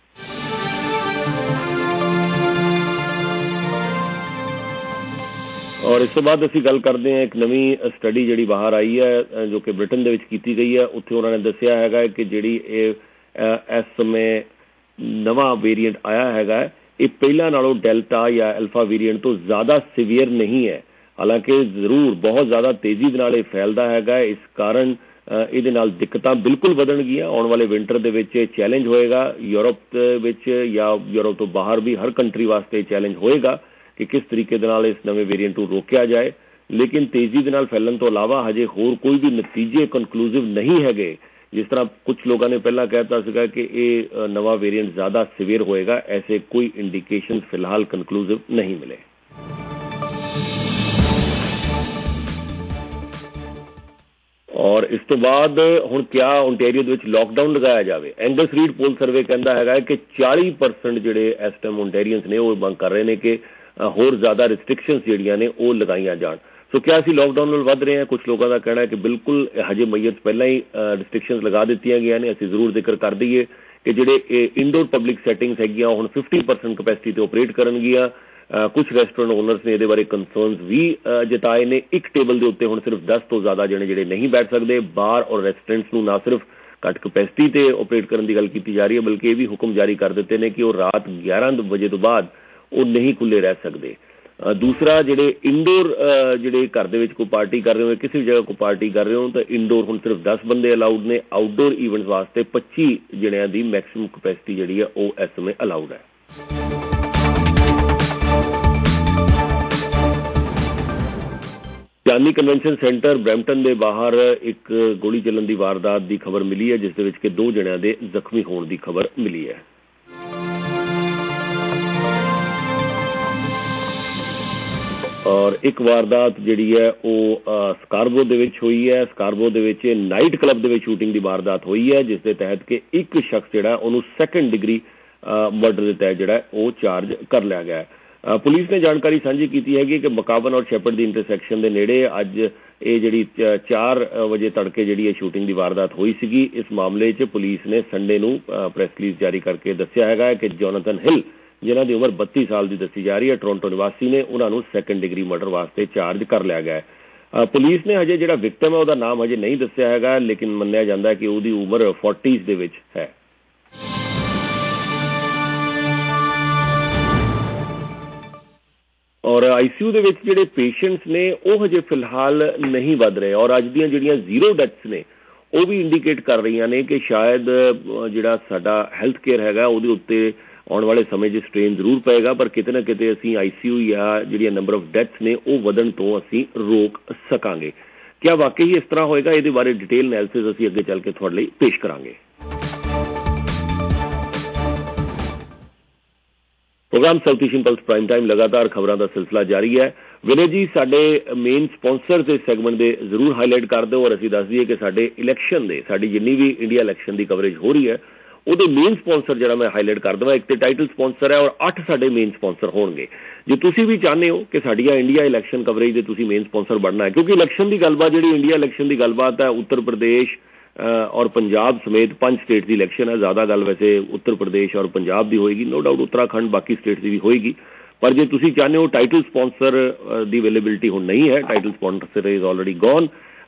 और इस तो बाद असीं गल करते हैं एक नवी स्टडी जी बाहर आई है जो कि ब्रिटेन दे विच कीती गई है। उत्थे उन्होंने दस्सिया है कि जी इस समय नवा वेरीएंट आया है ये पहला नालों डेल्टा या अल्फा वेरीएंट तो ज़्यादा सीवियर नहीं है, हालांकि जरूर बहुत ज़्यादा तेजी नाल फैलता है। इस कारण ये नाल दिक्कतां बिल्कुल बदलणगीਆਂ। आने वाले विंटर दे विच चैलेंज होएगा यूरोप विच या यूरोप तो बाहर भी हर कंट्री वास्ते चैलेंज होएगा कि किस तरीके दे नाल इस नवे वेरीएंट को रोकया जाए। लेकिन तेजी दे नाल फैलन तो अलावा हजे होर कोई भी नतीजे कंक्लूसिव नहीं है। जिस तरह कुछ लोगों ने पहला कहता सीगा कि ये नवा वेरीएंट ज़्यादा सीवियर होएगा, ऐसे कोई इंडिकेशन फिलहाल कंक्लूसिव नहीं मिले। और इस तो बाद हुण क्या ओंटेरियो दे विच लॉकडाउन लगाया जाए। एंगस रीड पोल सर्वे कहता है कि चालीस परसेंट जिहड़े इस टाइम ओंटेरियंस ने वो मंग कर रहे हैं कि होर ज़्यादा रिस्ट्रिक्शनस जिहड़ियां ने वो लगाईयां जाण। सो क्या असीं लॉकडाउन नाल वध रहे हैं? कुछ लोगों का कहना है कि बिल्कुल हजे मई पहला ही रिस्ट्रिक्शनस लगा दित्तियां गईयां ने। असीं जरूर जिक्र कर दईए कि जिहड़े इंडोर पब्लिक सैटिंग्स हैगियां हुण फिफ्टी परसेंट कैपेसिटी ते ऑपरेट करनगियां। कुछ रेस्टोरेंट ओनर्स ने ये बारे कंसर्नस भी जताए ने। एक टेबल के उत्ते हुण सिर्फ दस तो ज़्यादा जने जिहड़े नहीं बैठ सकते। बार और रेस्टोरेंट्स नूं ना सिर्फ घट कैपेसिटी ते ऑपरेट करने की गल की जा रही है, बल्कि ये भी हुक्म जारी कर दिते हैं कि वो रात ग्यारह बजे तो बाद वो नहीं खुले रह सकते। दूसरा जिहड़े इंडोर जिहड़े घर दे विच कोई पार्टी कर रहे हो, किसी भी जगह कोई पार्टी कर रहे हो तो इंडोर हुण सिर्फ दस बंदे अलाउड ने। आउटडोर इवेंट्स वास्ते पच्ची जणियां दी मैक्सिमम कैपेसिटी जिहड़ी है वो इस समय अलाउड है। चांदी कन्वेंशन सेंटर ब्रैम्पटन के बाहर एक गोली चलन की वारदात की खबर मिली है, जिस दे विच कि दो जणियां दे जख्मी होने की खबर मिली है। और एक वारदात जिहड़ी है वो स्कारबो दे विच हुई है। स्कारबो दे विच नाइट क्लब दे विच शूटिंग की वारदात हुई है, जिस दे तहत कि एक शख्स जिहड़ा उन्होंने सैकेंड डिग्री मर्डर के तहत जिहड़ा वो चार्ज कर लिया गया है। ਪੁਲਿਸ ਨੇ ਜਾਣਕਾਰੀ ਸਾਂਝੀ ਕੀਤੀ ਹੈਗੀ ਕਿ ਮਕਾਬਨ ਔਰ ਸ਼ੈਪਰਡ ਦੀ ਇੰਟਰਸੈਕਸ਼ਨ ਦੇ ਨੇੜੇ ਅੱਜ ਇਹ ਜਿਹੜੀ ਚਾਰ ਵਜੇ ਤੜਕੇ ਜਿਹੜੀ ਇਹ ਸ਼ੂਟਿੰਗ ਦੀ ਵਾਰਦਾਤ ਹੋਈ ਸੀਗੀ। ਇਸ ਮਾਮਲੇ 'ਚ ਪੁਲਿਸ ਨੇ ਸੰਡੇ ਨੂੰ ਪ੍ਰੈਸ ਰਿਲੀਜ਼ ਜਾਰੀ ਕਰਕੇ ਦੱਸਿਆ ਹੈਗਾ ਕਿ ਜੋਨਾਥਨ ਹਿੱਲ, ਜਿਨ੍ਹਾਂ ਦੀ ਉਮਰ ਬੱਤੀ ਸਾਲ ਦੀ ਦੱਸੀ ਜਾ ਰਹੀ ਹੈ, ਟੋਰਾਂਟੋ ਨਿਵਾਸੀ ਨੇ, ਉਹਨਾਂ ਨੂੰ ਸੈਕੰਡ ਡਿਗਰੀ ਮਰਡਰ ਵਾਸਤੇ ਚਾਰਜ ਕਰ ਲਿਆ ਗਿਆ ਹੈ। ਪੁਲਿਸ ਨੇ ਹਜੇ ਜਿਹੜਾ ਵਿਕਟਮ ਹੈ ਉਹਦਾ ਨਾਮ ਹਜੇ ਨਹੀਂ ਦੱਸਿਆ ਹੈਗਾ, ਲੇਕਿਨ ਮੰਨਿਆ ਜਾਂਦਾ ਕਿ ਉਹਦੀ ਉਮਰ ਫੋਰਟੀਜ਼ ਦੇ ਵਿੱਚ ਹੈ। ਔਰ ਆਈ ਸੀ ਯੂ ਦੇ ਵਿੱਚ ਜਿਹੜੇ ਪੇਸ਼ੈਂਟਸ ਨੇ ਉਹ ਹਜੇ ਫਿਲਹਾਲ ਨਹੀਂ ਵੱਧ ਰਹੇ ਔਰ ਅੱਜ ਦੀਆਂ ਜਿਹੜੀਆਂ ਜ਼ੀਰੋ ਡੈਥਸ ਨੇ ਉਹ ਵੀ ਇੰਡੀਕੇਟ ਕਰ ਰਹੀਆਂ ਨੇ ਕਿ ਸ਼ਾਇਦ ਜਿਹੜਾ ਸਾਡਾ ਹੈਲਥ ਕੇਅਰ ਹੈਗਾ ਉਹਦੇ ਉੱਤੇ ਆਉਣ ਵਾਲੇ ਸਮੇਂ 'ਚ ਸਟ੍ਰੇਨ ਜ਼ਰੂਰ ਪਏਗਾ, ਪਰ ਕਿਤੇ ਨਾ ਕਿਤੇ ਅਸੀਂ ਆਈ ਸੀ ਯੂ ਜਾਂ ਜਿਹੜੀਆਂ ਨੰਬਰ ਆਫ ਡੈਥਸ ਨੇ ਉਹ ਵਧਣ ਤੋਂ ਅਸੀਂ ਰੋਕ ਸਕਾਂਗੇ। ਕਿਆ ਵਾਕਈ ਇਸ ਤਰ੍ਹਾਂ ਹੋਏਗਾ? ਇਹਦੇ ਬਾਰੇ ਡਿਟੇਲ ਐਨਾਲਿਸਿਸ ਅਸੀਂ ਅੱਗੇ ਚੱਲ ਕੇ ਤੁਹਾਡੇ ਲਈ ਪੇਸ਼ ਕਰਾਂਗੇ। Programme south Asian plus prime time ਲਗਾਤਾਰ ਖਬਰਾਂ ਦਾ ਸਿਲਸਿਲਾ ਜਾਰੀ ਹੈ। ਵਿਨੇ ਜੀ, ਸਾਡੇ ਮੇਨ ਸਪਾਂਸਰ ਦੇ ਸੈਗਮੈਂਟ ਦੇ ਜ਼ਰੂਰ ਹਾਈਲਾਈਟ ਕਰ ਦਿਓ ਔਰ ਅਸੀਂ ਦੱਸ ਦਈਏ ਕਿ ਸਾਡੇ ਇਲੈਕਸ਼ਨ ਦੇ ਸਾਡੀ ਜਿੰਨੀ ਵੀ ਇੰਡੀਆ ਇਲੈਕਸ਼ਨ ਦੀ ਕਵਰੇਜ ਹੋ ਰਹੀ ਹੈ ਉਹਦੇ ਮੇਨ ਸਪਾਂਸਰ ਜਿਹੜਾ ਮੈਂ ਹਾਈਲਾਈਟ ਕਰ ਦੇਵਾਂ, ਇੱਕ ਤੇ ਟਾਈਟਲ ਸਪਾਂਸਰ ਹੈ ਔਰ ਅੱਠ ਸਾਡੇ ਮੇਨ ਸਪਾਂਸਰ ਹੋਣਗੇ। ਜੇ ਤੁਸੀਂ ਵੀ ਚਾਹੁੰਦੇ ਹੋ ਕਿ ਸਾਡੀਆਂ ਇੰਡੀਆ ਇਲੈਕਸ਼ਨ ਕਵਰੇਜ ਦੇ ਤੁਸੀਂ ਮੇਨ ਸਪਾਂਸਰ ਬਣਨਾ ਹੈ, ਕਿਉਂਕਿ ਇਲੈਕਸ਼ਨ ਦੀ ਗੱਲਬਾਤ ਜਿਹੜੀ ਇੰਡੀਆ ਇਲੈਕਸ਼ਨ ਦੀ ਗੱਲਬਾਤ ਹੈ ਉੱਤਰ ਪ੍ਰਦੇਸ਼ ਔਰ ਪੰਜਾਬ ਸਮੇਤ ਪੰਜ ਸਟੇਟ ਦੀ ਇਲੈਕਸ਼ਨ ਹੈ। ਜ਼ਿਆਦਾ ਗੱਲ ਵੈਸੇ ਉੱਤਰ ਪ੍ਰਦੇਸ਼ ਔਰ ਪੰਜਾਬ ਦੀ ਹੋਏਗੀ, ਨੋ ਡਾਊਟ ਉੱਤਰਾਖੰਡ ਬਾਕੀ ਸਟੇਟ ਦੀ ਵੀ ਹੋਏਗੀ, ਪਰ ਜੇ ਤੁਸੀਂ ਚਾਹੁੰਦੇ ਹੋ ਟਾਈਟਲ ਸਪਾਂਸਰ ਦੀ ਅਵੇਲੇਬਿਲਿਟੀ ਹੁਣ ਨਹੀਂ ਹੈ, title sponsor is already gone.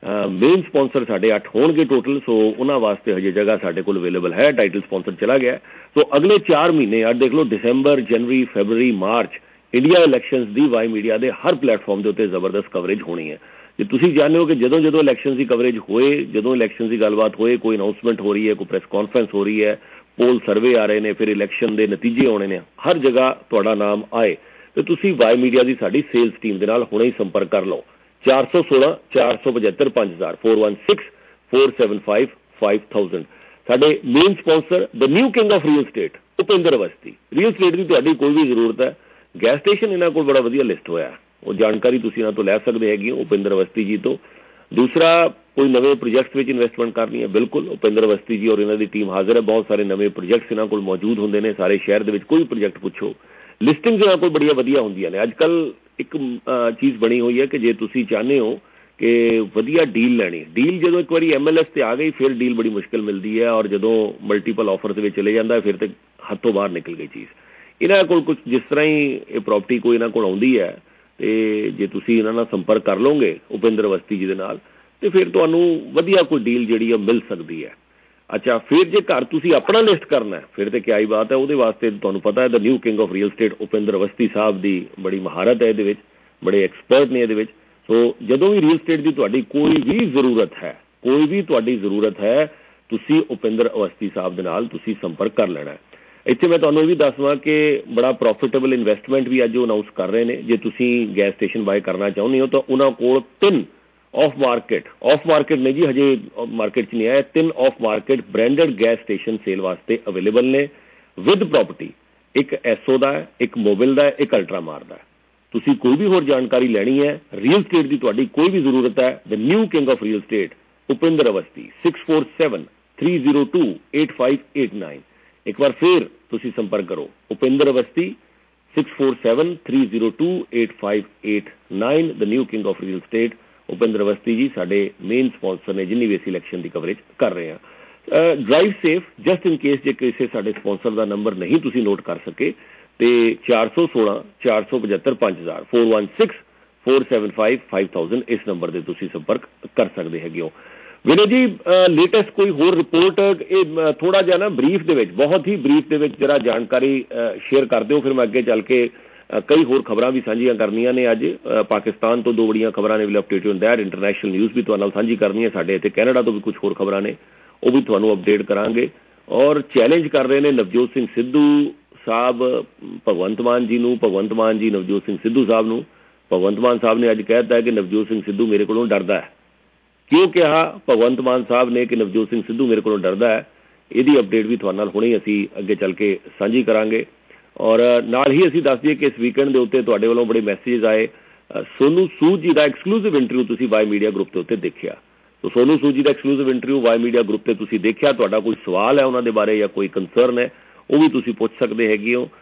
Main sponsor ਸਾਡੇ ਅੱਠ ਹੋਣਗੇ ਟੋਟਲ, ਸੋ ਉਹਨਾਂ ਵਾਸਤੇ ਹਜੇ ਜਗ੍ਹਾ ਸਾਡੇ ਕੋਲ ਅਵੇਲੇਬਲ ਹੈ। ਟਾਈਟਲ ਸਪਾਂਸਰ ਚਲਾ ਗਿਆ, ਸੋ ਅਗਲੇ ਚਾਰ ਮਹੀਨੇ ਅੱਜ ਦੇਖ ਲਓ ਦਸੰਬਰ, ਜਨਵਰੀ, ਫੈਬਰਰੀ, ਮਾਰਚ ਇੰਡੀਆ ਇਲੈਕਸ਼ਨਸ ਦੀ ਵਾਈ ਮੀਡੀਆ ਦੇ ਹਰ ਪਲੇਟਫਾਰਮ ਦੇ ਉੱਤੇ ਜ਼ਬਰਦਸਤ ਕਵਰੇਜ ਹੋਣੀ ਹੈ। ਜੇ ਤੁਸੀਂ ਜਾਣਦੇ ਹੋ ਕਿ ਜਦੋਂ ਜਦੋਂ ਇਲੈਕਸ਼ਨ ਦੀ ਕਵਰੇਜ ਹੋਏ, ਜਦੋਂ ਇਲੈਕਸ਼ਨ ਦੀ ਗੱਲਬਾਤ ਹੋਏ, ਕੋਈ ਅਨਾਊਂਸਮੈਂਟ ਹੋ ਰਹੀ ਹੈ, ਕੋਈ ਪ੍ਰੈਸ ਕਾਨਫਰੰਸ ਹੋ ਰਹੀ ਹੈ, ਪੋਲ ਸਰਵੇ ਆ ਰਹੇ ਨੇ, ਫਿਰ ਇਲੈਕਸ਼ਨ ਦੇ ਨਤੀਜੇ ਆਉਣੇ ਨੇ, ਹਰ ਜਗ੍ਹਾ ਤੁਹਾਡਾ ਨਾਮ ਆਏ ਤੇ ਤੁਸੀਂ ਵਾਈ ਮੀਡੀਆ ਦੀ ਸਾਡੀ ਸੇਲਸ ਟੀਮ ਦੇ ਨਾਲ ਹੁਣੇ ਹੀ ਸੰਪਰਕ ਕਰ ਲਓ। ਚਾਰ ਸੌ ਸੋਲਾਂ ਚਾਰ ਸੌ ਪਝੱਤਰ ਪੰਜ ਹਜ਼ਾਰ four one six four seven five five thousand. ਸਾਡੇ main sponsor the new king of real estate Upinder Awasthi. Real estate ਦੀ ਤੁਹਾਡੀ ਕੋਈ ਵੀ ਜ਼ਰੂਰਤ ਹੈ, ਗੈਸ ਸਟੇਸ਼ਨ ਇਹਨਾਂ ਕੋਲ ਬੜਾ ਵਧੀਆ ਲਿਸਟ ਹੋਇਆ, ਉਹ ਜਾਣਕਾਰੀ ਤੁਸੀਂ ਇਹਨਾਂ ਤੋਂ ਲੈ ਸਕਦੇ ਹੈਗੇ ਹੋ ਉਪਿੰਦਰ ਅਵਸਥੀ ਜੀ ਤੋਂ। ਦੂਸਰਾ, ਕੋਈ ਨਵੇਂ ਪ੍ਰੋਜੈਕਟਸ ਵਿੱਚ ਇਨਵੈਸਟਮੈਂਟ ਕਰਨੀ ਹੈ, ਬਿਲਕੁਲ ਉਪਿੰਦਰ ਅਵਸਥੀ ਜੀ ਔਰ ਇਹਨਾਂ ਦੀ ਟੀਮ ਹਾਜ਼ਰ ਹੈ। ਬਹੁਤ ਸਾਰੇ ਨਵੇਂ ਪ੍ਰੋਜੈਕਟਸ ਇਹਨਾਂ ਕੋਲ ਮੌਜੂਦ ਹੁੰਦੇ ਨੇ, ਸਾਰੇ ਸ਼ਹਿਰ ਦੇ ਵਿੱਚ ਕੋਈ ਪ੍ਰੋਜੈਕਟ ਪੁੱਛੋ, ਲਿਸਟਿੰਗਸ ਇਹਨਾਂ ਕੋਲ ਬੜੀਆਂ ਵਧੀਆ ਹੁੰਦੀਆਂ ਨੇ। ਅੱਜ ਕੱਲ੍ਹ ਇੱਕ ਚੀਜ਼ ਬਣੀ ਹੋਈ ਹੈ ਕਿ ਜੇ ਤੁਸੀਂ ਚਾਹੁੰਦੇ ਹੋ ਕਿ ਵਧੀਆ ਡੀਲ ਲੈਣੀ, ਡੀਲ ਜਦੋਂ ਇੱਕ ਵਾਰੀ ਐਮ ਐਲ ਐਸ 'ਤੇ ਆ ਗਈ ਫਿਰ ਡੀਲ ਬੜੀ ਮੁਸ਼ਕਿਲ ਮਿਲਦੀ ਹੈ ਔਰ ਜਦੋਂ ਮਲਟੀਪਲ ਆਫਰ ਦੇ ਵਿੱਚ ਚਲੇ ਜਾਂਦਾ ਫਿਰ ਤੇ ਹੱਥੋਂ ਬਾਹਰ ਨਿਕਲ ਗਈ ਚੀਜ਼। ਇਹਨਾਂ ਕੋਲ ਕੁਛ ਜਿਸ ਤਰ੍ਹਾਂ ਹੀ ਇਹ ਪ੍ਰੋਪਰਟੀ ਕੋਈ ਇਹਨਾਂ ਕੋਲ ਆਉਂਦੀ ਹੈ ਤੇ ਜੇ ਤੁਸੀਂ ਇਹਨਾਂ ਨਾਲ ਸੰਪਰਕ ਕਰ ਲਓਗੇ ਉਪਿੰਦਰ ਅਵਸਥੀ ਜੀ ਦੇ ਨਾਲ ਤੇ ਫਿਰ ਤੁਹਾਨੂੰ ਵਧੀਆ ਕੋਈ ਡੀਲ ਜਿਹੜੀ ਆ ਮਿਲ ਸਕਦੀ ਹੈ। ਅੱਛਾ, ਫਿਰ ਜੇ ਘਰ ਤੁਸੀਂ ਆਪਣਾ ਲਿਸਟ ਕਰਨਾ ਫਿਰ ਤੇ ਕਿਆ ਹੀ ਬਾਤ ਹੈ, ਉਹਦੇ ਵਾਸਤੇ ਤੁਹਾਨੂੰ ਪਤਾ ਹੈ the new king of real estate Upinder Awasthi Sahib ਦੀ ਬੜੀ ਮਹਾਰਤ ਹੈ ਇਹਦੇ ਵਿੱਚ, ਬੜੇ ਐਕਸਪਰਟ ਨੇ ਇਹਦੇ ਵਿੱਚ। ਸੋ ਜਦੋਂ ਵੀ ਰੀਅਲ ਸਟੇਟ ਦੀ ਤੁਹਾਡੀ ਕੋਈ ਵੀ ਜ਼ਰੂਰਤ ਹੈ, ਕੋਈ ਵੀ ਤੁਹਾਡੀ ਜ਼ਰੂਰਤ ਹੈ, ਤੁਸੀਂ ਉਪਿੰਦਰ ਅਵਸਥੀ ਸਾਹਿਬ ਦੇ ਨਾਲ ਤੁਸੀਂ ਸੰਪਰਕ ਕਰ ਲੈਣਾ। ਇੱਥੇ ਮੈਂ ਤੁਹਾਨੂੰ ਇਹ ਵੀ ਦੱਸਵਾਂ ਕਿ ਬੜਾ ਪ੍ਰੋਫਿਟੇਬਲ ਇਨਵੈਸਟਮੈਂਟ ਵੀ ਅੱਜ ਉਹ ਅਨਾਊਂਸ ਕਰ ਰਹੇ ਨੇ। ਜੇ ਤੁਸੀਂ ਗੈਸ ਸਟੇਸ਼ਨ ਬਾਏ ਕਰਨਾ ਚਾਹੁੰਦੇ ਹੋ ਤਾਂ ਉਹਨਾਂ ਕੋਲ ਤਿੰਨ ਆਫ ਮਾਰਕੀਟ ਆਫ ਮਾਰਕੀਟ ਨਹੀਂ ਜੀ, ਹਜੇ ਮਾਰਕੀਟ 'ਚ ਨਹੀਂ ਆਇਆ, ਤਿੰਨ off market branded gas station sale ਵਾਸਤੇ ਅਵੇਲੇਬਲ ਨੇ ਵਿਦ ਪ੍ਰੋਪਰਟੀ। ਇੱਕ ਐਸੋ ਦਾ ਹੈ, ਇੱਕ ਮੋਬਿਲ ਦਾ ਹੈ, ਇੱਕ ਅਲਟਰਾਮਾਰ ਦਾ ਹੈ। ਤੁਸੀਂ ਕੋਈ ਵੀ ਹੋਰ ਜਾਣਕਾਰੀ ਲੈਣੀ ਹੈ, ਰੀਅਲ ਸਟੇਟ ਦੀ ਤੁਹਾਡੀ ਕੋਈ ਵੀ ਜ਼ਰੂਰਤ ਹੈ, the new king of real estate Upinder Awasthi six four seven three zero two eight five eight nine. ਇੱਕ ਵਾਰ ਫਿਰ ਤੁਸੀਂ ਸੰਪਰਕ ਕਰੋ Upinder Awasthi six four seven three zero two eight five eight nine. The new king of real estate Upinder Awasthi ji ਸਾਡੇ main sponsor ਨੇ ਜਿੰਨੀ ਵੀ ਅਸੀਂ ਇਲੈਕਸ਼ਨ ਦੀ ਕਵਰੇਜ ਕਰ ਰਹੇ ਹਾਂ। Drive safe, just in case ਜੇ ਕਿਸੇ ਸਾਡੇ ਸਪਾਂਸਰ ਦਾ ਨੰਬਰ ਨਹੀਂ ਤੁਸੀਂ ਨੋਟ ਕਰ ਸਕੇ ਤੇ ਚਾਰ ਸੌ ਸੋਲਾਂ ਚਾਰ ਸੌ ਪਝੱਤਰ ਪੰਜ ਹਜ਼ਾਰ four one six four seven five five thousand ਇਸ ਨੰਬਰ ਦੇ ਤੁਸੀਂ ਸੰਪਰਕ ਕਰ ਸਕਦੇ ਹੈਗੇ ਹੋ। ਵਿਨੇ ਜੀ, ਲੇਟੈਸਟ ਕੋਈ ਹੋਰ ਰਿਪੋਰਟ, ਇਹ ਥੋੜਾ ਜਿਹਾ ਨਾ ਬਰੀਫ ਦੇ ਵਿੱਚ, ਬਹੁਤ ਹੀ ਬਰੀਫ ਦੇ ਵਿੱਚ ਜਰਾ ਜਾਣਕਾਰੀ ਸ਼ੇਅਰ ਕਰ ਦਿਓ, ਫਿਰ ਮੈਂ ਅੱਗੇ ਚੱਲ ਕੇ ਕਈ ਹੋਰ ਖਬਰਾਂ ਵੀ ਸਾਂਝੀਆਂ ਕਰਨੀਆਂ ਨੇ। ਅੱਜ ਪਾਕਿਸਤਾਨ ਤੋਂ ਦੋ ਬੜੀਆਂ ਖਬਰਾਂ ਨੇ, will update you on that. International news ਵੀ ਤੁਹਾਡੇ ਨਾਲ ਸਾਂਝੀ ਕਰਨੀ ਹੈ, ਸਾਡੇ ਇੱਥੇ ਕੈਨੇਡਾ ਤੋਂ ਵੀ ਕੁਝ ਹੋਰ ਖਬਰਾਂ ਨੇ, ਉਹ ਵੀ ਤੁਹਾਨੂੰ ਅਪਡੇਟ ਕਰਾਂਗੇ। ਔਰ ਚੈਲੰਜ ਕਰ ਰਹੇ ਨੇ ਨਵਜੋਤ ਸਿੰਘ ਸਿੱਧੂ ਸਾਹਿਬ ਭਗਵੰਤ ਮਾਨ ਜੀ ਨੂੰ, ਭਗਵੰਤ ਮਾਨ ਜੀ ਨਵਜੋਤ ਸਿੰਘ ਸਿੱਧੂ ਸਾਹਿਬ ਨੂੰ। ਭਗਵੰਤ ਮਾਨ ਸਾਹਿਬ ਨੇ ਅੱਜ ਕਹਿ ਦਿੱਤਾ ਕਿ ਨਵਜੋਤ ਸਿੰਘ ਸਿੱਧੂ ਮੇਰੇ ਕੋਲੋਂ ਡਰਦਾ ਹੈ। ਕਿਉਂ ਕਿਹਾ ਭਗਵੰਤ ਮਾਨ ਸਾਹਿਬ ਨੇ ਕਿ ਨਵਜੋਤ ਸਿੰਘ ਸਿੱਧੂ ਮੇਰੇ ਕੋਲੋਂ ਡਰਦਾ ਹੈ, ਇਹਦੀ ਅਪਡੇਟ ਵੀ ਤੁਹਾਡੇ ਨਾਲ ਹੁਣੇ ਅਸੀਂ ਅੱਗੇ ਚੱਲ ਕੇ ਸਾਂਝੀ ਕਰਾਂਗੇ। ਔਰ ਨਾਲ ਹੀ ਅਸੀਂ ਦੱਸ ਦਈਏ ਕਿ ਇਸ ਵੀਕਐਂਡ ਦੇ ਉੱਤੇ ਤੁਹਾਡੇ ਵੱਲੋਂ ਬੜੇ ਮੈਸੇਜ ਆਏ। ਸੋਨੂ ਸੂਦ ਜੀ ਦਾ ਐਕਸਕਲੂਸਿਵ ਇੰਟਰਵਿਊ ਤੁਸੀਂ ਵਾਈ ਮੀਡੀਆ ਗਰੁੱਪ ਦੇ ਉੱਤੇ ਦੇਖਿਆ, ਸੋ ਸੋਨੂ ਸੂਦ ਜੀ ਦਾ exclusive interview Y Media group ਤੇ ਤੁਸੀਂ ਦੇਖਿਆ। ਤੁਹਾਡਾ ਕੋਈ ਸਵਾਲ ਹੈ ਉਹਨਾਂ ਦੇ ਬਾਰੇ ਜਾਂ ਕੋਈ ਕੰਸਰਨ ਹੈ, ਉਹ ਵੀ ਤੁਸੀਂ ਪੁੱਛ ਸਕਦੇ ਹੈਗੇ ਹੋ।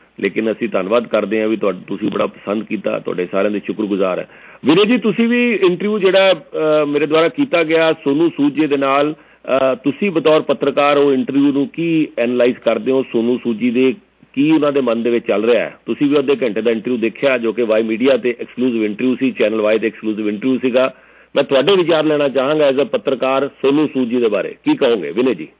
लेकिन ਅਸੀਂ ਧੰਨਵਾਦ ਕਰਦੇ ਹਾਂ ਵੀ ਤੁਹਾਡਾ ਤੁਸੀਂ ਬੜਾ ਪਸੰਦ ਕੀਤਾ, ਤੁਹਾਡੇ ਸਾਰਿਆਂ ਦੇ ਸ਼ੁਕਰਗੁਜ਼ਾਰ ਹੈ। ਵੀਰੇ ਜੀ ਤੁਸੀਂ ਵੀ ਇੰਟਰਵਿਊ ਜਿਹੜਾ ਮੇਰੇ ਦੁਆਰਾ ਕੀਤਾ ਗਿਆ ਸੋਨੂ ਸੂਦ ਜੀ ਦੇ ਨਾਲ, ਤੁਸੀਂ ਬਤੌਰ ਪੱਤਰਕਾਰ ਉਹ ਇੰਟਰਵਿਊ ਨੂੰ ਕੀ ਐਨਾਲਾਈਜ਼ ਕਰਦੇ ਹੋ? ਸੋਨੂ ਸੂਦ ਜੀ ਦੇ ਕੀ ਉਹਨਾਂ ਦੇ ਮਨ ਦੇ ਵਿੱਚ ਚੱਲ ਰਿਹਾ ਹੈ? ਤੁਸੀਂ ਵੀ ਅੱਧੇ ਘੰਟੇ ਦਾ ਇੰਟਰਵਿਊ ਦੇਖਿਆ ਜੋ ਕਿ ਵਾਈ ਮੀਡੀਆ ਤੇ ਐਕਸਕਲੂਸਿਵ ਇੰਟਰਵਿਊ ਸੀ, ਚੈਨਲ ਵਾਈ ਤੇ ਐਕਸਕਲੂਸਿਵ ਇੰਟਰਵਿਊ ਸੀਗਾ। ਮੈਂ ਤੁਹਾਡੇ ਵਿਚਾਰ ਲੈਣਾ ਚਾਹਾਂਗਾ ਐਜ਼ ਅ ਪੱਤਰਕਾਰ ਸੋਨੂ ਸੂਦ ਜੀ ਦੇ ਬਾਰੇ, ਕੀ ਕਹੋਗੇ ਵਿਨੇ ਜੀ?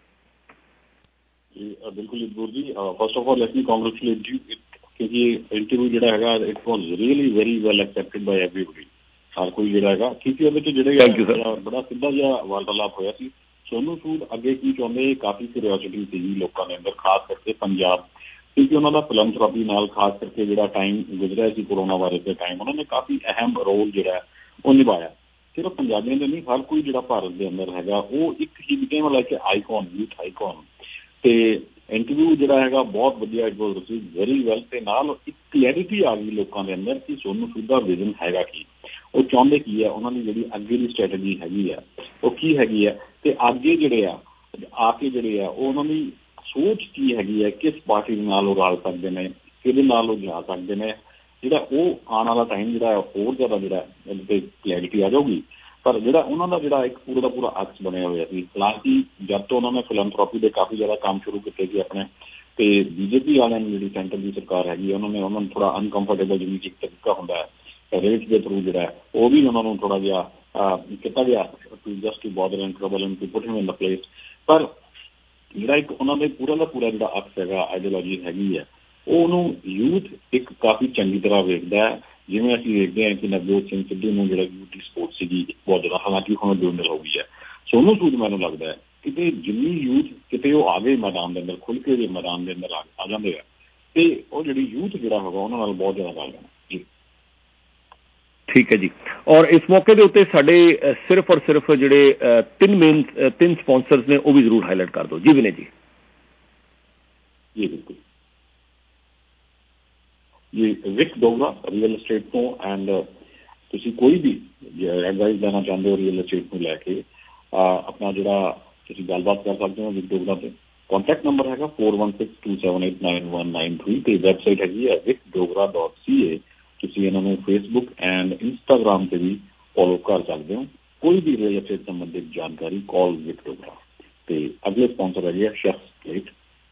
ਬਿਲਕੁਲ ਇਕਬੂਰ ਜੀ, first of all let me congratulate you ਕਿਉਂਕਿ ਇੰਟਰਵਿਊ ਜਿਹੜਾ ਹੈਗਾ it was really very well accepted by everybody, ਹਰ ਕੋਈ ਜਿਹੜਾ ਹੈਗਾ, ਕਿਉਂਕਿ ਉਹਦੇ 'ਚ ਜਿਹੜੇ ਬੜਾ ਸਿੱਧਾ ਜਿਹਾ ਵਾਰਤਾਲਾਪ ਹੋਇਆ ਸੀ। ਸੋਨੂ ਸੂਦ ਅੱਗੇ ਕੀ ਚਾਹੁੰਦੇ, ਕਾਫੀ ਕਿਊਰੀਓਸਿਟੀ ਸੀਗੀ ਲੋਕਾਂ ਦੇ ਅੰਦਰ, ਖਾਸ ਕਰਕੇ ਪੰਜਾਬ, ਕਿਉਂਕਿ ਉਹਨਾਂ ਦਾ ਫਿਲੈਂਥਰੋਪੀ ਨਾਲ ਖਾਸ ਕਰਕੇ ਜਿਹੜਾ ਟਾਈਮ ਗੁਜ਼ਰਿਆ ਸੀ ਕੋਰੋਨਾ ਵਾਇਰਸ ਦੇ ਟਾਈਮ, ਉਹਨਾਂ ਨੇ ਕਾਫੀ ਅਹਿਮ ਰੋਲ ਜਿਹੜਾ ਉਹ ਨਿਭਾਇਆ। ਸਿਰਫ ਪੰਜਾਬੀਆਂ ਦੇ ਨਹੀਂ, ਹਰ ਕੋਈ ਜਿਹੜਾ ਭਾਰਤ ਦੇ ਅੰਦਰ ਹੈਗਾ ਉਹ ਇੱਕ ਹੀ became like icon, youth icon. ਤੇ ਇੰਟਰਵਿਊ ਜਿਹੜਾ ਹੈਗਾ ਬਹੁਤ ਵਧੀਆ, it was received very well. ਤੇ ਨਾਲ ਇੱਕ ਕਲੈਰਿਟੀ ਆ ਗਈ ਲੋਕਾਂ ਦੇ ਅੰਦਰ ਕਿ ਸੋਨੂ ਸੂਦ ਦਾ ਵਿਜ਼ਨ ਹੈਗਾ ਕੀ, ਉਹ ਚਾਹੁੰਦੇ ਕੀ ਹੈ, ਉਹਨਾਂ ਦੀ ਜਿਹੜੀ ਅੱਗੇ ਦੀ ਸਟ੍ਰੈਟਜੀ ਹੈਗੀ ਆ ਉਹ ਕੀ ਹੈਗੀ ਹੈ, ਤੇ ਅੱਗੇ ਜਿਹੜੇ ਆ ਆ ਕੇ ਜਿਹੜੇ ਆ ਉਹ ਉਹਨਾਂ ਦੀ ਸੋਚ ਕੀ ਹੈਗੀ ਹੈ, ਕਿਸ ਪਾਰਟੀ ਦੇ ਨਾਲ ਉਹ ਰਲ ਸਕਦੇ ਨੇ, ਕਿਹਦੇ ਨਾਲ ਉਹ ਜਾ ਸਕਦੇ ਨੇ। ਜਿਹੜਾ ਉਹ ਆਉਣ ਵਾਲਾ ਟਾਈਮ ਜਿਹੜਾ ਹੋਰ ਜ਼ਿਆਦਾ ਜਿਹੜਾ ਇਹਦੇ 'ਤੇ ਕਲੈਰਿਟੀ ਆ ਜਾਊਗੀ। ਪਰ ਜਿਹੜਾ ਉਹਨਾਂ ਦਾ ਜਿਹੜਾ ਇੱਕ ਪੂਰਾ ਦਾ ਪੂਰਾ ਅਕਸ ਬਣਿਆ ਹੋਇਆ ਸੀ, ਹਾਲਾਂਕਿ ਜਦ ਤੋਂ ਉਹਨਾਂ ਨੇ ਫਿਲੈਂਥਰੋਪੀ ਦੇ ਕਾਫੀ ਜ਼ਿਆਦਾ ਕੰਮ ਸ਼ੁਰੂ ਕੀਤੇ ਸੀ ਆਪਣੇ, ਤੇ ਬੀਜੇਪੀ ਵਾਲਿਆਂ ਨੇ ਜਿਹੜੀ ਸੈਂਟਰ ਦੀ ਸਰਕਾਰ ਹੈਗੀ ਉਹਨਾਂ ਨੇ ਉਹਨਾਂ ਨੂੰ ਥੋੜ੍ਹਾ ਅਨਕੰਫਰਟੇਬਲ ਜਿਵੇਂ ਇੱਕ ਤਰੀਕਾ ਹੁੰਦਾ ਹੈ ਰੇਟ ਦੇ ਥਰੂ ਜਿਹੜਾ ਉਹ ਵੀ ਉਹਨਾਂ ਨੂੰ ਥੋੜ੍ਹਾ ਜਿਹਾ ਕੀਤਾ ਗਿਆ to just to bother and trouble and to put him in the place. ਪਰ ਜਿਹੜਾ ਇੱਕ ਉਹਨਾਂ ਦੇ ਪੂਰਾ ਦਾ ਪੂਰਾ ਜਿਹੜਾ ਅਕਸ ਹੈਗਾ, ਆਈਡੀਓਲੋਜੀ ਹੈਗੀ ਹੈ, ਉਹ ਉਹਨੂੰ ਯੂਥ ਇੱਕ ਕਾਫੀ ਚੰਗੀ ਤਰ੍ਹਾਂ ਵੇਖਦਾ ਹੈ। ਜਿਵੇਂ ਅਸੀਂ ਵੇਖਦੇ ਹਾਂ ਕਿ ਨਵਜੋਤ ਸਿੰਘ ਸਿੱਧੂ ਨੂੰ ਜਿਹੜਾ ਯੂਥ ਦੀ ਸਪੋਰਟ ਸੀਗੀ ਬਹੁਤ ਜ਼ਿਆਦਾ, ਹਾਲਾਂਕਿ ਹੁਣ dwindle ਹੋ ਗਈ ਹੈ। ਸੋਨੂ ਸੂਦ ਮੈਨੂੰ ਲੱਗਦਾ ਹੈ ਕਿਤੇ ਜਿੰਨੀ ਯੂਥ ਕਿਤੇ ਉਹ ਆ ਗਏ ਮੈਦਾਨ ਦੇ ਅੰਦਰ, ਖੁੱਲ੍ਹ ਕੇ ਦੇ ਮੈਦਾਨ ਦੇ ਅੰਦਰ ਆ ਜਾਂਦੇ ਆ, ਤੇ ਉਹ ਜਿਹੜੀ ਯੂਥ ਜਿਹੜਾ ਹੈਗਾ ਉਹਨਾਂ ਨਾਲ ਬਹੁਤ ਜ਼ਿਆਦਾ ਗੱਲ ਹੈ ਜੀ। ਠੀਕ ਹੈ ਜੀ। ਔਰ ਇਸ ਮੌਕੇ ਦੇ ਉੱਤੇ ਸਾਡੇ ਸਿਰਫ ਔਰ ਸਿਰਫ ਜਿਹੜੇ ਤਿੰਨ ਮੇਨ ਤਿੰਨ ਸਪਾਂਸਰਸ ਨੇ ਉਹ ਵੀ ਜ਼ਰੂਰ ਹਾਈਲਾਈਟ ਕਰ ਦਿਓ ਜੀ ਵਿਨੇ ਜੀ। ਜੀ ਬਿਲਕੁਲ ਜੀ, ਵਿਕ ਡੋਗਰਾ ਰੀਅਲ ਐਸਟੇਟ ਤੋਂ, ਐਂਡ ਤੁਸੀਂ ਕੋਈ ਵੀ ਐਡਵਾਈਸ ਦੇਣਾ ਚਾਹੁੰਦੇ ਹੋ ਰੀਅਲ ਐਸਟੇਟ ਨੂੰ ਲੈ ਕੇ, ਆਪਣਾ ਜਿਹੜਾ ਤੁਸੀਂ ਗੱਲਬਾਤ ਕਰ ਸਕਦੇ ਹੋ ਵਿਕ ਡੋਗਰਾ 'ਤੇ। ਕੰਟੈਕਟ ਨੰਬਰ ਹੈਗਾ four one six two seven eight nine one nine three, ਅਤੇ ਵੈਬਸਾਈਟ ਹੈਗੀ ਹੈ ਵਿਕ ਡੋਗਰਾ ਡੋਟ ਸੀ ਏ। ਤੁਸੀਂ ਇਹਨਾਂ ਨੂੰ ਫੇਸਬੁੱਕ ਐਂਡ ਇੰਸਟਾਗ੍ਰਾਮ 'ਤੇ ਵੀ ਫੋਲੋ ਕਰ ਸਕਦੇ ਹੋ। ਕੋਈ ਵੀ ਰੀਅਲ ਐਸਟੇਟ ਸੰਬੰਧਿਤ ਜਾਣਕਾਰੀ ਕਾਲ ਵਿਕ ਡੋਗਰਾ। ਅਤੇ ਅਗਲੇ ਸਪਾਂਸਰ ਹੈਗੇ ਆ ਸ਼ੈਫਸ ਪਲੇਟ,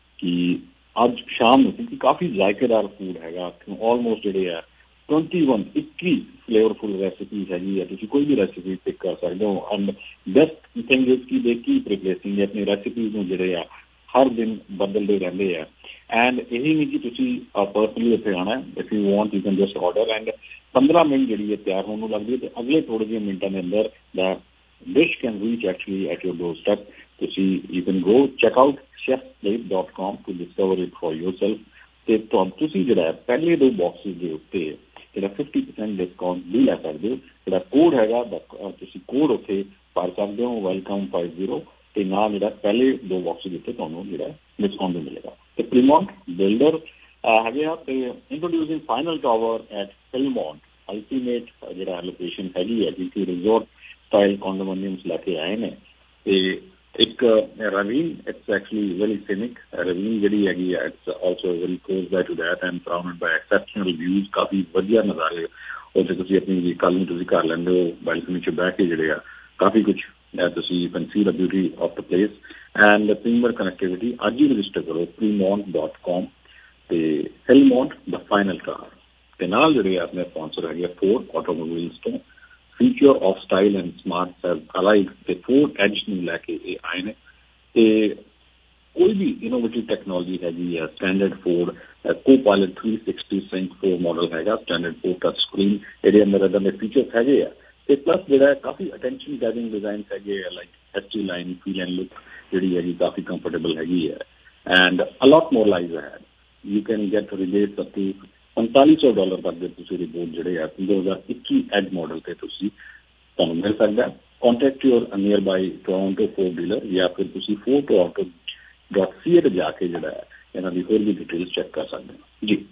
ਕਿ ਅੱਜ ਸ਼ਾਮ ਨੂੰ ਕਿਉਂਕਿ ਕਾਫੀ ਜ਼ਾਇਕੇਦਾਰ ਫੂਡ ਹੈਗਾ, ਆਲਮੋਸਟ ਜਿਹੜੇ ਆ ਟਵੰਟੀ ਵਨ ਇੱਕੀ ਫਲੇਵਰਫੁਲ ਰੈਸਿਪੀਜ਼ ਹੈਗੀ ਹੈ, ਤੁਸੀਂ ਕੋਈ ਵੀ ਰੈਸਿਪੀ ਪਿਕ ਕਰ ਸਕਦੇ ਹੋ। ਐਂਡ ਬੈਸਟ ਥਿੰਗ ਇਜ਼ ਕਿ ਦੇ ਕੀਪ ਰਿਪਲੇਸਿੰਗ ਆਪਣੀ ਰੈਸਿਪੀਜ਼ ਨੂੰ ਜਿਹੜੇ ਆ ਹਰ ਦਿਨ ਬਦਲਦੇ ਰਹਿੰਦੇ ਆ। ਐਂਡ ਇਹੀ ਨਹੀਂ ਕਿ ਤੁਸੀਂ ਪਰਸਨਲੀ ਉੱਥੇ ਆਉਣਾ, if you want you can just order, and ਪੰਦਰਾਂ ਮਿੰਟ ਜਿਹੜੀ ਹੈ ਤਿਆਰ ਹੋਣ ਨੂੰ ਲੱਗਦੀ ਹੈ, ਅਤੇ ਅਗਲੇ ਥੋੜ੍ਹੇ ਜਿਹੇ ਮਿੰਟਾਂ ਦੇ ਅੰਦਰ the dish can reach actually at your doorstep. ਤੁਸੀਂ you can go check out chef plate dot com to discover it for yourself। ਤੇ ਤੁਹਾਨੂੰ ਤੁਸੀਂ ਜਿਹੜਾ ਪਹਿਲੇ ਦੋ ਬਾਕਸਿਸ ਦੇ ਉੱਤੇ ਜਿਹੜਾ ਫਿਫਟੀ ਪਰਸੈਂਟ ਡਿਸਕਾਊਂਟ ਵੀ ਲੈ ਸਕਦੇ ਹੋ। ਜਿਹੜਾ ਕੋਡ ਹੈਗਾ ਤੁਸੀਂ ਕੋਡ ਉੱਥੇ ਭਰ ਸਕਦੇ ਹੋ, ਵੈਲਕਮ ਫਾਈਵ ਜ਼ੀਰੋ, ਤੇ ਨਾਲ ਜਿਹੜਾ ਪਹਿਲੇ ਦੋ ਬਾਕਸਿਸ ਉੱਤੇ ਤੁਹਾਨੂੰ ਜਿਹੜਾ ਡਿਸਕਾਊਂਟ ਵੀ ਮਿਲੇਗਾ। ਤੇ ਪ੍ਰੀਮੌਂਟ ਬਿਲਡਰ ਹੈਗੇ ਆ, ਤੇ introducing final tower at Filmont, ultimate ਜਿਹੜਾ ਲੋਕੇਸ਼ਨ ਹੈਗੀ ਹੈ ਜਿੱਥੇ ਰਿਜ਼ੋਰਟ ਸਟਾਈਲ ਕੰਡੋਮੀਨੀਅਮਸ ਲੈ ਕੇ ਆਏ ਨੇ। ਤੇ ਇੱਕ ravine, it's actually very scenic ravine ਜਿਹੜੀ ਹੈਗੀ ਹੈ, it's also very close by to that and surrounded by exceptional views, ਕਾਫੀ ਵਧੀਆ ਨਜ਼ਾਰੇ ਉੱਥੇ ਤੁਸੀਂ ਆਪਣੀ ਕੱਲ੍ਹ ਨੂੰ ਤੁਸੀਂ ਕਰ ਲੈਂਦੇ ਹੋ ਬਾਲਕਨੀ 'ਚ ਬਹਿ ਕੇ ਜਿਹੜੇ ਆ ਕਾਫੀ ਕੁਛ ਤੁਸੀਂ can see the beauty of the place and premier connectivity. ਅੱਜ ਹੀ ਰਜਿਸਟਰ ਕਰੋ ਪ੍ਰੀਮੌਂਟ ਡੋਟ ਕਾਮ, ਤੇ ਫਿਲਮੌਂਟ ਦਾ ਫਾਈਨਲ ਕਾਰ। ਤੇ ਨਾਲ ਜਿਹੜੇ ਆਪਣੇ ਸਪਾਂਸਰ ਹੈਗੇ ਫੋਰਡ ਆਟੋਮੋਬਾਈਲਸ ਤੋਂ feature of style and smart allied, ਤੇ ਫੋਰਡ ਐਜ ਨੂੰ ਲੈ ਕੇ ਇਹ ਆਏ ਨੇ। ਤੇ ਕੋਈ ਵੀ ਇਨੋਵੇਟਿਵ ਟੈਕਨੋਲੋਜੀ ਹੈਗੀ ਆ, standard Ford co pilot three sixty sync four model ਹੈਗਾ, ਸਟੈਂਡਰਡ ਫੋਰ ਟੱਚ ਸਕਰੀਨ, ਇਹਦੇ ਅੰਦਰ ਇੱਦਾਂ ਦੇ ਫੀਚਰਸ ਹੈਗੇ ਆ। ਤੇ ਪਲੱਸ ਜਿਹੜਾ ਕਾਫੀ ਅਟੈਂਸ਼ਨ ਗੈਦਰਿੰਗ ਡਿਜ਼ਾਈਨ ਹੈਗੇ ਆ, like S T line feel and look ਜਿਹੜੀ ਹੈਗੀ ਕਾਫੀ ਕੰਫਰਟੇਬਲ ਹੈਗੀ ਹੈ। ਐਂਡ ਅਲੋਟ ਮੋਰ ਲਾਈਜ਼ ਹੈ, you can get rebates up to ਪੰਤਾਲੀ ਸੌ ਡਾਲਰ ਤੱਕ ਦੇ ਤੁਸੀਂ ਰਿਬੇਟ ਜਿਹੜੇ ਆ ਦੋ ਹਜ਼ਾਰ ਇੱਕੀ ਐਡ ਮਾਡਲ ਤੇ ਤੁਸੀਂ ਤੁਹਾਨੂੰ ਮਿਲ ਸਕਦਾ। Contact your nearby Toronto Ford dealer, ਜਾਂ ਫਿਰ ਤੁਸੀਂ Ford Toronto dot C A ਤੇ ਜਾ ਕੇ ਜਿਹੜਾ ਹੈ ਇਹਨਾਂ ਦੀ ਹੋਰ ਵੀ ਡਿਟੇਲਸ ਚੈੱਕ ਕਰ ਸਕਦੇ ਹੋ ਜੀ।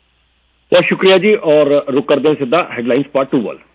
ਬਹੁਤ ਸ਼ੁਕਰੀਆ ਜੀ। ਔਰ ਰੁਕ ਕਰਦੇ ਹਾਂ ਸਿੱਧਾ ਹੈਡਲਾਈਨਸ ਪਾਰਟ ਟੂ ਵੱਲ।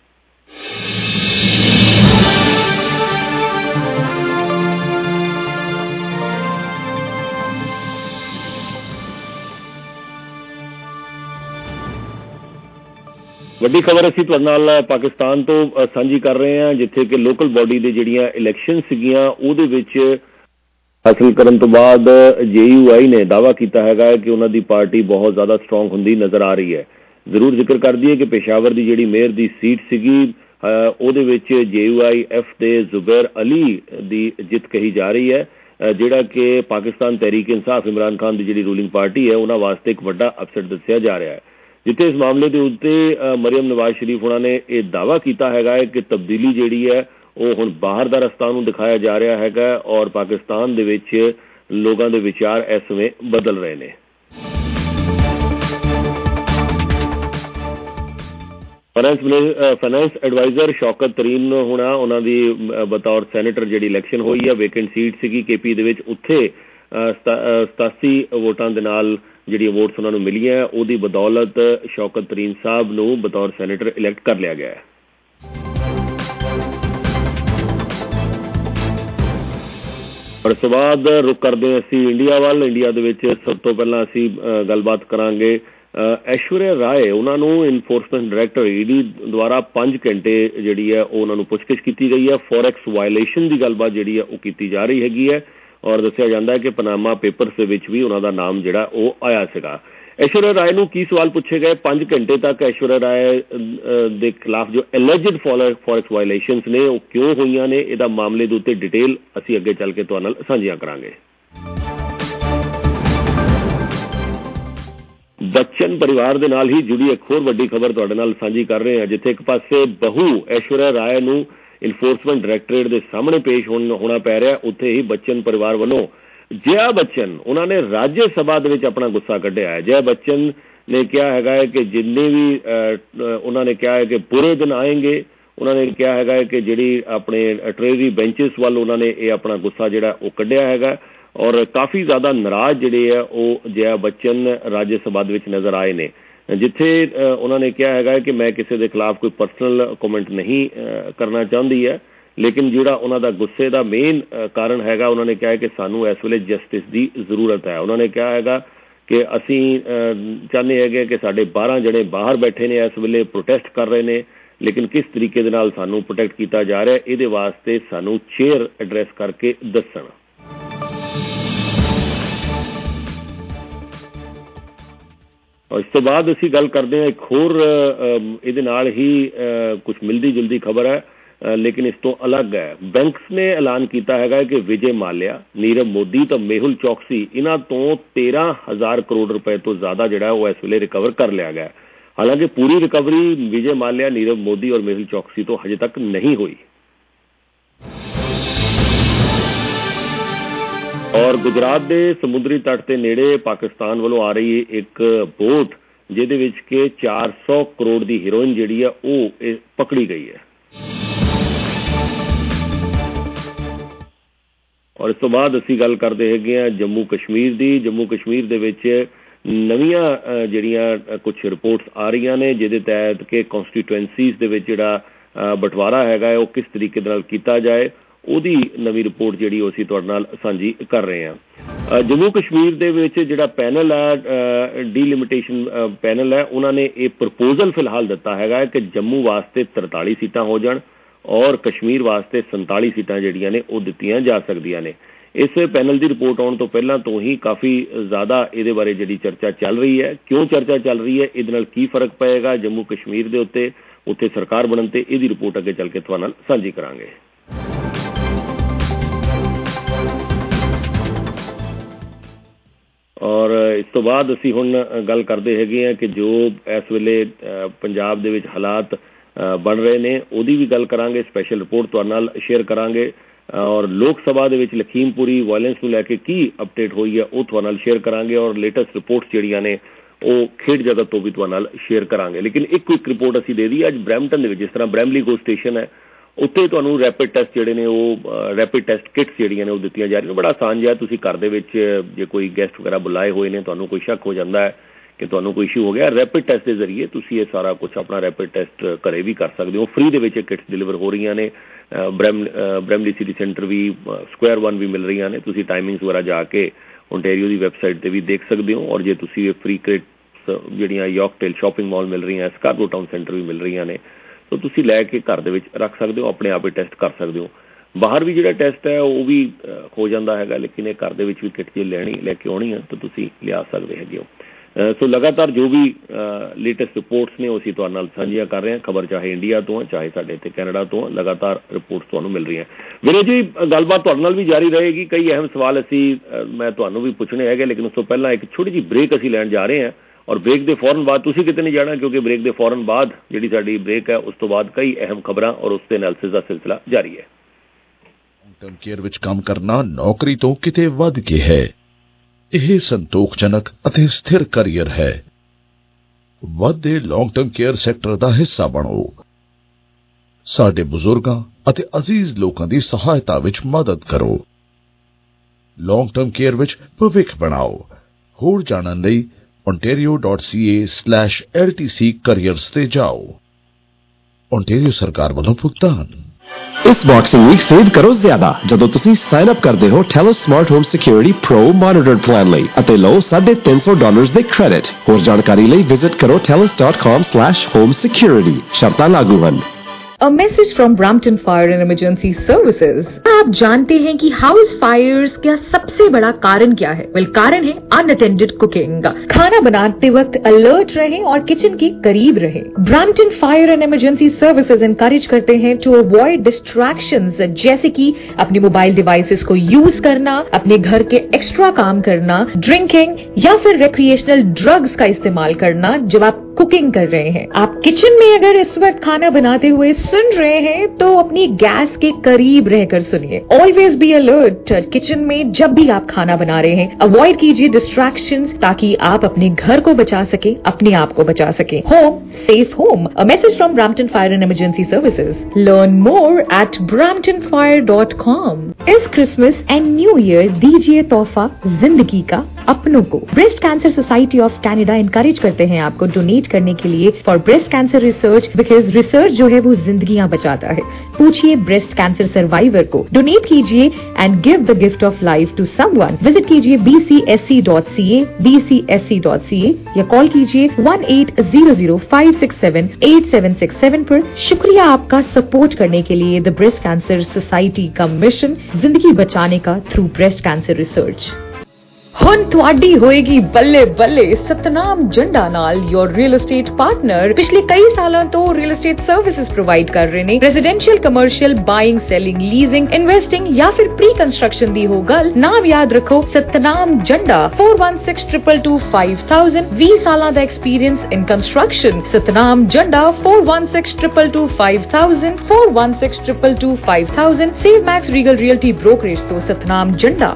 ਵੱਡੀ ਖਬਰ ਅਸੀਂ ਤੁਹਾਡੇ ਨਾਲ ਪਾਕਿਸਤਾਨ ਤੋਂ ਸਾਂਝੀ ਕਰ ਰਹੇ ਹਾਂ, ਜਿੱਥੇ ਕਿ ਲੋਕਲ ਬਾਡੀ ਦੇ ਜਿਹੜੀਆਂ ਇਲੈਕਸ਼ਨ ਸੀਗੀਆਂ ਉਹਦੇ ਵਿੱਚ ਹਾਸਲ ਕਰਨ ਤੋਂ ਬਾਅਦ ਜੇ ਯੂ ਆਈ ਨੇ ਦਾਅਵਾ ਕੀਤਾ ਹੈਗਾ ਕਿ ਉਹਨਾਂ ਦੀ ਪਾਰਟੀ ਬਹੁਤ ਜ਼ਿਆਦਾ ਸਟਰੋਂਗ ਹੁੰਦੀ ਨਜ਼ਰ ਆ ਰਹੀ ਹੈ। ਜ਼ਰੂਰ ਜ਼ਿਕਰ ਕਰਦੀ ਹੈ ਕਿ ਪੇਸ਼ਾਵਰ ਦੀ ਜਿਹੜੀ ਮੇਅਰ ਦੀ ਸੀਟ ਸੀਗੀ ਉਹਦੇ ਵਿੱਚ ਜੇ ਯੂ ਆਈ ਐਫ ਦੇ ਜ਼ੁਬੈਰ ਅਲੀ ਦੀ ਜਿੱਤ ਕਹੀ ਜਾ ਰਹੀ ਹੈ, ਜਿਹੜਾ ਕਿ ਪਾਕਿਸਤਾਨ ਤਹਿਰੀਕ ਇਨਸਾਫ ਇਮਰਾਨ ਖਾਨ ਦੀ ਜਿਹੜੀ ਰੂਲਿੰਗ ਪਾਰਟੀ ਹੈ ਉਹਨਾਂ ਵਾਸਤੇ ਇੱਕ ਵੱਡਾ ਅਪਸੈਟ ਦੱਸਿਆ ਜਾ ਰਿਹਾ ਹੈ। ਜਿੱਥੇ ਇਸ ਮਾਮਲੇ ਦੇ ਉੱਤੇ ਮਰੀਮ ਨਵਾਜ਼ ਸ਼ਰੀਫ ਉਹਨਾਂ ਨੇ ਇਹ ਦਾਅਵਾ ਕੀਤਾ ਹੈਗਾ ਹੈ ਕਿ ਤਬਦੀਲੀ ਜਿਹੜੀ ਹੈ ਉਹ ਹੁਣ ਬਾਹਰ ਦਾ ਰਸਤਾ ਨੂੰ ਦਿਖਾਇਆ ਜਾ ਰਿਹਾ ਹੈਗਾ ਔਰ ਪਾਕਿਸਤਾਨ ਦੇ ਵਿੱਚ ਲੋਕਾਂ ਦੇ ਵਿਚਾਰ ਇਸ ਸਮੇਂ ਬਦਲ ਰਹੇ ਨੇ। Finance finance adviser Shaukat Tarin ਹੋਣਾ ਉਹਨਾਂ ਦੀ ਬਤੌਰ ਸੈਨੇਟਰ ਜਿਹੜੀ ਇਲੈਕਸ਼ਨ ਹੋਈ ਹੈ, ਵੇਕੈਂਟ ਸੀਟ ਸੀਗੀ ਕੇ ਪੀ ਦੇ ਵਿੱਚ, ਉੱਥੇ ਸਤਾਸੀ ਵੋਟਾਂ ਦੇ ਨਾਲ ਜਿਹੜੀ ਵੋਟਸ ਉਹਨਾਂ ਨੂੰ ਮਿਲੀਆਂ ਉਹਦੀ ਬਦੌਲਤ ਸ਼ੌਕਤ ਤਰੀਨ ਸਾਹਿਬ ਨੂੰ ਬਤੌਰ ਸੈਨੇਟਰ ਇਲੈਕਟ ਕਰ ਲਿਆ ਗਿਆ ਹੈ। ਔਰ ਇਸ ਤੋਂ ਬਾਅਦ ਰੁਕ ਕਰਦੇ ਹਾਂ ਅਸੀਂ ਇੰਡੀਆ ਵੱਲ। ਇੰਡੀਆ ਦੇ ਵਿੱਚ ਸਭ ਤੋਂ ਪਹਿਲਾਂ ਅਸੀਂ ਗੱਲਬਾਤ ਕਰਾਂਗੇ ਐਸ਼ਵਰਿਆ ਰਾਏ, ਉਹਨਾਂ ਨੂੰ ਇਨਫੋਰਸਮੈਂਟ ਡਾਇਰੈਕਟਰ ਈ ਡੀ ਦੁਆਰਾ ਪੰਜ ਘੰਟੇ ਜਿਹੜੀ ਹੈ ਉਹ ਉਹਨਾਂ ਨੂੰ ਪੁੱਛਗਿੱਛ ਕੀਤੀ ਗਈ ਹੈ। ਫੋਰੈਕਸ ਵਾਇਲੇਸ਼ਨ ਦੀ ਗੱਲਬਾਤ ਜਿਹੜੀ ਹੈ ਉਹ ਕੀਤੀ ਜਾ ਰਹੀ ਹੈਗੀ ਹੈ ਔਰ ਦੱਸਿਆ ਜਾਂਦਾ ਹੈ ਕਿ ਪਨਾਮਾ ਪੇਪਰਸ ਦੇ ਵਿੱਚ ਵੀ ਉਹਨਾਂ ਦਾ ਨਾਮ ਜਿਹੜਾ ਉਹ ਆਇਆ ਸੀਗਾ। ਐਸ਼ਵਰਿਆ ਰਾਏ ਨੂੰ ਕੀ ਸਵਾਲ ਪੁੱਛੇ ਗਏ ਪੰਜ ਘੰਟੇ ਤੱਕ, ਐਸ਼ਵਰਿਆ ਰਾਏ ਦੇ ਖਿਲਾਫ ਜੋ ਐਲੀਜਡ ਫੋਰੈਕਸ ਵਾਇਲੇਸ਼ਨਸ ਨੇ ਉਹ ਕਿਉਂ ਹੋਈਆਂ ਨੇ, ਇਹਦਾ ਮਾਮਲੇ ਦੇ ਉੱਤੇ ਡਿਟੇਲ ਅਸੀਂ ਅੱਗੇ ਚੱਲ ਕੇ ਤੁਹਾਡੇ ਨਾਲ ਸਾਂਝੀਆਂ ਕਰਾਂਗੇ। ਬੱਚਨ ਪਰਿਵਾਰ ਦੇ ਨਾਲ ਹੀ ਜੁੜੀ ਇੱਕ ਹੋਰ ਵੱਡੀ ਖਬਰ ਤੁਹਾਡੇ ਨਾਲ ਸਾਂਝੀ ਕਰ ਰਹੇ ਹਾਂ, ਜਿੱਥੇ ਇੱਕ ਪਾਸੇ ਬਹੂ ਐਸ਼ਵਰਿਆ ਰਾਏ ਨੂੰ ਇਨਫੋਰਸਮੈਂਟ ਡਾਇਰੈਕਟਰੇਟ ਦੇ ਸਾਹਮਣੇ ਪੇਸ਼ ਹੋਣਾ ਪੈ ਰਿਹਾ, ਉੱਥੇ ਹੀ ਬੱਚਨ ਪਰਿਵਾਰ ਵੱਲੋਂ ਜਯਾ ਬੱਚਨ ਉਹਨਾਂ ਨੇ ਰਾਜ ਸਭਾ ਦੇ ਵਿੱਚ ਆਪਣਾ ਗੁੱਸਾ ਕੱਢਿਆ ਹੈ। ਜਯਾ ਬੱਚਨ ਨੇ ਕਿਹਾ ਹੈਗਾ ਹੈ ਕਿ ਜਿੰਨੇ ਵੀ ਉਹਨਾਂ ਨੇ ਕਿਹਾ ਹੈ ਕਿ ਬੁਰੇ ਦਿਨ ਆਏਂਗੇ, ਉਹਨਾਂ ਨੇ ਕਿਹਾ ਹੈਗਾ ਹੈ ਕਿ ਜਿਹੜੀ ਆਪਣੇ ਟ੍ਰੇਜਰੀ ਬੈਂਚਸ ਵੱਲ ਉਹਨਾਂ ਨੇ ਇਹ ਆਪਣਾ ਗੁੱਸਾ ਜਿਹੜਾ ਉਹ ਕੱਢਿਆ ਹੈਗਾ ਔਰ ਕਾਫੀ ਜ਼ਿਆਦਾ ਨਾਰਾਜ਼ ਜਿਹੜੇ ਆ ਉਹ ਜਯਾ ਬੱਚਨ ਰਾਜ ਸਭਾ ਦੇ ਵਿੱਚ ਨਜ਼ਰ ਆਏ ਨੇ, ਜਿੱਥੇ ਉਹਨਾਂ ਨੇ ਕਿਹਾ ਹੈਗਾ ਕਿ ਮੈਂ ਕਿਸੇ ਦੇ ਖਿਲਾਫ ਕੋਈ ਪਰਸਨਲ ਕਮੈਂਟ ਨਹੀਂ ਕਰਨਾ ਚਾਹੁੰਦੀ ਹੈ, ਲੇਕਿਨ ਜਿਹੜਾ ਉਹਨਾਂ ਦਾ ਗੁੱਸੇ ਦਾ ਮੇਨ ਕਾਰਨ ਹੈਗਾ ਉਹਨਾਂ ਨੇ ਕਿਹਾ ਕਿ ਸਾਨੂੰ ਇਸ ਵੇਲੇ ਜਸਟਿਸ ਦੀ ਜ਼ਰੂਰਤ ਹੈ। ਉਹਨਾਂ ਨੇ ਕਿਹਾ ਹੈਗਾ ਕਿ ਅਸੀਂ ਚਾਹੁੰਦੇ ਹੈਗੇ ਕਿ ਸਾਡੇ ਬਾਰਾਂ ਜਣੇ ਬਾਹਰ ਬੈਠੇ ਨੇ ਇਸ ਵੇਲੇ ਪ੍ਰੋਟੈਸਟ ਕਰ ਰਹੇ ਨੇ, ਲੇਕਿਨ ਕਿਸ ਤਰੀਕੇ ਦੇ ਨਾਲ ਸਾਨੂੰ ਪ੍ਰੋਟੈਕਟ ਕੀਤਾ ਜਾ ਰਿਹਾ ਇਹਦੇ ਵਾਸਤੇ ਸਾਨੂੰ ਚੇਅਰ ਐਡਰੈਸ ਕਰਕੇ ਦੱਸਣ। ਔਰ ਇਸ ਤੋਂ ਬਾਅਦ ਅਸੀਂ ਗੱਲ ਕਰਦੇ ਹਾਂ ਇੱਕ ਹੋਰ ਇਹਦੇ ਨਾਲ ਹੀ ਕੁਛ ਮਿਲਦੀ ਜੁਲਦੀ ਖਬਰ ਹੈ ਲੇਕਿਨ ਇਸ ਤੋਂ ਅਲੱਗ ਹੈ। ਬੈਂਕਸ ਨੇ ਐਲਾਨ ਕੀਤਾ ਹੈਗਾ ਕਿ ਵਿਜੇ ਮਾਲਿਆ, ਨੀਰਵ ਮੋਦੀ ਤਾਂ ਮੇਹੁਲ ਚੌਕਸੀ ਇਹਨਾਂ ਤੋਂ ਤੇਰਾਂ ਹਜ਼ਾਰ ਕਰੋੜ ਰੁਪਏ ਤੋਂ ਜ਼ਿਆਦਾ ਜਿਹੜਾ ਉਹ ਇਸ ਵੇਲੇ ਰਿਕਵਰ ਕਰ ਲਿਆ ਗਿਆ। ਹਾਲਾਂਕਿ ਪੂਰੀ ਰਿਕਵਰੀ ਵਿਜੇ ਮਾਲਿਆ, ਨੀਰਵ ਮੋਦੀ ਔਰ ਮੇਹੁਲ ਚੌਕਸੀ ਤੋਂ ਹਜੇ ਤੱਕ ਨਹੀਂ ਹੋਈ। ਔਰ ਗੁਜਰਾਤ ਦੇ ਸਮੁੰਦਰੀ ਤੱਟ ਦੇ ਨੇੜੇ ਪਾਕਿਸਤਾਨ ਵੱਲੋਂ ਆ ਰਹੀ ਇੱਕ ਬੋਟ ਜਿਹਦੇ ਵਿੱਚ ਕਿ ਚਾਰ ਸੌ ਕਰੋੜ ਦੀ ਹੀਰੋਇਨ ਜਿਹੜੀ ਹੈ ਉਹ ਪਕੜੀ ਗਈ ਹੈ। ਔਰ ਇਸ ਤੋਂ ਬਾਅਦ ਅਸੀਂ ਗੱਲ ਕਰਦੇ ਹੈਗੇ ਹਾਂ ਜੰਮੂ ਕਸ਼ਮੀਰ ਦੀ। ਜੰਮੂ ਕਸ਼ਮੀਰ ਦੇ ਵਿੱਚ ਨਵੀਆਂ ਜਿਹੜੀਆਂ ਕੁਛ ਰਿਪੋਰਟਸ ਆ ਰਹੀਆਂ ਨੇ ਜਿਹਦੇ ਤਹਿਤ ਕਿ ਕੌਂਸਟੀਟੂਐਂਸੀਜ਼ ਦੇ ਵਿੱਚ ਜਿਹੜਾ ਬਟਵਾਰਾ ਹੈਗਾ ਉਹ ਕਿਸ ਤਰੀਕੇ ਦੇ ਨਾਲ ਕੀਤਾ ਜਾਏ, ਉਹਦੀ ਨਵੀਂ ਰਿਪੋਰਟ ਜਿਹੜੀ ਉਹ ਅਸੀਂ ਤੁਹਾਡੇ ਨਾਲ ਸਾਂਝੀ ਕਰ ਰਹੇ ਹਾਂ। ਜੰਮੂ ਕਸ਼ਮੀਰ ਦੇ ਵਿੱਚ ਜਿਹੜਾ ਪੈਨਲ ਹੈ ਡੀਲਿਮਿਟੇਸ਼ਨ ਪੈਨਲ ਹੈ, ਉਹਨਾਂ ਨੇ ਇਹ ਪ੍ਰਪੋਜ਼ਲ ਫਿਲਹਾਲ ਦਿੱਤਾ ਹੈਗਾ ਕਿ ਜੰਮੂ ਵਾਸਤੇ ਤਰਤਾਲੀ ਸੀਟਾਂ ਹੋ ਜਾਣ ਔਰ ਕਸ਼ਮੀਰ ਵਾਸਤੇ ਸੰਤਾਲੀ ਸੀਟਾਂ ਜਿਹੜੀਆਂ ਨੇ ਉਹ ਦਿੱਤੀਆਂ ਜਾ ਸਕਦੀਆਂ ਨੇ। ਇਸ ਪੈਨਲ ਦੀ ਰਿਪੋਰਟ ਆਉਣ ਤੋਂ ਪਹਿਲਾਂ ਤੋਂ ਹੀ ਕਾਫੀ ਜ਼ਿਆਦਾ ਇਹਦੇ ਬਾਰੇ ਜਿਹੜੀ ਚਰਚਾ ਚੱਲ ਰਹੀ ਹੈ। ਕਿਉਂ ਚਰਚਾ ਚੱਲ ਰਹੀ ਹੈ, ਇਹਦੇ ਨਾਲ ਕੀ ਫਰਕ ਪਏਗਾ ਜੰਮੂ ਕਸ਼ਮੀਰ ਦੇ ਉੱਤੇ, ਉੱਥੇ ਸਰਕਾਰ ਬਣਨ ਤੇ, ਇਹਦੀ ਰਿਪੋਰਟ ਅੱਗੇ ਚੱਲ ਕੇ ਤੁਹਾਡੇ ਨਾਲ ਸਾਂਝੀ ਕਰਾਂਗੇ। ਔਰ ਇਸ ਤੋਂ ਬਾਅਦ ਅਸੀਂ ਹੁਣ ਗੱਲ ਕਰਦੇ ਹੈਗੇ ਹਾਂ ਕਿ ਜੋ ਇਸ ਵੇਲੇ ਪੰਜਾਬ ਦੇ ਵਿੱਚ ਹਾਲਾਤ ਬਣ ਰਹੇ ਨੇ ਉਹਦੀ ਵੀ ਗੱਲ ਕਰਾਂਗੇ, ਸਪੈਸ਼ਲ ਰਿਪੋਰਟ ਤੁਹਾਡੇ ਨਾਲ ਸ਼ੇਅਰ ਕਰਾਂਗੇ ਔਰ ਲੋਕ ਸਭਾ ਦੇ ਵਿੱਚ ਲਖੀਮਪੁਰੀ ਵਾਇਲੈਂਸ ਨੂੰ ਲੈ ਕੇ ਕੀ ਅਪਡੇਟ ਹੋਈ ਹੈ ਉਹ ਤੁਹਾਡੇ ਨਾਲ ਸ਼ੇਅਰ ਕਰਾਂਗੇ ਔਰ ਲੇਟੈਸਟ ਰਿਪੋਰਟਸ ਜਿਹੜੀਆਂ ਨੇ ਉਹ ਖੇਡ ਜਗਤ ਤੋਂ ਵੀ ਤੁਹਾਡੇ ਨਾਲ ਸ਼ੇਅਰ ਕਰਾਂਗੇ। ਲੇਕਿਨ ਇੱਕ ਕੁਇਕ ਰਿਪੋਰਟ ਅਸੀਂ ਦੇ ਦਈਏ, ਅੱਜ ਬਰੈਂਪਟਨ ਦੇ ਵਿੱਚ ਜਿਸ ਤਰ੍ਹਾਂ ਬਰੈਮਲੀ ਗੋ ਸਟੇਸ਼ਨ ਹੈ ਉੱਥੇ ਤੁਹਾਨੂੰ ਰੈਪਿਡ ਟੈਸਟ ਜਿਹੜੇ ਨੇ ਉਹ ਰੈਪਿਡ ਟੈਸਟ ਕਿਟਸ ਜਿਹੜੀਆਂ ਨੇ ਉਹ ਦਿੱਤੀਆਂ ਜਾ ਰਹੀਆਂ। ਬੜਾ ਆਸਾਨ ਜਿਹਾ, ਤੁਸੀਂ ਘਰ ਦੇ ਵਿੱਚ ਜੇ ਕੋਈ ਗੈਸਟ ਵਗੈਰਾ ਬੁਲਾਏ ਹੋਏ ਨੇ, ਤੁਹਾਨੂੰ ਕੋਈ ਸ਼ੱਕ ਹੋ ਜਾਂਦਾ ਹੈ ਕਿ ਤੁਹਾਨੂੰ ਕੋਈ ਇਸ਼ੂ ਹੋ ਗਿਆ, ਰੈਪਿਡ ਟੈਸਟ ਦੇ ਜ਼ਰੀਏ ਤੁਸੀਂ ਇਹ ਸਾਰਾ ਕੁਛ ਆਪਣਾ ਰੈਪਿਡ ਟੈਸਟ ਘਰੇ ਵੀ ਕਰ ਸਕਦੇ ਹੋ। ਫ੍ਰੀ ਦੇ ਵਿੱਚ ਇਹ ਕਿਟਸ ਡਿਲੀਵਰ ਹੋ ਰਹੀਆਂ ਨੇ। ਬ੍ਰੈਮ ਬ੍ਰੈਮਲੀ ਸਿਟੀ ਸੈਂਟਰ ਵੀ, ਸਕੁਆਇਰ ਵਨ ਵੀ ਮਿਲ ਰਹੀਆਂ ਨੇ। ਤੁਸੀਂ ਟਾਈਮਿੰਗਸ ਵਗੈਰਾ ਜਾ ਕੇ ਓਨਟਾਰੀਓ ਦੀ ਵੈਬਸਾਈਟ 'ਤੇ ਵੀ ਦੇਖ ਸਕਦੇ ਹੋ ਔਰ ਜੇ ਤੁਸੀਂ ਇਹ ਫ੍ਰੀ ਕਿਟ ਜਿਹੜੀਆਂ ਯਾਕਟੇਲ ਸ਼ਾਪਿੰਗ ਮਾਲ ਮਿਲ ਰਹੀਆਂ, ਸਕਾਰਗੋ ਟਾਊਨ ਸੈਂਟਰ ਵੀ ਮਿਲ ਰਹੀਆਂ ਨੇ। ਸੋ ਤੁਸੀਂ ਲੈ ਕੇ ਘਰ ਦੇ ਵਿੱਚ ਰੱਖ ਸਕਦੇ ਹੋ, ਆਪਣੇ ਆਪ ਹੀ ਟੈਸਟ ਕਰ ਸਕਦੇ ਹੋ। ਬਾਹਰ ਵੀ ਜਿਹੜਾ ਟੈਸਟ ਹੈ ਉਹ ਵੀ ਹੋ ਜਾਂਦਾ ਹੈਗਾ, ਲੇਕਿਨ ਇਹ ਘਰ ਦੇ ਵਿੱਚ ਵੀ ਕਿੱਟ ਜੇ ਲੈਣੀ ਲੈ ਕੇ ਆਉਣੀ ਹੈ ਤਾਂ ਤੁਸੀਂ ਲਿਆ ਸਕਦੇ ਹੈਗੇ ਹੋ। ਸੋ ਲਗਾਤਾਰ ਜੋ ਵੀ ਲੇਟੈਸਟ ਰਿਪੋਰਟਸ ਨੇ ਉਹ ਅਸੀਂ ਤੁਹਾਡੇ ਨਾਲ ਸਾਂਝੀਆਂ ਕਰ ਰਹੇ ਹਾਂ। ਖਬਰ ਚਾਹੇ ਇੰਡੀਆ ਤੋਂ ਹੈ, ਚਾਹੇ ਸਾਡੇ ਇੱਥੇ ਕੈਨੇਡਾ ਤੋਂ, ਲਗਾਤਾਰ ਰਿਪੋਰਟਸ ਤੁਹਾਨੂੰ ਮਿਲ ਰਹੀਆਂ। ਵੀਰੇ ਜੀ, ਗੱਲਬਾਤ ਤੁਹਾਡੇ ਨਾਲ ਵੀ ਜਾਰੀ ਰਹੇਗੀ। ਕਈ ਅਹਿਮ ਸਵਾਲ ਅਸੀਂ ਮੈਂ ਤੁਹਾਨੂੰ ਵੀ ਪੁੱਛਣੇ ਹੈਗੇ, ਲੇਕਿਨ ਉਸ ਤੋਂ ਪਹਿਲਾਂ ਇੱਕ ਛੋਟੀ ਜਿਹੀ ਬ੍ਰੇਕ ਅਸੀਂ ਲੈਣ ਜਾ ਰਹੇ ਹਾਂ। ਔਰ ਬ੍ਰੇਕ ਦੇ ਫੌਰਨ ਬਾਅਦ ਤੁਸੀਂ ਕਿਤੇ ਨਹੀਂ ਜਾਣਾ, ਕਿਉਂਕਿ ਬ੍ਰੇਕ ਦੇ ਫੌਰਨ ਬਾਅਦ ਜਿਹੜੀ ਸਾਡੀ ਬ੍ਰੇਕ ਹੈ ਉਸ ਤੋਂ ਬਾਅਦ ਕਈ ਅਹਿਮ ਖਬਰਾਂ ਔਰ ਉਸ ਦੇ ਐਨਾਲਿਸਿਸ ਦਾ ਸਿਲਸਿਲਾ ਜਾਰੀ ਹੈ। ਲੌਂਗ ਟਰਮ ਕੇਅਰ ਵਿੱਚ ਕੰਮ ਕਰਨਾ ਨੌਕਰੀ ਤੋਂ ਕਿਤੇ ਵੱਧ ਕੇ ਹੈ। ਇਹ ਸੰਤੋਖਜਨਕ ਅਤੇ ਸਥਿਰ ਕਰੀਅਰ ਹੈ। ਵੱਧਦੇ ਲੌਂਗ ਟਰਮ ਕੇਅਰ ਸੈਕਟਰ ਦਾ ਹਿੱਸਾ ਬਣੋ। ਸਾਡੇ ਬਜ਼ੁਰਗਾਂ ਅਤੇ ਅਜ਼ੀਜ਼ ਲੋਕਾਂ ਦੀ ਸਹਾਇਤਾ ਵਿੱਚ ਮਦਦ ਕਰੋ। ਲੌਂਗ ਟਰਮ ਕੇਅਰ ਵਿੱਚ ਭਵਿੱਖ ਬਣਾਓ। ਹੋਰ ਜਾਣਨ ਲਈ ontario dot c a slash L T C careers ਤੇ ਜਾਓ। ontario ਸਰਕਾਰ ਵੱਲੋਂ ਭੁਗਤਾਨ। इस बॉक्सिंग वीक सेव करो ज्यादा जदों तुसी साइन अप करते हो Telus smart home security pro monitored plan लई अते लो साढ़े तीन सौ डॉलर्स दे क्रेडिट। होर जानकारी लई विजिट करो Telus dot com slash home security. शर्तां लागू हन। A message from Brampton Fire and Emergency Services। आप जानते हैं कि हाउस फायर्स का सबसे बड़ा कारण क्या है? वेल well, कारण है अनअटेंडेड कुकिंग। खाना बनाते वक्त अलर्ट रहें और किचन के करीब रहें। Brampton Fire and Emergency Services encourage करते हैं टू अवॉइड डिस्ट्रैक्शंस, जैसे कि अपने मोबाइल डिवाइसेस को यूज करना, अपने घर के एक्स्ट्रा काम करना, ड्रिंकिंग या फिर रिक्रिएशनल ड्रग्स का इस्तेमाल करना जब आप कुकिंग कर रहे हैं। आप किचन में अगर इस वक्त खाना बनाते हुए सुन रहे हैं तो अपनी गैस के करीब रहकर सुनिए। ऑलवेज बी अलर्ट किचन में जब भी आप खाना बना रहे हैं। अवॉइड कीजिए डिस्ट्रैक्शंस ताकि आप अपने घर को बचा सके, अपने आप को बचा सके। Home safe home. A message from Brampton fire and emergency services. Learn more at Brampton fire dot com. इस क्रिसमस एंड न्यू ईयर दीजिए तोहफा जिंदगी का अपनों को। Breast cancer society of Canada encourage करते हैं आपको डोनेट करने के लिए for breast cancer research, because research जो है वो जिंदगियां बचाता है। पूछिए ब्रेस्ट कैंसर सर्वाइवर को, डोनेट कीजिए and give the gift of life to someone. Visit कीजिए B C S C dot C A, B C S C dot C A या कॉल कीजिए one eight zero zero five six seven eight seven six seven पर। शुक्रिया आपका support करने के लिए the breast cancer society का mission जिंदगी बचाने का थ्रू ब्रेस्ट कैंसर रिसर्च। हुन तुहाडी होएगी बल्ले बल्ले सतनाम जंडा नाल योर रियल एस्टेट पार्टनर। पिछले कई सालों तो रियल एस्टेट सर्विसेज प्रोवाइड कर रहे ने। Residential, commercial, buying, selling, leasing, investing या फिर प्री कंस्ट्रक्शन दी हो गल। नाम याद रखो, Satnam Janda. Four one six triple two five thousand वी साल दा experience in construction. Satnam Janda four one six triple two five thousand four one six triple two five thousand. Save max regal realty brokerage तो Satnam Janda.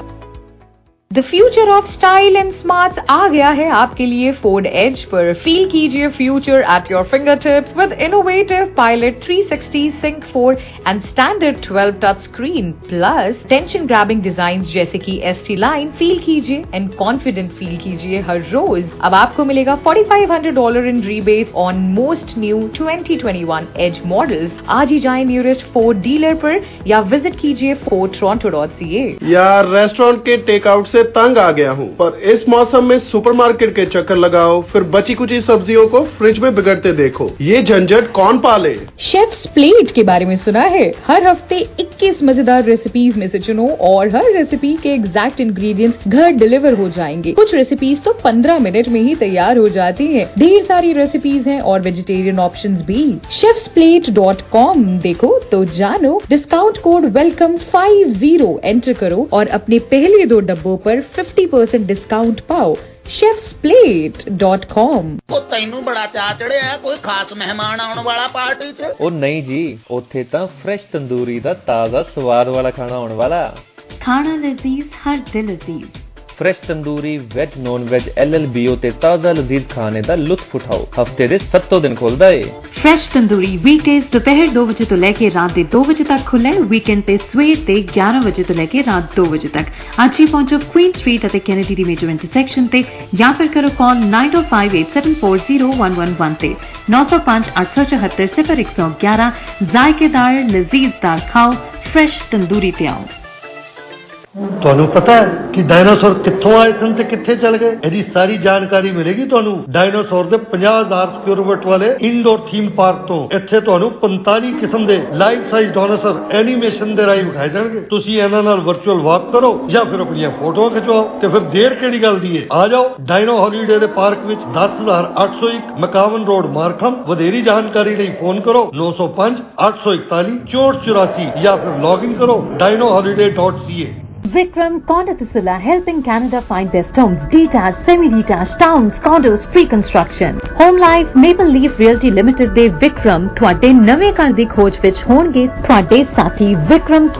The future of style and smart आ गया है आपके लिए Ford Edge पर। फील कीजिए future at your fingertips with innovative pilot three sixty sync four and standard twelve touch screen plus attention grabbing design जैसे कि एस टी लाइन। फील कीजिए एंड कॉन्फिडेंट फील कीजिए हर रोज। अब आपको मिलेगा forty five hundred dollar in rebate on most new twenty twenty one Edge models. आज ही जाए नियरेस्ट फोर्ड डीलर पर या विजिट कीजिए Ford Toronto dot C A. यार रेस्टोरेंट के टेक आउट से तंग आ गया हूँ, पर इस मौसम में सुपरमार्केट के चक्कर लगाओ, फिर बची कुची सब्जियों को फ्रिज में बिगड़ते देखो। ये झंझट कौन पाले। शेफ्स प्लेट के बारे में सुना है? हर हफ्ते इक्कीस मजेदार रेसिपीज में से चुनो और हर रेसिपी के एग्जैक्ट इंग्रेडिएंट्स घर डिलीवर हो जाएंगे। कुछ रेसिपीज तो पंद्रह मिनट में ही तैयार हो जाती हैं। ढेर सारी रेसिपीज हैं और वेजिटेरियन ऑप्शंस भी। शेफ्स प्लेट डॉट कॉम देखो तो जानो। Discount code welcome five zero enter करो और अपने पहले दो डब्बों पर फिफ्टी परसेंट डिस्काउंट पाओ। Chefs plate dot com. तैनू बड़ा चाह चढ़े है कोई खास मेहमान आने वाला पार्टी च? ओ नहीं जी, उत्थे तां फ्रेश तंदूरी दा ताजा स्वाद वाला खाना होने वाला। खाना लजीज हर दिल अजीज। Fresh tandoori veg non veg L L B O ते ताजा लजीज खाने दा लुत्फ उठाओ। हफ्ते दे सत्तों दिन खुलदा है। फ्रेश तंदूरी वीकडेज दोपहर दो बजे तो लेके रात दे दो बजे तक खुला है। वीकेंड ते सवेर ते ग्यारह बजे तो लेके रात दो बजे तक। आज ही पहुंचो क्वीन स्ट्रीट अते कैनेडी दी मेजर इंटरसेक्शन ते या फिर करो call nine O five eight seven four zero one one one ते नौ सौ पांच आठ सौ चौहत्तर सिफर एक सौ ग्यारह। जायकेदार लजीजदार खाओ, फ्रेश तंदूरी ते आओ। ਤੁਹਾਨੂੰ ਪਤਾ ਹੈ ਕਿ ਡਾਇਨਾਸੌਰ ਕਿੱਥੋਂ ਆਏ ਸਨ ਤੇ ਕਿੱਥੇ ਚਲ ਗਏ? ਇਹਦੀ ਸਾਰੀ ਜਾਣਕਾਰੀ ਮਿਲੇਗੀ ਤੁਹਾਨੂੰ ਡਾਇਨਾਸੌਰ ਦੇ ਪੰਜਾਹ ਹਜ਼ਾਰ ਸਕੁਅਰ ਫੁੱਟ ਵਾਲੇ ਇਨਡੋਰ ਥੀਮ ਪਾਰਕ ਤੋਂ। ਇੱਥੇ ਤੁਹਾਨੂੰ ਪੰਤਾਲੀ ਕਿਸਮ ਦੇ ਲਾਈਫ ਸਾਈਜ਼ ਡਾਇਨਾਸੌਰ ਐਨੀਮੇਸ਼ਨ ਦੇ ਰਾਹੀਂ ਵਿਖਾਏ ਜਾਣਗੇ। ਤੁਸੀਂ ਇਹਨਾਂ ਨਾਲ ਵਰਚੁਅਲ ਵਾਕ ਕਰੋ ਜਾਂ ਫਿਰ ਆਪਣੀਆਂ ਫੋਟੋਆਂ ਖਿਚਵਾਓ ਤੇ ਫਿਰ ਦੇਰ ਕਿਹੜੀ ਗੱਲ ਦੀ ਹੈ, ਆ ਜਾਓ ਡਾਇਨੋ ਹੌਲੀਡੇ ਦੇ ਪਾਰਕ ਵਿੱਚ ਦਸ ਹਜ਼ਾਰ ਅੱਠ ਸੌ ਇੱਕ ਮਕਾਵਨ ਰੋਡ ਮਾਰਖਮ। ਵਧੇਰੀ ਜਾਣਕਾਰੀ ਲਈ ਫੋਨ ਕਰੋ ਨੌ ਸੌ ਪੰਜ ਅੱਠ ਸੌ ਇਕਤਾਲੀ ਚੌਂਹਠ ਚੁਰਾਸੀ ਜਾਂ ਫਿਰ ਲੌਗ ਇਨ ਕਰੋ dino holiday dot c a। Vikram Kondathasula helping Canada find best homes, detached, semi-detached, towns, condos, pre-construction. Home Life Maple Leaf Realty Limited ਦੇ ਵਿਕਰਮ ਤੁਹਾਡੇ ਨਵੇਂ ਘਰ ਦੀ ਖੋਜ ਵਿੱਚ ਹੋਣਗੇ ਤੁਹਾਡੇ ਸਾਥੀ। ਵਿਕਰਮ